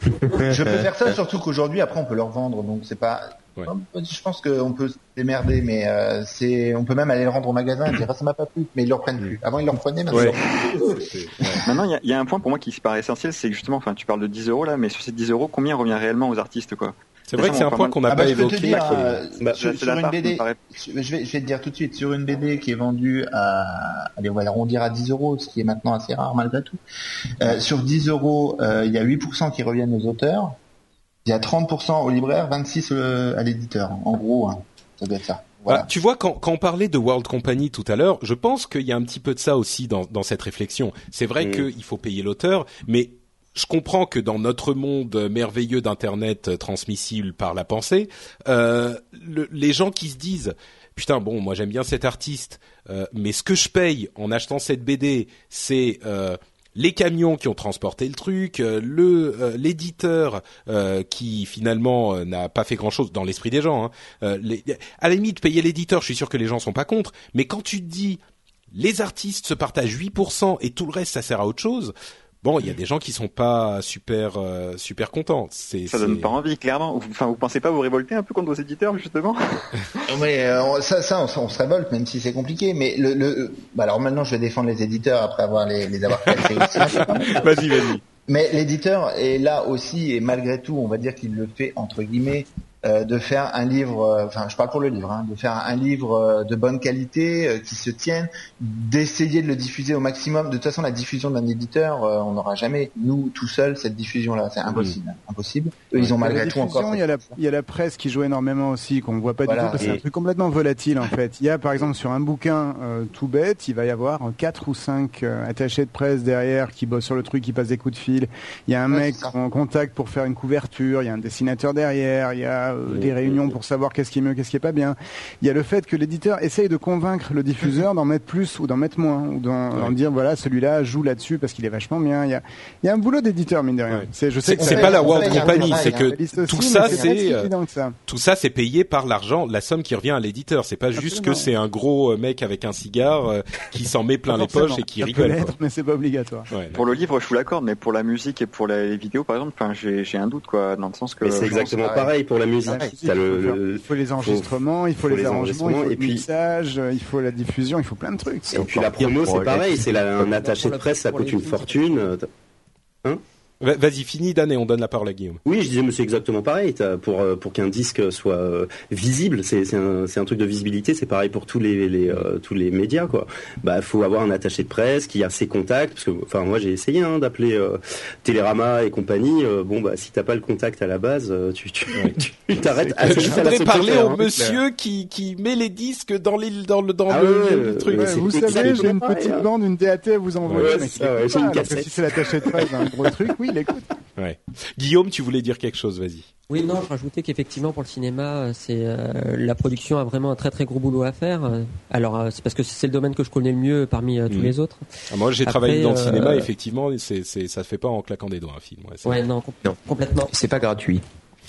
Je peux faire ça surtout qu'aujourd'hui après on peut le revendre donc c'est pas. Ouais. Je pense qu'on peut se démerder mais euh, c'est. On peut même aller le rendre au magasin et dire ah, ça m'a pas plu mais ils le reprennent plus. Avant ils le reprenaient maintenant. Ouais. Maintenant il y a, y a un point pour moi qui paraît essentiel, c'est que justement, enfin tu parles de dix euros là, mais sur ces dix euros combien revient réellement aux artistes quoi? C'est vrai que c'est un point qu'on n'a ah pas bah, évoqué. Je peux te dire, euh, bah, sur, sur une B D, je vais, je vais te dire tout de suite, sur une B D qui est vendue à, allez, on va l'arrondir à dix euros, ce qui est maintenant assez rare malgré tout. Euh, sur dix euros, euh, il y a huit pour cent qui reviennent aux auteurs, il y a trente pour cent aux libraires, vingt-six pour cent à l'éditeur. En gros, hein, ça doit être ça. Voilà. Ah, tu vois, quand, quand on parlait de World Company tout à l'heure, je pense qu'il y a un petit peu de ça aussi dans, dans cette réflexion. C'est vrai mmh. qu'il faut payer l'auteur, mais je comprends que dans notre monde merveilleux d'Internet transmissible par la pensée, euh, le, les gens qui se disent « Putain, bon, moi j'aime bien cet artiste, euh, mais ce que je paye en achetant cette B D, c'est euh, les camions qui ont transporté le truc, euh, le euh, l'éditeur euh, qui finalement euh, n'a pas fait grand-chose dans l'esprit des gens. Hein. Euh, les, à la limite, payer l'éditeur, je suis sûr que les gens sont pas contre, mais quand tu te dis « Les artistes se partagent huit pour cent et tout le reste, ça sert à autre chose », bon, il y a des gens qui sont pas super euh, super contents. C'est, ça c'est... donne pas envie, clairement. Enfin, vous pensez pas vous révolter un peu contre vos éditeurs, justement? Mais euh, ça, ça, on, on se révolte, même si c'est compliqué. Mais le, le, bah alors maintenant, je vais défendre les éditeurs après avoir les, les avoir cassés aussi. Vas-y, vas-y. Mais l'éditeur est là aussi, et malgré tout, on va dire qu'il le fait entre guillemets. Euh, de faire un livre, enfin euh, je parle pour le livre, hein, de faire un livre euh, de bonne qualité, euh, qui se tienne, d'essayer de le diffuser au maximum. De toute façon, la diffusion d'un éditeur, euh, on n'aura jamais, nous, tout seuls, cette diffusion-là. C'est impossible. Mmh. Impossible. Eux, ils ont malgré tout encore... Il y, a la, il y a la presse qui joue énormément aussi, qu'on ne voit pas voilà. du tout, parce que et... c'est un truc complètement volatile, en fait. Il y a, par exemple, sur un bouquin euh, tout bête, il va y avoir quatre ou cinq euh, attachés de presse derrière qui bossent sur le truc, qui passent des coups de fil. Il y a un ouais, mec en contact pour faire une couverture, il y a un dessinateur derrière, il y a euh, des réunions pour savoir qu'est-ce qui est mieux, qu'est-ce qui est pas bien. Il y a le fait que l'éditeur essaye de convaincre le diffuseur d'en mettre plus ou d'en mettre moins, ou d'en, ouais. d'en dire voilà, celui-là joue là-dessus parce qu'il est vachement bien. Il y a, il y a un boulot d'éditeur, mine de rien. Ouais. C'est, je sais c'est, que c'est pas la World Company, c'est que tout ça, c'est, euh, ça. tout ça, c'est payé par l'argent, la somme qui revient à l'éditeur. C'est pas Absolument. juste que c'est un gros mec avec un cigare euh, qui s'en met plein les poches et qui ça rigole. Peut l'être, mais c'est pas obligatoire. Ouais, pour le livre, je vous l'accorde, mais pour la musique et pour les vidéos, par exemple, enfin, j'ai, j'ai un doute, quoi, dans le sens que. Mais c'est exactement pareil pour la musique. T'as le, il faut les enregistrements, faut, il faut, faut les, les arrangements, il faut et le puis, mixage, il faut la diffusion, il faut plein de trucs. Et puis la promo, c'est pareil, c'est la, un attaché de presse, ça coûte une fortune. Hein? Vas-y, finis Dan et on donne la parole à Guillaume. Oui, je disais, mais c'est exactement pareil. T'as, pour pour qu'un disque soit euh, visible, c'est c'est un c'est un truc de visibilité. C'est pareil pour tous les les euh, tous les médias quoi. Bah, faut avoir un attaché de presse qui a ses contacts. Parce que enfin moi j'ai essayé hein, d'appeler euh, Télérama et compagnie. Euh, bon bah si t'as pas le contact à la base, tu tu, ouais. tu, tu t'arrêtes. À, je voudrais parler au hein, monsieur qui qui met les disques dans les dans le dans ah le, ouais, le truc. Ouais, vous savez, j'ai une petite hein. bande, une D A T à vous envoyer. Ouais, mais c'est ouais, j'ai une cassette. Si c'est l'attaché de presse, un gros truc, oui. Il écoute. Ouais. Guillaume, tu voulais dire quelque chose, vas-y. Oui, non, je rajoutais qu'effectivement pour le cinéma, c'est euh, la production a vraiment un très très gros boulot à faire. Alors euh, c'est parce que c'est le domaine que je connais le mieux parmi euh, tous mmh. les autres. Ah, moi, j'ai Après, travaillé dans le euh, cinéma, effectivement, c'est c'est ça se fait pas en claquant des doigts un film. Ouais, ouais non, com- non, complètement. C'est pas gratuit.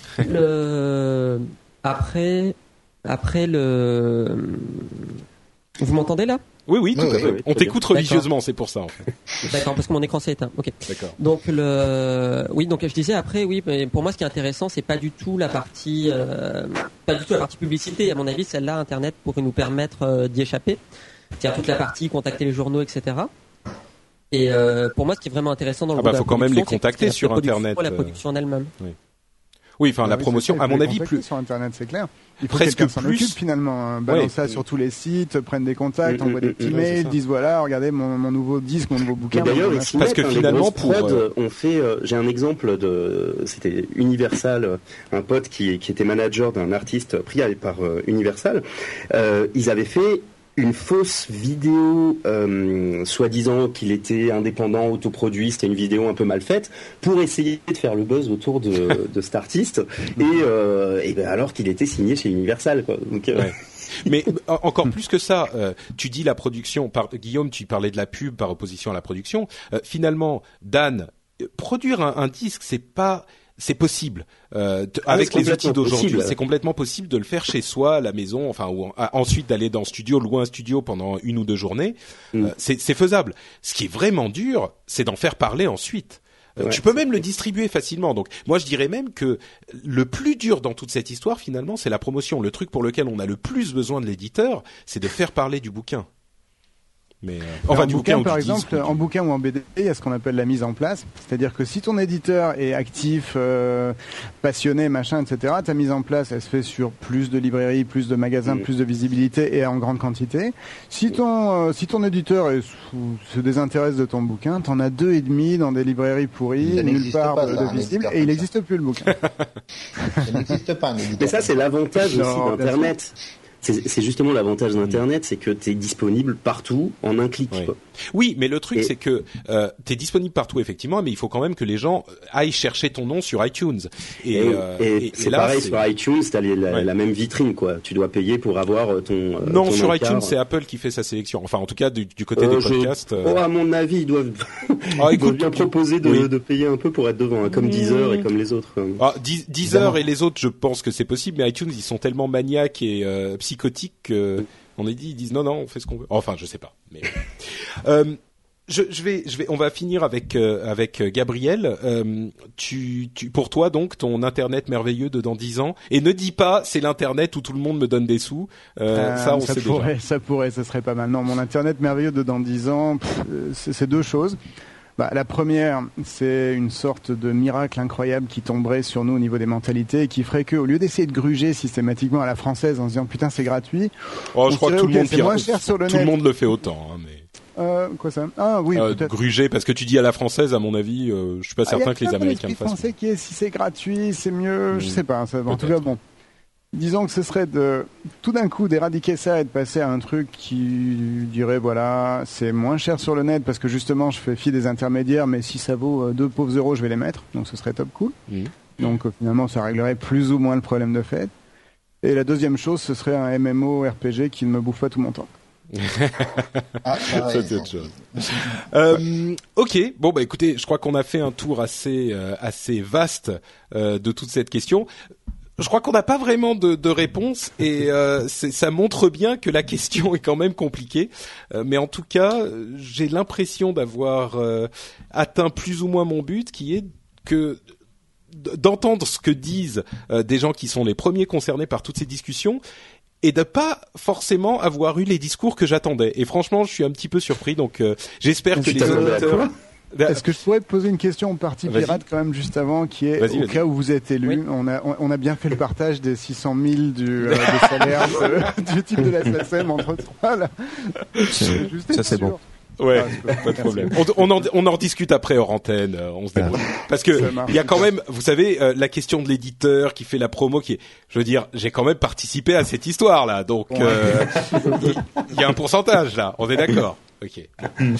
Le après après le vous m'entendez là? Oui, oui, tout oui, à fait. Oui, on t'écoute bien. religieusement, c'est pour ça, en fait. D'accord, parce que mon écran s'est éteint. Ok. D'accord. Donc le, oui, donc je disais après, oui, mais pour moi, ce qui est intéressant, c'est pas du tout la partie, euh, pas du tout la partie publicité. À mon avis, celle-là, Internet pourrait nous permettre euh, d'y échapper. C'est-à-dire toute la partie contacter les journaux, et cetera. Et euh, pour moi, ce qui est vraiment intéressant dans le ah bah, faut quand même les contacter sur Internet. La production en elle-même. Oui. Oui, enfin, ah, la oui, promotion, à mon avis, plus. Sur Internet, c'est clair. Il faut presque que quelqu'un plus. s'en occupe, finalement. Hein. Balance ouais. ça sur tous les sites, prennent des contacts, mmh, envoient des petits mmh, mails, disent voilà, regardez mon, mon nouveau disque, mon nouveau bouquin. Mais d'ailleurs, ici, parce que hein, finalement, pour. Prod, on fait, euh, j'ai un exemple de, c'était Universal, un pote qui, qui était manager d'un artiste pris par euh, Universal. Euh, ils avaient fait une fausse vidéo, euh, soi-disant qu'il était indépendant, autoproduit, c'était une vidéo un peu mal faite, pour essayer de faire le buzz autour de, de cet artiste, et, euh, et ben alors qu'il était signé chez Universal, quoi. Donc, euh... ouais. Mais encore plus que ça, euh, tu dis la production. Par, Guillaume, tu parlais de la pub par opposition à la production. Euh, finalement, Dan, produire un, un disque, c'est pas, c'est possible. Euh, t- ah, avec les outils d'aujourd'hui, possible. C'est complètement possible de le faire chez soi, à la maison, enfin, ou en, à, ensuite d'aller dans le studio, louer un studio pendant une ou deux journées. Mm. Euh, c'est, c'est faisable. Ce qui est vraiment dur, c'est d'en faire parler ensuite. Ouais, tu peux même le distribuer facilement. Donc, moi, je dirais même que le plus dur dans toute cette histoire, finalement, c'est la promotion. Le truc pour lequel on a le plus besoin de l'éditeur, c'est de faire parler du bouquin. Mais, euh, enfin, en du bouquin, bouquin par ou du exemple, disque, en bouquin ou en B D, il y a ce qu'on appelle la mise en place. C'est-à-dire que si ton éditeur est actif, euh, passionné, machin, et cetera, ta mise en place, elle se fait sur plus de librairies, plus de magasins, mmh. plus de visibilité et en grande quantité. Si ton, euh, si ton éditeur est sous, se désintéresse de ton bouquin, t'en as deux et demi dans des librairies pourries, ça nulle part pas, de, ça, de visible, et il n'existe plus le bouquin. Ça n'existe pas, un éditeur. Mais ça, c'est l'avantage non, aussi d'Internet. C'est, c'est justement l'avantage d'Internet, c'est que t'es disponible partout en un clic. Oui, quoi. oui, mais le truc et... c'est que euh, t'es disponible partout effectivement, mais il faut quand même que les gens aillent chercher ton nom sur iTunes. Et, et, euh, et, et, et c'est et là, pareil c'est... sur iTunes, t'as les, la, ouais. la même vitrine quoi. Tu dois payer pour avoir ton. Euh, non, ton sur encart. iTunes, c'est Apple qui fait sa sélection. Enfin, en tout cas, du, du côté euh, des je... podcasts. Euh... Oh, à mon avis, ils doivent, ah, ils doivent bien proposer de, oui. de payer un peu pour être devant, hein, comme mmh. Deezer et comme les autres. Ah, Deezer et les autres, je pense que c'est possible, mais iTunes, ils sont tellement maniaques et euh, psychotiques que. On est dit, ils disent non, non, on fait ce qu'on veut. Enfin, je sais pas. Mais euh, je, je vais, je vais, on va finir avec euh, avec Gabriel. Euh, tu, tu, pour toi donc, ton internet merveilleux de dans dix ans. Et ne dis pas, c'est l'internet où tout le monde me donne des sous. Euh, euh, ça, on ça sait pourrait, déjà. Ça pourrait, ça serait pas mal. Non, mon internet merveilleux de dans dix ans, pff, c'est, c'est deux choses. Bah, la première, c'est une sorte de miracle incroyable qui tomberait sur nous au niveau des mentalités et qui ferait que, au lieu d'essayer de gruger systématiquement à la française en se disant putain c'est gratuit, oh, je crois que tout, okay, le monde, c'est moins cher sur le tout net. le monde le fait autant. Hein, mais... Euh, quoi ça? Ah oui, euh, peut-être. Gruger, parce que tu dis à la française, à mon avis, euh, je suis pas ah, certain que les Américains le fassent. Français qui est si c'est gratuit, c'est mieux, mmh. je sais pas. Ça, en peut-être. tout cas, bon. Disons que ce serait de tout d'un coup d'éradiquer ça et de passer à un truc qui dirait voilà c'est moins cher sur le net parce que justement je fais fi des intermédiaires mais si ça vaut deux pauvres euros je vais les mettre donc ce serait top cool. Mmh. Donc euh, finalement ça réglerait plus ou moins le problème de fait. Et la deuxième chose ce serait un M M O R P G qui ne me bouffe pas tout mon temps. ah, ça c'est autre chose. euh, ok, bon bah écoutez, je crois qu'on a fait un tour assez euh, assez vaste euh, de toute cette question. Je crois qu'on n'a pas vraiment de, de réponse et euh, c'est, ça montre bien que la question est quand même compliquée. Euh, mais en tout cas, j'ai l'impression d'avoir euh, atteint plus ou moins mon but, qui est que d'entendre ce que disent euh, des gens qui sont les premiers concernés par toutes ces discussions et de pas forcément avoir eu les discours que j'attendais. Et franchement, je suis un petit peu surpris. Donc, euh, j'espère que les auditeurs... Est-ce que je pourrais te poser une question au Parti Vas-y. Pirate quand même juste avant, qui est vas-y, au vas-y. cas où vous êtes élu, Oui. on a on a bien fait le partage des six cent mille du euh, des salaires de, du type de la S S M entre trois là. C'est, Juste ça être c'est sûr. bon. Ouais, Ah, pas de problème. On, on, en, on en rediscute après hors antenne, euh, on se débrouille. Parce que il y a quand même, vous savez, euh, la question de l'éditeur qui fait la promo, qui est, je veux dire, j'ai quand même participé à cette histoire là, donc euh, il y, y a un pourcentage là, on est d'accord. Ok.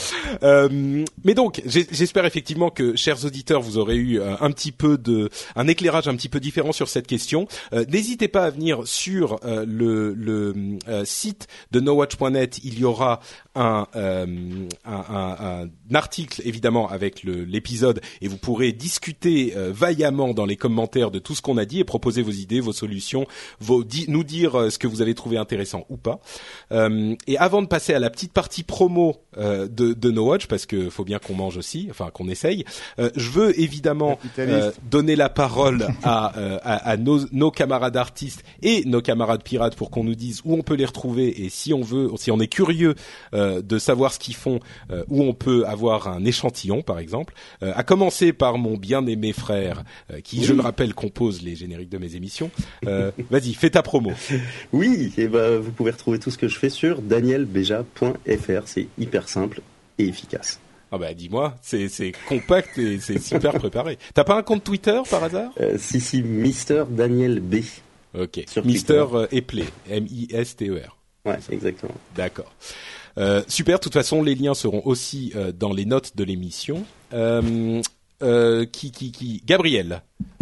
euh, mais donc, j'ai, j'espère effectivement que, chers auditeurs, vous aurez eu euh, un petit peu de, un éclairage un petit peu différent sur cette question. Euh, n'hésitez pas à venir sur euh, le, le euh, site de nowatch point net. Il y aura un, euh, un, un, un article évidemment avec le, l'épisode et vous pourrez discuter euh, vaillamment dans les commentaires de tout ce qu'on a dit et proposer vos idées, vos solutions, vos, di- nous dire euh, ce que vous avez trouvé intéressant ou pas. Euh, et avant de passer à la petite partie promo Euh, de, de No Watch, parce que faut bien qu'on mange aussi, enfin qu'on essaye. Euh, je veux évidemment euh, donner la parole à, euh, à, à nos, nos camarades artistes et nos camarades pirates pour qu'on nous dise où on peut les retrouver et si on veut, si on est curieux euh, de savoir ce qu'ils font, euh, où on peut avoir un échantillon, par exemple. Euh, à commencer par mon bien-aimé frère, euh, qui, oui. je le rappelle, compose les génériques de mes émissions. Euh, vas-y, fais ta promo. Oui, et ben vous pouvez retrouver tout ce que je fais sur daniel beja point f r. C'est hyper simple et efficace. Ah bah dis-moi, c'est c'est compact et c'est super préparé. T'as pas un compte Twitter par hasard? euh, Si si, Mister Daniel B. Ok. Mister euh, Epley, M I S T E R. Ouais, exactement. D'accord. Euh, super. De toute façon, les liens seront aussi euh, dans les notes de l'émission. Euh, euh, qui, qui, qui Gabriel.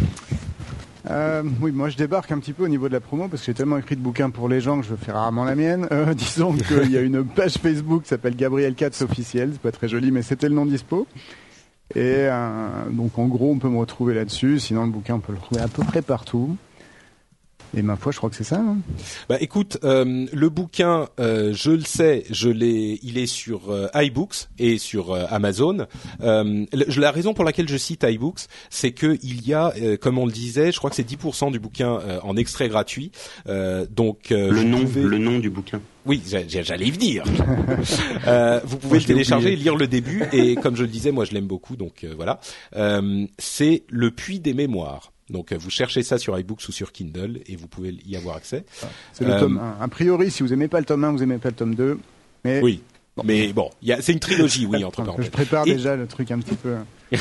Euh, oui, moi je débarque un petit peu au niveau de la promo parce que j'ai tellement écrit de bouquins pour les gens que je fais rarement la mienne. Euh, disons qu'il y a une page Facebook qui s'appelle Gabriel Katz officiel, c'est pas très joli mais c'était le nom dispo. Et euh, donc en gros on peut me retrouver là-dessus, sinon le bouquin on peut le retrouver à peu près partout. Et ma foi, je crois que c'est ça. Hein. Bah écoute, euh, le bouquin, euh, je le sais, je l'ai, il est sur euh, iBooks et sur euh, Amazon. Euh, le, la raison pour laquelle je cite iBooks, c'est que il y a, euh, comme on le disait, je crois que c'est dix pour cent du bouquin euh, en extrait gratuit. Euh, donc euh, le nom, pouvez... le nom du bouquin. Oui, j'allais y venir. euh, vous pouvez le télécharger et lire le début. Et comme je le disais, moi je l'aime beaucoup, donc euh, voilà. Euh, c'est Le Puits des Mémoires. Donc vous cherchez ça sur iBooks ou sur Kindle et vous pouvez y avoir accès. C'est le euh, tome un. A priori, si vous aimez pas le tome un, vous aimez pas le tome deux. Mais oui, bon. mais bon, y a, c'est une trilogie, oui, entre parenthèses. Je prépare et... déjà le truc un petit peu.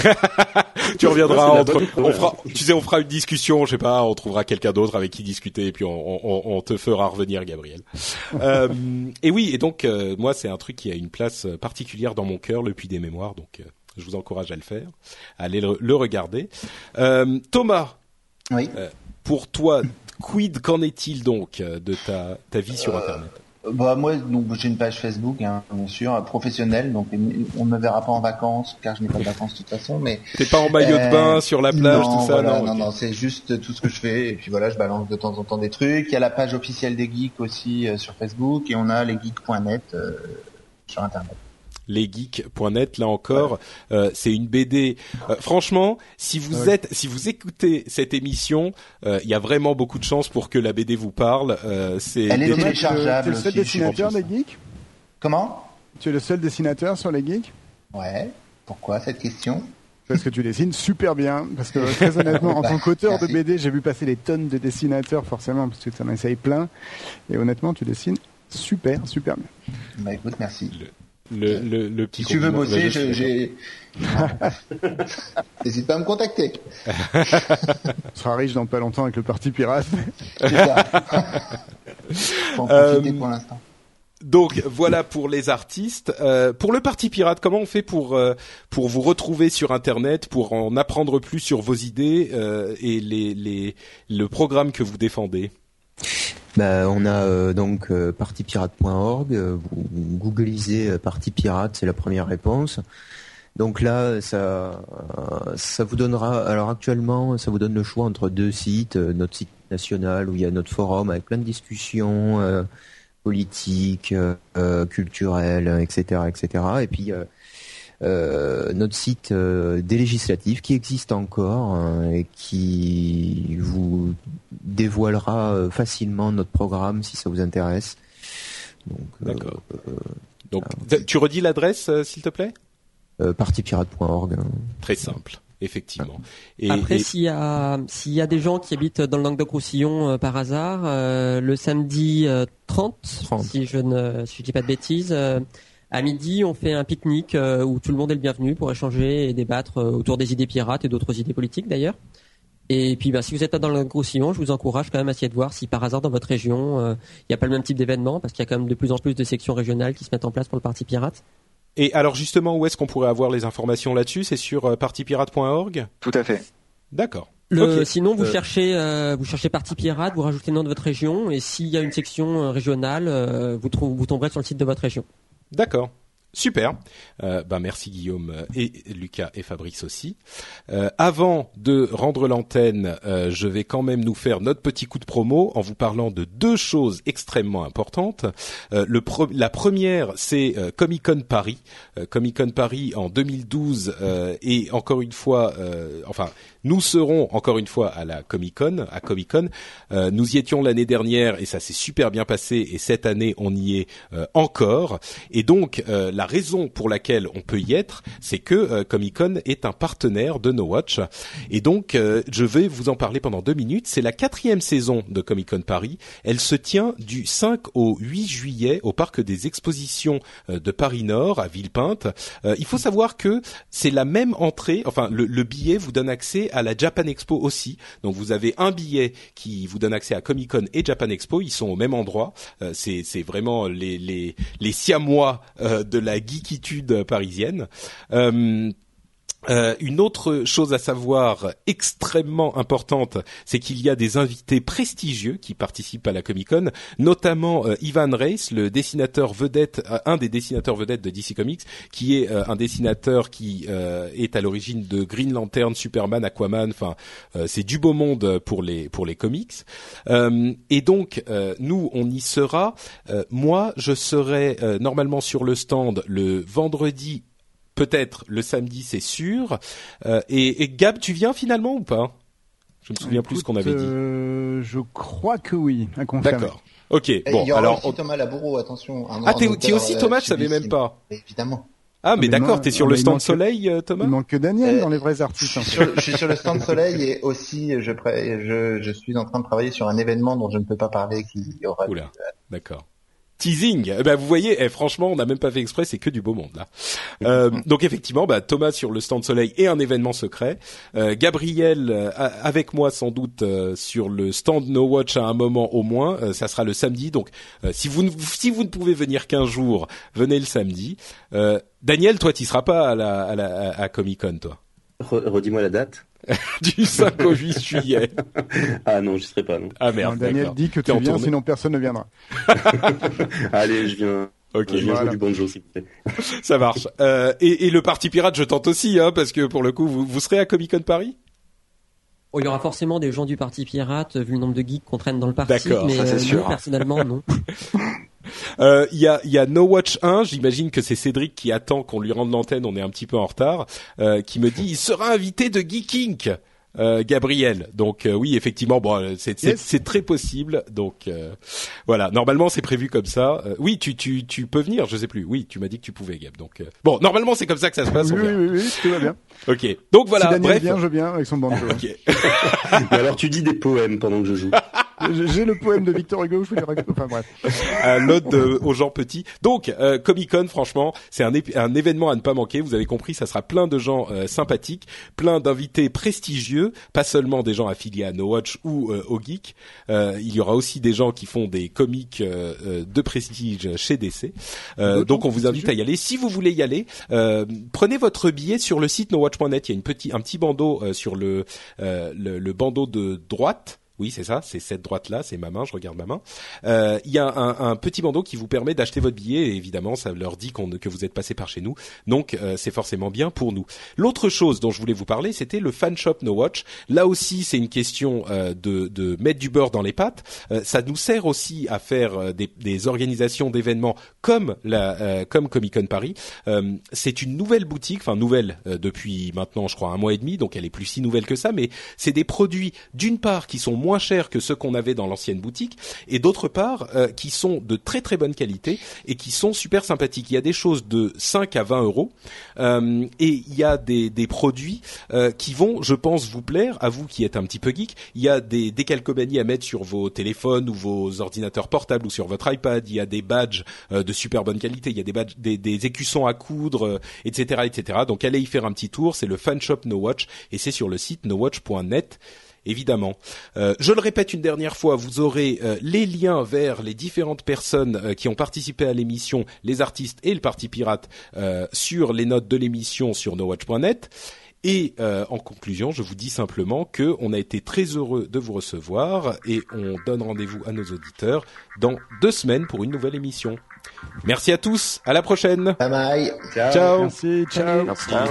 Tu reviendras entre. On fera, tu sais, on fera une discussion, je sais pas, on trouvera quelqu'un d'autre avec qui discuter et puis on, on, on te fera revenir, Gabriel. euh, et oui, et donc euh, moi, c'est un truc qui a une place particulière dans mon cœur, Le Puits des Mémoires, donc. Euh, Je vous encourage à le faire, à aller le, le regarder. Euh, Thomas, oui. euh, pour toi, quid qu'en est-il donc de ta, ta vie sur Internet ? euh, Bah moi, donc j'ai une page Facebook, hein, bien sûr, professionnelle. Donc on ne me verra pas en vacances, car je n'ai pas de vacances de toute façon. Mais t'es pas en maillot euh, de bain sur la plage, non, tout ça, voilà, non Non, okay. non, c'est juste tout ce que je fais. Et puis voilà, je balance de temps en temps des trucs. Il y a la page officielle des geeks aussi euh, sur Facebook, et on a lesgeeks point net euh, sur Internet. lesgeeks point net, là encore, ouais. euh, c'est une B D. Euh, franchement, si vous ouais. êtes, si vous écoutez cette émission, il euh, y a vraiment beaucoup de chances pour que la B D vous parle. Euh, c'est Elle est téléchargeable. Tu es le seul aussi, dessinateur des geeks ? Comment ? Tu es le seul dessinateur sur les geeks ? Ouais. Pourquoi cette question ? Parce que tu dessines super bien. Parce que très honnêtement, en tant qu'auteur de B D, j'ai vu passer des tonnes de dessinateurs, forcément, parce que tu en essayes plein. Et honnêtement, tu dessines super, super bien. Bah écoute, merci. Le... Le, le, le petit si tu veux bosser, je, j'ai... N'hésite pas à me contacter. Tu seras riche dans pas longtemps avec le Parti Pirate. C'est ça. Faut en profiter euh, pour l'instant. Donc voilà pour les artistes. Euh, pour le Parti Pirate, comment on fait pour euh, pour vous retrouver sur Internet, pour en apprendre plus sur vos idées euh, et les les le programme que vous défendez? Bah, on a euh, donc euh, parti pirate point org, euh, vous, vous googlisez euh, Parti Pirate, c'est la première réponse. Donc là, ça euh, ça vous donnera, alors actuellement, ça vous donne le choix entre deux sites, euh, notre site national où il y a notre forum avec plein de discussions euh, politiques, euh, culturelles, et cetera, et cetera. Et puis euh, Euh, notre site euh, des législatives qui existe encore hein, et qui vous dévoilera euh, facilement notre programme si ça vous intéresse. Donc, D'accord. Euh, Donc, voilà. Tu redis l'adresse, euh, s'il te plaît ? euh, parti pirate point org. Hein. Très simple, effectivement. Et, Après, et... s'il y a s'il y a des gens qui habitent dans le Languedoc-Roussillon euh, par hasard, euh, le samedi euh, trente, trente, si je ne si je dis pas de bêtises. Euh, À midi, on fait un pique-nique euh, où tout le monde est le bienvenu pour échanger et débattre euh, autour des idées pirates et d'autres idées politiques d'ailleurs. Et puis, bah, si vous n'êtes pas dans le Languedoc-Roussillon, je vous encourage quand même à essayer de voir si par hasard dans votre région, il euh, n'y a pas le même type d'événement, parce qu'il y a quand même de plus en plus de sections régionales qui se mettent en place pour le Parti Pirate. Et alors justement, où est-ce qu'on pourrait avoir les informations là-dessus ? C'est sur euh, parti pirate point org ? Tout à fait. D'accord. Le, okay. Sinon, vous euh... cherchez, euh, vous cherchez Parti Pirate, vous rajoutez le nom de votre région, et s'il y a une section régionale, euh, vous, trou- vous tomberez sur le site de votre région. D'accord. Super. Euh, ben merci Guillaume et Lucas et Fabrice aussi. Euh, avant de rendre l'antenne, euh, je vais quand même nous faire notre petit coup de promo en vous parlant de deux choses extrêmement importantes. Euh, le pro- la première, c'est euh, Comic-Con Paris. Euh, Comic-Con Paris en deux mille douze euh, et encore une fois, euh, enfin, nous serons encore une fois à la Comic-Con, à Comic-Con. Euh, nous y étions l'année dernière et ça s'est super bien passé et cette année on y est euh, encore. Et donc euh, la la raison pour laquelle on peut y être, c'est que euh, Comic-Con est un partenaire de No Watch. Et donc, euh, je vais vous en parler pendant deux minutes. C'est la quatrième saison de Comic-Con Paris. Elle se tient du cinq au huit juillet au parc des expositions euh, de Paris-Nord, à Villepinte. Euh, il faut savoir que c'est la même entrée, enfin, le, le billet vous donne accès à la Japan Expo aussi. Donc, vous avez un billet qui vous donne accès à Comic-Con et Japan Expo. Ils sont au même endroit. Euh, c'est, c'est vraiment les, les, les siamois euh, de la geekitude parisienne. Euh, Euh, une autre chose à savoir extrêmement importante, c'est qu'il y a des invités prestigieux qui participent à la Comic-Con, notamment euh, Ivan Reis, le dessinateur vedette, euh, un des dessinateurs vedettes de D C Comics, qui est euh, un dessinateur qui euh, est à l'origine de Green Lantern, Superman, Aquaman. Enfin, euh, c'est du beau monde pour les pour les comics. Euh, et donc, euh, nous, on y sera. Euh, moi, je serai euh, normalement sur le stand le vendredi. Peut-être le samedi, c'est sûr. Euh, et, et Gab, tu viens finalement ou pas? Je me souviens Écoute, plus ce qu'on avait dit. Euh, je crois que oui, à confirmer. D'accord. Ok. Et Bon, il y aura alors. aussi Thomas Labourreau, attention. Un, Ah, un t'es, auteur, t'es aussi euh, Thomas, je savais même subissime. pas. Évidemment. Ah, mais, Mais d'accord, moi, t'es sur mais le il stand manque- Soleil, euh, Thomas? Il manque que Daniel Euh, dans les vrais artistes. en fait. Sur- je suis sur le stand Soleil et aussi je, pré- je, je suis en train de travailler sur un événement dont je ne peux pas parler qui aura Oula, d'accord. Teasing. Eh ben vous voyez, eh, franchement, on n'a même pas fait exprès, c'est que du beau monde là. Euh, donc effectivement, bah, Thomas sur le stand Soleil et un événement secret. Euh, Gabriel euh, avec moi sans doute euh, sur le stand No Watch à un moment au moins. Euh, ça sera le samedi. Donc euh, si vous ne, si vous ne pouvez venir qu'un jour, venez le samedi. Euh, Daniel, toi, tu seras pas à la à la à, à Comic-Con, toi. Re- redis-moi la date. Du cinq au huit juillet. Ah non, j'y serai pas, non. Ah merde. Non, Daniel d'accord. dit que T'es tu en viens, tournée. sinon personne ne viendra. Allez, je viens. Ok, je viens voilà. jouer du banjo, s'il vous plaît. ça marche. Euh, et, et le Parti Pirate, je tente aussi, hein, parce que pour le coup, vous, vous serez à Comic-Con Paris? Oh, il y aura forcément des gens du Parti Pirate, vu le nombre de geeks qu'on traîne dans le parti. D'accord, mais ça, c'est euh, sûr. nous, personnellement, non. Euh, Il y a, il y a No Watch un, j'imagine que c'est Cédric qui attend qu'on lui rende l'antenne, on est un petit peu en retard, euh, qui me dit il sera invité de Geek Inc. Euh, Gabriel. Donc euh, oui, effectivement, bon, c'est, c'est, Yes. c'est très possible. Donc euh, voilà, normalement c'est prévu comme ça. Euh, oui, tu, tu, tu peux venir, je sais plus. Oui, tu m'as dit que tu pouvais, Gab. Donc euh, bon, normalement c'est comme ça que ça se passe. Oui, on oui, verra. oui, oui, tout va bien. Ok. Donc voilà. si Daniel bref. vient, je viens avec son banjo. Ok. Mais alors, tu dis des poèmes pendant que je joue. J'ai j'ai le poème de Victor Hugo, je vous le raconte. Enfin bref. à l'ode de- aux gens petits. Donc euh, Comic-Con, franchement, c'est un, é- un événement à ne pas manquer. Vous avez compris, ça sera plein de gens euh, sympathiques, plein d'invités prestigieux, pas seulement des gens affiliés à No Watch ou euh, au Geek. Euh, il y aura aussi des gens qui font des comics euh, euh, de prestige chez D C. Euh, D'autres donc on vous invite prestigieux. à y aller. Si vous voulez y aller, euh, prenez votre billet sur le site no watch point net. Il y a une petit, un petit bandeau euh, sur le, euh, le le bandeau de droite. Oui, c'est ça, c'est cette droite-là, c'est ma main, je regarde ma main. Euh, il y a un, un petit bandeau qui vous permet d'acheter votre billet et évidemment, ça leur dit qu'on, que vous êtes passé par chez nous. Donc, euh, c'est forcément bien pour nous. L'autre chose dont je voulais vous parler, c'était le fan shop No Watch. Là aussi, c'est une question euh, de, de mettre du beurre dans les pâtes. Euh, ça nous sert aussi à faire euh, des, des organisations d'événements comme la, euh, comme Comic-Con Paris. Euh, c'est une nouvelle boutique, enfin nouvelle euh, depuis maintenant, je crois, un mois et demi, donc elle est plus si nouvelle que ça, mais c'est des produits d'une part qui sont moins chers que ceux qu'on avait dans l'ancienne boutique et d'autre part euh, qui sont de très très bonne qualité et qui sont super sympathiques. Il y a des choses de cinq à vingt euros euh, et il y a des, des produits euh, qui vont, je pense, vous plaire à vous qui êtes un petit peu geek. Il y a des décalcomanies à mettre sur vos téléphones ou vos ordinateurs portables ou sur votre iPad. Il y a des badges euh, de super bonne qualité. Il y a des badges, des, des écussons à coudre, euh, et cetera, et cetera. Donc allez y faire un petit tour. C'est le fan shop No Watch et c'est sur le site no watch point net. Évidemment. Euh, je le répète une dernière fois, vous aurez euh, les liens vers les différentes personnes euh, qui ont participé à l'émission, les artistes et le Parti Pirate, euh, sur les notes de l'émission sur no watch point net. Et euh, en conclusion, je vous dis simplement que on a été très heureux de vous recevoir et on donne rendez-vous à nos auditeurs dans deux semaines pour une nouvelle émission. Merci à tous, à la prochaine. Bye bye. Ciao. Ciao. Merci, ciao. Merci. Ciao.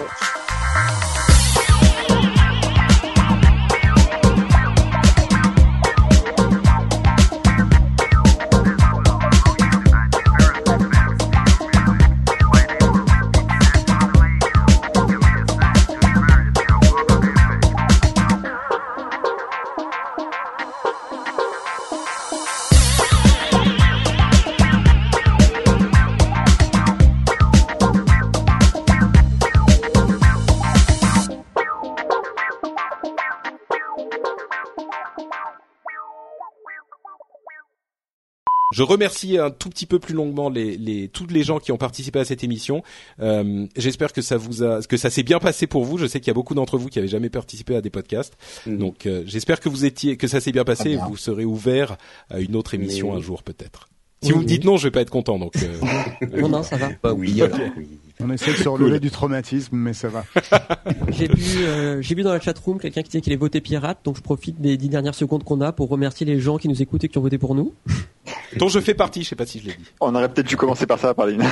Je remercie un tout petit peu plus longuement les, les, tous les gens qui ont participé à cette émission. Euh, j'espère que ça vous a, que ça s'est bien passé pour vous. Je sais qu'il y a beaucoup d'entre vous qui avaient jamais participé à des podcasts. Mmh. Donc, euh, j'espère que vous étiez, que ça s'est bien passé bien. et vous serez ouverts à une autre émission Mais... un jour peut-être. Si oui, vous me dites oui. non, je vais pas être content. Donc euh... non, non, ça va. Bah oui, alors. On essaie de se relever cool. du traumatisme, mais ça va. J'ai vu, euh, j'ai vu dans la chatroom quelqu'un qui disait qu'il est voté pirate, donc je profite des dix dernières secondes qu'on a pour remercier les gens qui nous écoutent et qui ont voté pour nous. Dont je fais partie, je sais pas si je l'ai dit. On aurait peut-être dû commencer par ça, par les.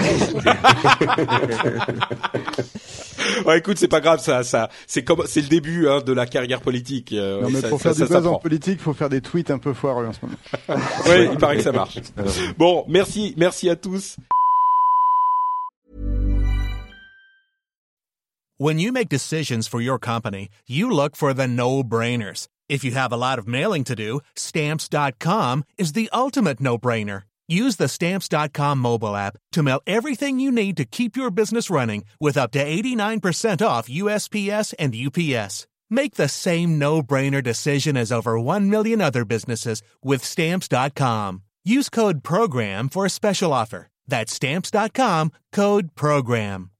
Ouais, écoute, c'est pas grave, ça, ça, c'est comme, c'est le début hein, de la carrière politique. Euh, non, mais ça, pour ça, faire ça, du buzz en politique, faut faire des tweets un peu foireux en ce moment. Oui, il paraît que ça marche. Bon, merci, merci à tous. When you make decisions for your company, you look for the no-brainers. If you have a lot of mailing to do, Stamps dot com is the ultimate no-brainer. Use the Stamps dot com mobile app to mail everything you need to keep your business running with up to eighty-nine percent off U S P S and U P S. Make the same no-brainer decision as over one million other businesses with Stamps dot com. Use code PROGRAM for a special offer. That's Stamps dot com, code PROGRAM.